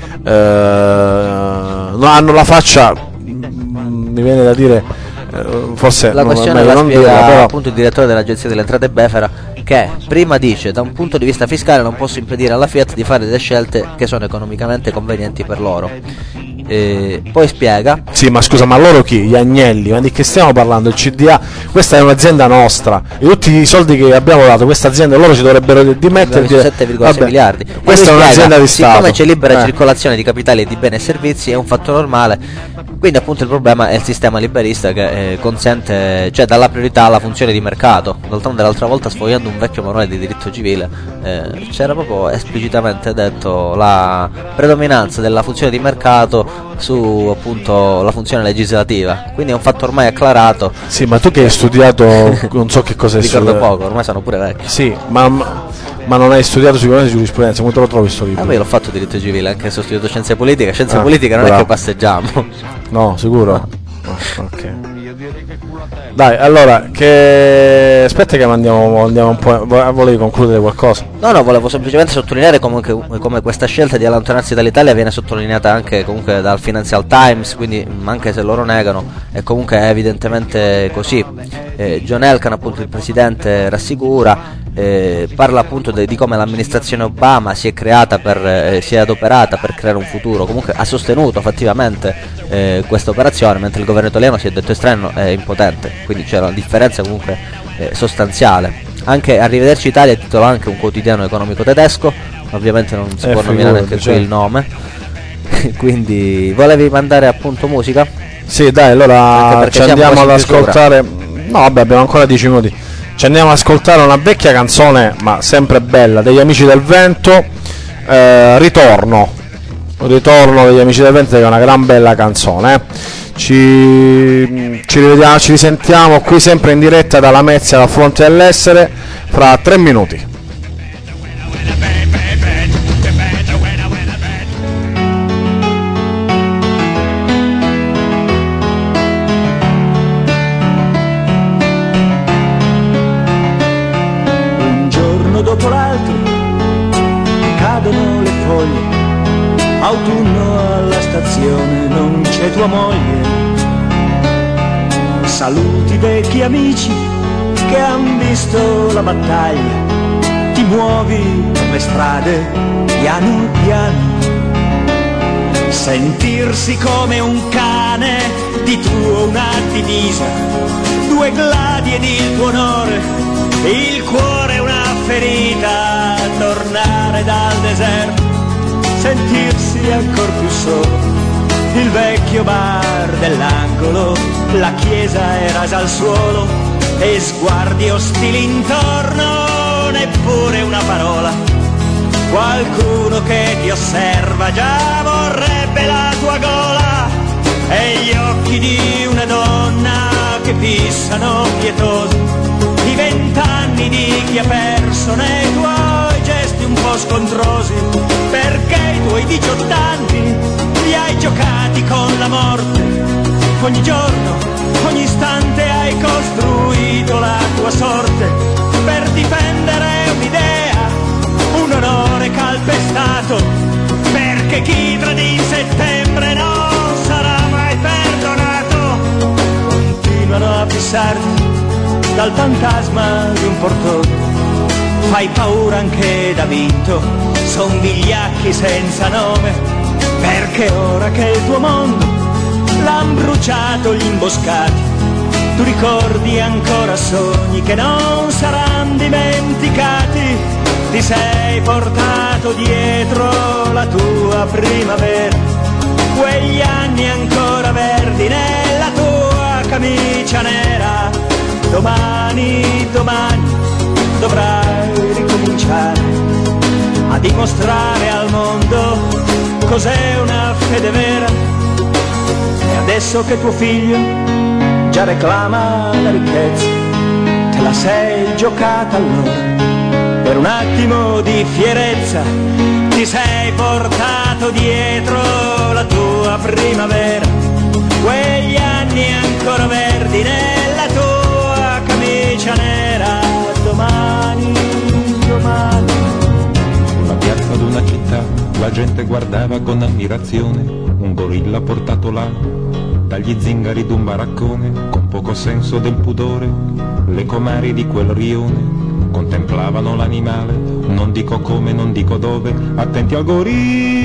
hanno la faccia, mi viene da dire, forse la questione la spiega appunto il direttore dell'Agenzia delle Entrate Befera, che prima dice, da un punto di vista fiscale non posso impedire alla Fiat di fare delle scelte che sono economicamente convenienti per loro. Poi spiega: sì, ma scusa, ma loro chi? Gli agnelli? Ma di che stiamo parlando? Il CDA, questa è un'azienda nostra, e tutti i soldi che abbiamo dato questa azienda, loro ci dovrebbero dimettere 7,6 miliardi. Questa è un'azienda di Stato. Siccome c'è libera circolazione di capitali e di beni e servizi, è un fatto normale. Quindi appunto il problema è il sistema liberista che consente, dà la priorità alla funzione di mercato. D'altronde l'altra volta, sfogliando un vecchio manuale di diritto civile, c'era proprio esplicitamente detto la predominanza della funzione di mercato su appunto la funzione legislativa, quindi è un fatto ormai acclarato. Sì, ma tu che hai studiato non so che cosa hai Ricordo studiato. poco, ormai sono pure vecchio. Sì, ma non hai studiato sicuramente giurisprudenza, come te lo trovi sto libro? Io l'ho fatto diritto civile, anche se ho studiato scienze politiche. Scienze Ah, politiche non bravo. è che passeggiamo. No, sicuro? Ok. Dai, allora, che aspetta che andiamo un po'. Volevi concludere qualcosa? No, volevo semplicemente sottolineare come questa scelta di allontanarsi dall'Italia viene sottolineata anche comunque dal Financial Times, quindi anche se loro negano, è comunque evidentemente così. John Elkann, appunto il presidente, rassicura, parla appunto di come l'amministrazione Obama si è adoperata per creare un futuro, comunque ha sostenuto fattivamente questa operazione, mentre il governo italiano si è detto estraneo e impotente, quindi c'è una differenza comunque sostanziale. Anche Arrivederci Italia titola anche un quotidiano economico tedesco, ovviamente non si può nominare anche qui il nome. Quindi volevi mandare appunto musica? Sì, dai, allora ci andiamo ad ascoltare. No, vabbè, abbiamo ancora 10 minuti. Ci andiamo ad ascoltare una vecchia canzone, ma sempre bella, degli Amici del Vento. Ritorno degli Amici del Vento, che è una gran bella canzone. Ci rivediamo, ci risentiamo qui sempre in diretta dalla Mezzia, dal fronte dell'Essere, fra 3 minuti. Un giorno dopo l'altro cadono le foglie, autunno alla stazione, non c'è tua moglie. Saluti vecchi amici che han visto la battaglia, ti muovi per le strade piano piano. Sentirsi come un cane, di tuo una divisa, 2 gladi ed il tuo onore, il cuore una ferita, tornare dal deserto, sentirsi ancor più solo, il vecchio bar dell'angolo, la chiesa è rasa al suolo e sguardi ostili intorno, neppure una parola. Qualcuno che ti osserva già vorrebbe la tua gola e gli occhi di una donna che fissano pietosi i 20 anni di chi ha perso nei tuoi gesti un po' scontrosi, perché i tuoi 18 anni li hai giocati con la morte. Ogni giorno, ogni istante hai costruito la tua sorte per difendere un'idea, un onore calpestato, perché chi tradì in settembre non sarà mai perdonato. Continuano a fissarti dal fantasma di un portone, fai paura anche da vinto, son vigliacchi senza nome, perché ora che il tuo mondo l'han bruciato gli imboscati, tu ricordi ancora sogni che non saranno dimenticati, ti sei portato dietro la tua primavera, quegli anni ancora verdi nella tua camicia nera. Domani dovrai ricominciare a dimostrare al mondo cos'è una fede vera. E adesso che tuo figlio già reclama la ricchezza, te la sei giocata allora, per un attimo di fierezza, ti sei portato dietro la tua primavera, quegli anni ancora verdi nella tua camicia nera. Domani sulla piazza d'una città la gente guardava con ammirazione un gorilla portato là dagli zingari d'un baraccone, con poco senso del pudore. Le comari di quel rione contemplavano l'animale, non dico come, non dico dove, attenti al gorilla.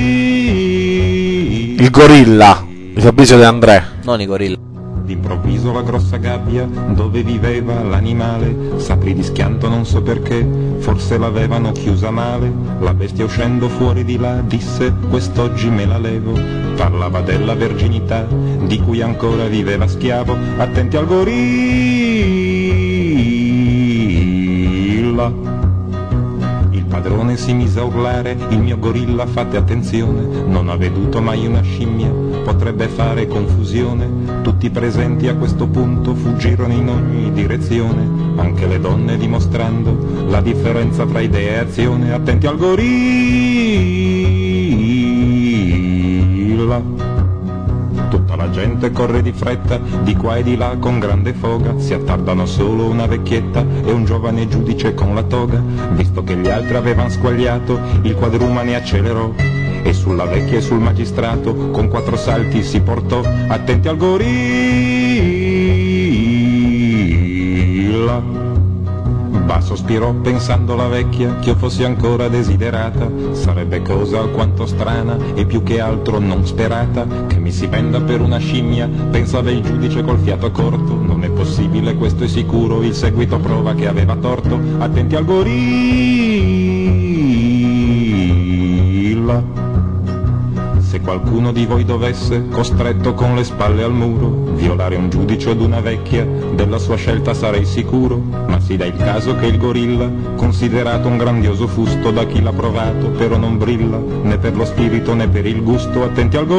Il gorilla, il Fabrizio De André. Non i gorilla. D'improvviso la grossa gabbia dove viveva l'animale s'aprì di schianto, non so perché, forse l'avevano chiusa male. La bestia uscendo fuori di là disse: quest'oggi me la levo. Parlava della verginità di cui ancora viveva schiavo. Attenti al gorilla. là. Il padrone si mise a urlare, il mio gorilla fate attenzione, non ha veduto mai una scimmia, potrebbe fare confusione. Tutti i presenti a questo punto fuggirono in ogni direzione, anche le donne dimostrando la differenza tra idea e azione. Attenti al gorilla. Tutta la gente corre di fretta, di qua e di là con grande foga, si attardano solo una vecchietta e un giovane giudice con la toga. Visto che gli altri avevano squagliato, il quadrumane accelerò e sulla vecchia e sul magistrato con 4 salti si portò. Attenti al gorilla. Ma sospirò pensando la vecchia che io fossi ancora desiderata, sarebbe cosa alquanto strana e più che altro non sperata, che mi si venda per una scimmia, pensava il giudice col fiato corto. Non è possibile, questo è sicuro, il seguito prova che aveva torto. Attenti al gorilla. Se qualcuno di voi dovesse, costretto con le spalle al muro, violare un giudice od una vecchia, della sua scelta sarei sicuro. Ma si dà il caso che il gorilla, considerato un grandioso fusto da chi l'ha provato, però non brilla né per lo spirito né per il gusto. Attenti al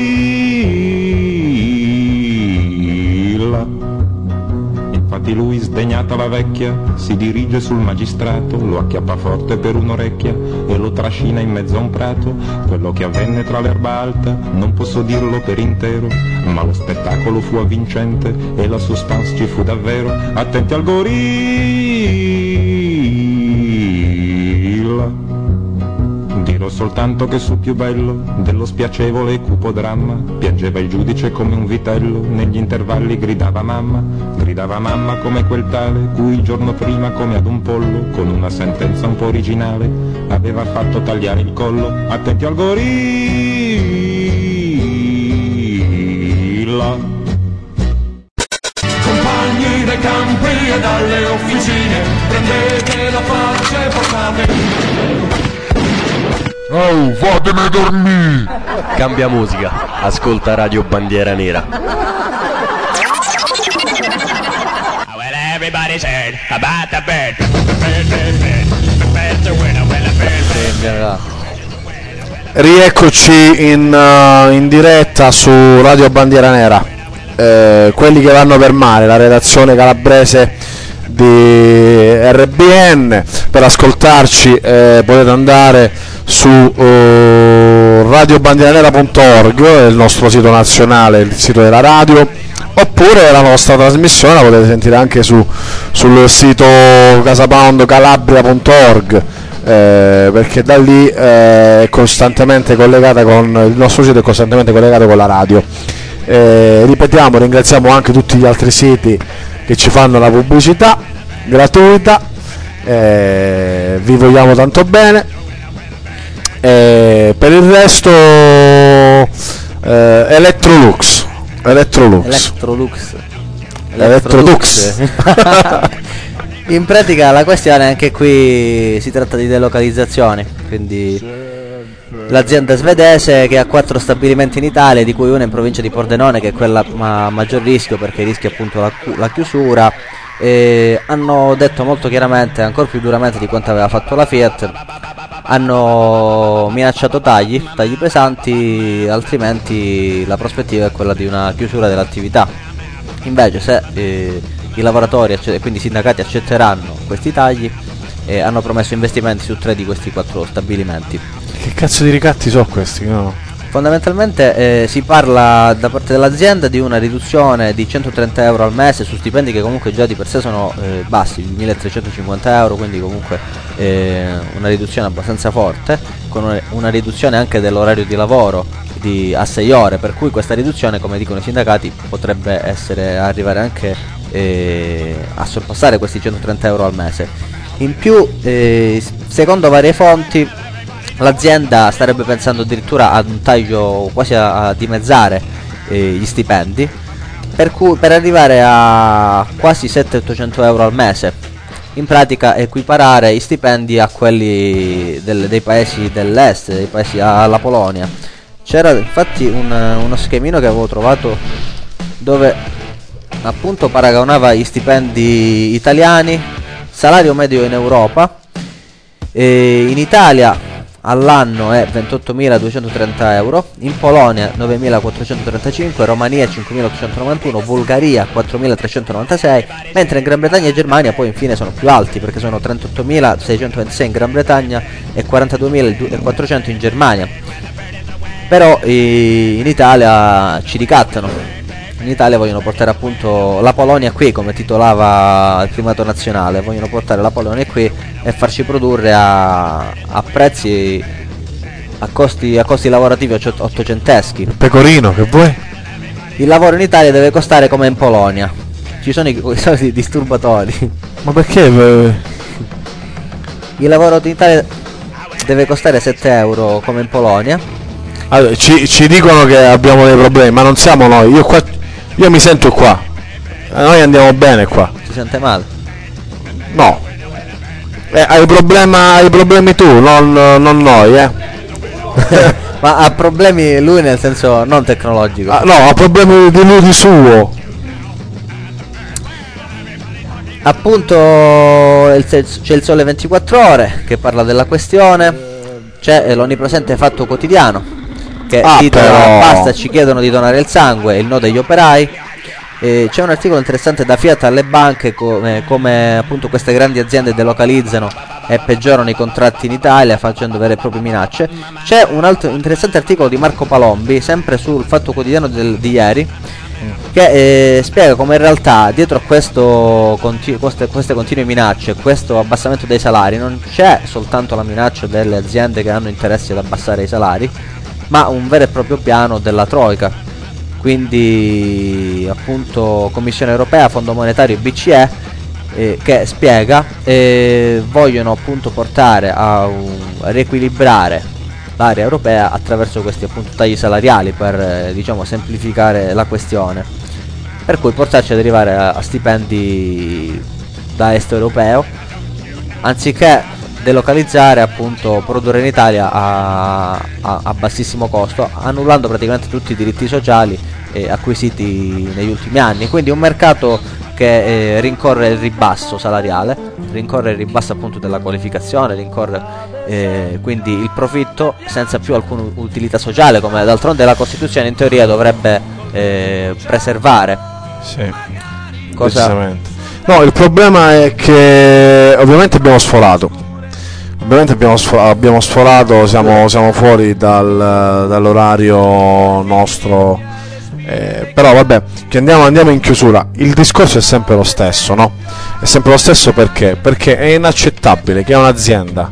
gorilla. Infatti lui, sdegnata la vecchia, si dirige sul magistrato, lo acchiappa forte per un'orecchia e lo trascina in mezzo a un prato. Quello che avvenne tra l'erba alta non posso dirlo per intero, ma lo spettacolo fu avvincente e la suspense ci fu davvero. Attenti al gorilla. Dirò soltanto che sul più bello dello spiacevole e cupo dramma piangeva il giudice come un vitello, negli intervalli gridava mamma come quel tale cui il giorno prima, come ad un pollo, con una sentenza un po' originale aveva fatto tagliare il collo. Attenti al gorilla. Compagni dai campi e dalle officine, prendete la pace e portate. Oh, fatemi dormire! Cambia musica, ascolta Radio Bandiera Nera. Well, everybody's heard about the bird. The bird's a winner. Well, the bird. Rieccoci in diretta su Radio Bandiera Nera. Quelli che vanno per mare, la redazione calabrese di RBN. Per ascoltarci potete andare su radiobandieranera.org, il nostro sito nazionale, il sito della radio, oppure la nostra trasmissione la potete sentire anche sul sito casapoundcalabria.org, perché da lì è costantemente collegata con il nostro sito, è costantemente collegato con la radio. Ripetiamo, ringraziamo anche tutti gli altri siti che ci fanno la pubblicità gratuita, vi vogliamo tanto bene. Per il resto Electrolux. In pratica la questione anche qui si tratta di delocalizzazione, quindi l'azienda svedese che ha 4 stabilimenti in Italia, di cui uno in provincia di Pordenone, che è quella a maggior rischio perché rischia appunto la chiusura, hanno detto molto chiaramente, ancora più duramente di quanto aveva fatto la Fiat, hanno minacciato tagli pesanti, altrimenti la prospettiva è quella di una chiusura dell'attività. Invece se i lavoratori e quindi i sindacati accetteranno questi tagli, hanno promesso investimenti su 3 di questi 4 stabilimenti. Che cazzo di ricatti sono questi? No? Fondamentalmente si parla da parte dell'azienda di una riduzione di 130 euro al mese su stipendi che comunque già di per sé sono bassi, 1350 euro, quindi comunque una riduzione abbastanza forte, con una riduzione anche dell'orario di lavoro a 6 ore, per cui questa riduzione, come dicono i sindacati, potrebbe arrivare anche a sorpassare questi 130 euro al mese. In più, secondo varie fonti, l'azienda starebbe pensando addirittura ad un taglio quasi a dimezzare gli stipendi, per arrivare a quasi 700-800 euro al mese. In pratica equiparare i stipendi a quelli dei paesi dell'est, dei paesi alla Polonia. C'era infatti uno schemino che avevo trovato dove appunto paragonava gli stipendi italiani Salario medio in Europa, in Italia all'anno è 28.230 euro, in Polonia 9.435, Romania 5.891, Bulgaria 4.396, mentre in Gran Bretagna e Germania poi infine sono più alti, perché sono 38.626 in Gran Bretagna e 42.400 in Germania. Però in Italia ci ricattano. In Italia vogliono portare appunto la Polonia qui, come titolava il primato nazionale, vogliono portare la Polonia qui e farci produrre a prezzi, a costi lavorativi ottocenteschi. Pecorino, che vuoi? Il lavoro in Italia deve costare come in Polonia. Ci sono i soliti disturbatori. Ma perché? Il lavoro in Italia deve costare 7 euro come in Polonia. Allora, ci dicono che abbiamo dei problemi, ma non siamo noi. Io mi sento qua. Noi andiamo bene qua. Si sente male? No. Hai problemi tu, non noi, Ma ha problemi lui nel senso non tecnologico. No, ha problemi di lui di suo. Appunto c'è il Sole 24 Ore che parla della questione. C'è l'onnipresente Fatto Quotidiano che titola "Basta, ci chiedono di donare il sangue, il no degli operai". C'è un articolo interessante da Fiat alle banche, come appunto queste grandi aziende delocalizzano e peggiorano i contratti in Italia facendo vere e proprie minacce. C'è un altro interessante articolo di Marco Palombi, sempre sul Fatto Quotidiano di ieri, che spiega come in realtà dietro a queste continue minacce, questo abbassamento dei salari, non c'è soltanto la minaccia delle aziende che hanno interesse ad abbassare i salari, ma un vero e proprio piano della Troika. Quindi appunto Commissione Europea, Fondo Monetario e BCE che spiega vogliono appunto portare a riequilibrare l'area europea attraverso questi appunto tagli salariali per diciamo semplificare la questione, per cui portarci ad arrivare a stipendi da est europeo, anziché delocalizzare, appunto produrre in Italia a bassissimo costo, annullando praticamente tutti i diritti sociali acquisiti negli ultimi anni. Quindi un mercato che rincorre il ribasso salariale, rincorre il ribasso appunto della qualificazione, rincorre quindi il profitto senza più alcuna utilità sociale, come d'altronde la Costituzione in teoria dovrebbe preservare. Sì, decisamente. No, il problema è che ovviamente abbiamo sforato. Abbiamo sforato, siamo fuori dall'orario nostro, però vabbè, che andiamo in chiusura. Il discorso è sempre lo stesso, no? È sempre lo stesso perché è inaccettabile che un'azienda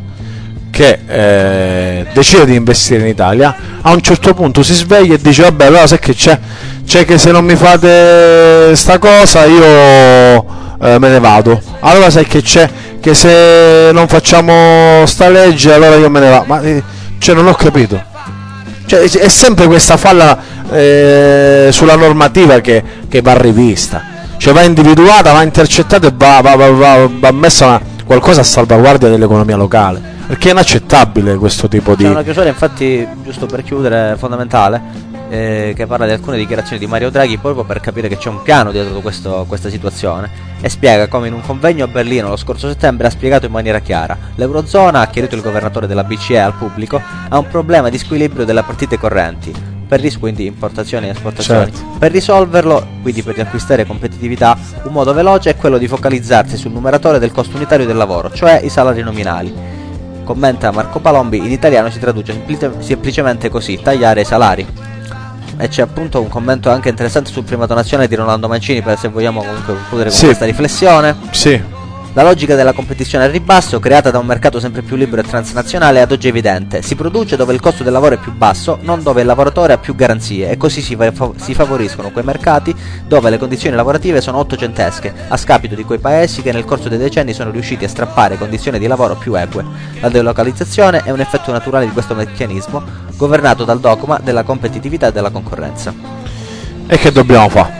che decide di investire in Italia a un certo punto si sveglia e dice vabbè, allora sai che c'è che se non mi fate sta cosa io me ne vado, allora sai che c'è che se non facciamo sta legge allora io me ne vado. Ma non ho capito, è sempre questa falla sulla normativa che va rivista, va individuata, va intercettata e va messa qualcosa a salvaguardia dell'economia locale, perché è inaccettabile questo tipo di... C'è una chiusura infatti, giusto per chiudere, fondamentale, che parla di alcune dichiarazioni di Mario Draghi, proprio per capire che c'è un piano dietro questa situazione, e spiega come in un convegno a Berlino lo scorso settembre ha spiegato in maniera chiara: l'Eurozona, ha chiarito il governatore della BCE al pubblico, ha un problema di squilibrio delle partite correnti, quindi importazioni e esportazioni. Certo. Per risolverlo, quindi per riacquistare competitività, un modo veloce è quello di focalizzarsi sul numeratore del costo unitario del lavoro, cioè i salari nominali. Commenta Marco Palombi, in italiano si traduce semplicemente così: tagliare i salari. E c'è appunto un commento anche interessante sul primato nazionale di Rolando Mancini, per se vogliamo comunque concludere con questa riflessione. Sì. La logica della competizione al ribasso, creata da un mercato sempre più libero e transnazionale, è ad oggi evidente. Si produce dove il costo del lavoro è più basso, non dove il lavoratore ha più garanzie, e così si favoriscono quei mercati dove le condizioni lavorative sono ottocentesche, a scapito di quei paesi che nel corso dei decenni sono riusciti a strappare condizioni di lavoro più eque. La delocalizzazione è un effetto naturale di questo meccanismo, governato dal dogma della competitività e della concorrenza. E che dobbiamo fare?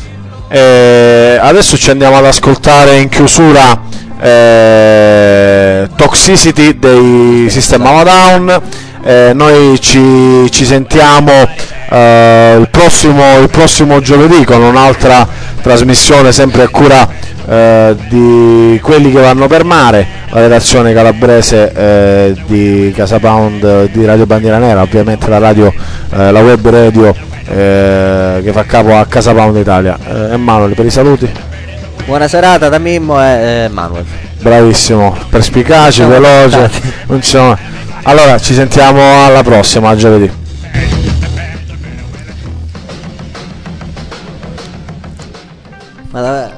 Adesso ci andiamo ad ascoltare in chiusura Toxicity dei System of a Down. Noi ci sentiamo il prossimo giovedì con un'altra trasmissione sempre a cura di quelli che vanno per mare, la redazione calabrese di Casa Pound di Radio Bandiera Nera, ovviamente la radio, la web radio che fa capo a Casa Pound Italia. Emanuele, per i saluti. Buona serata da Mimmo e Manuel. Bravissimo, perspicace, veloce. Allora ci sentiamo alla prossima, a giovedì. Ma davvero?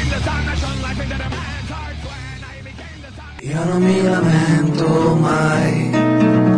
Io non mi lamento mai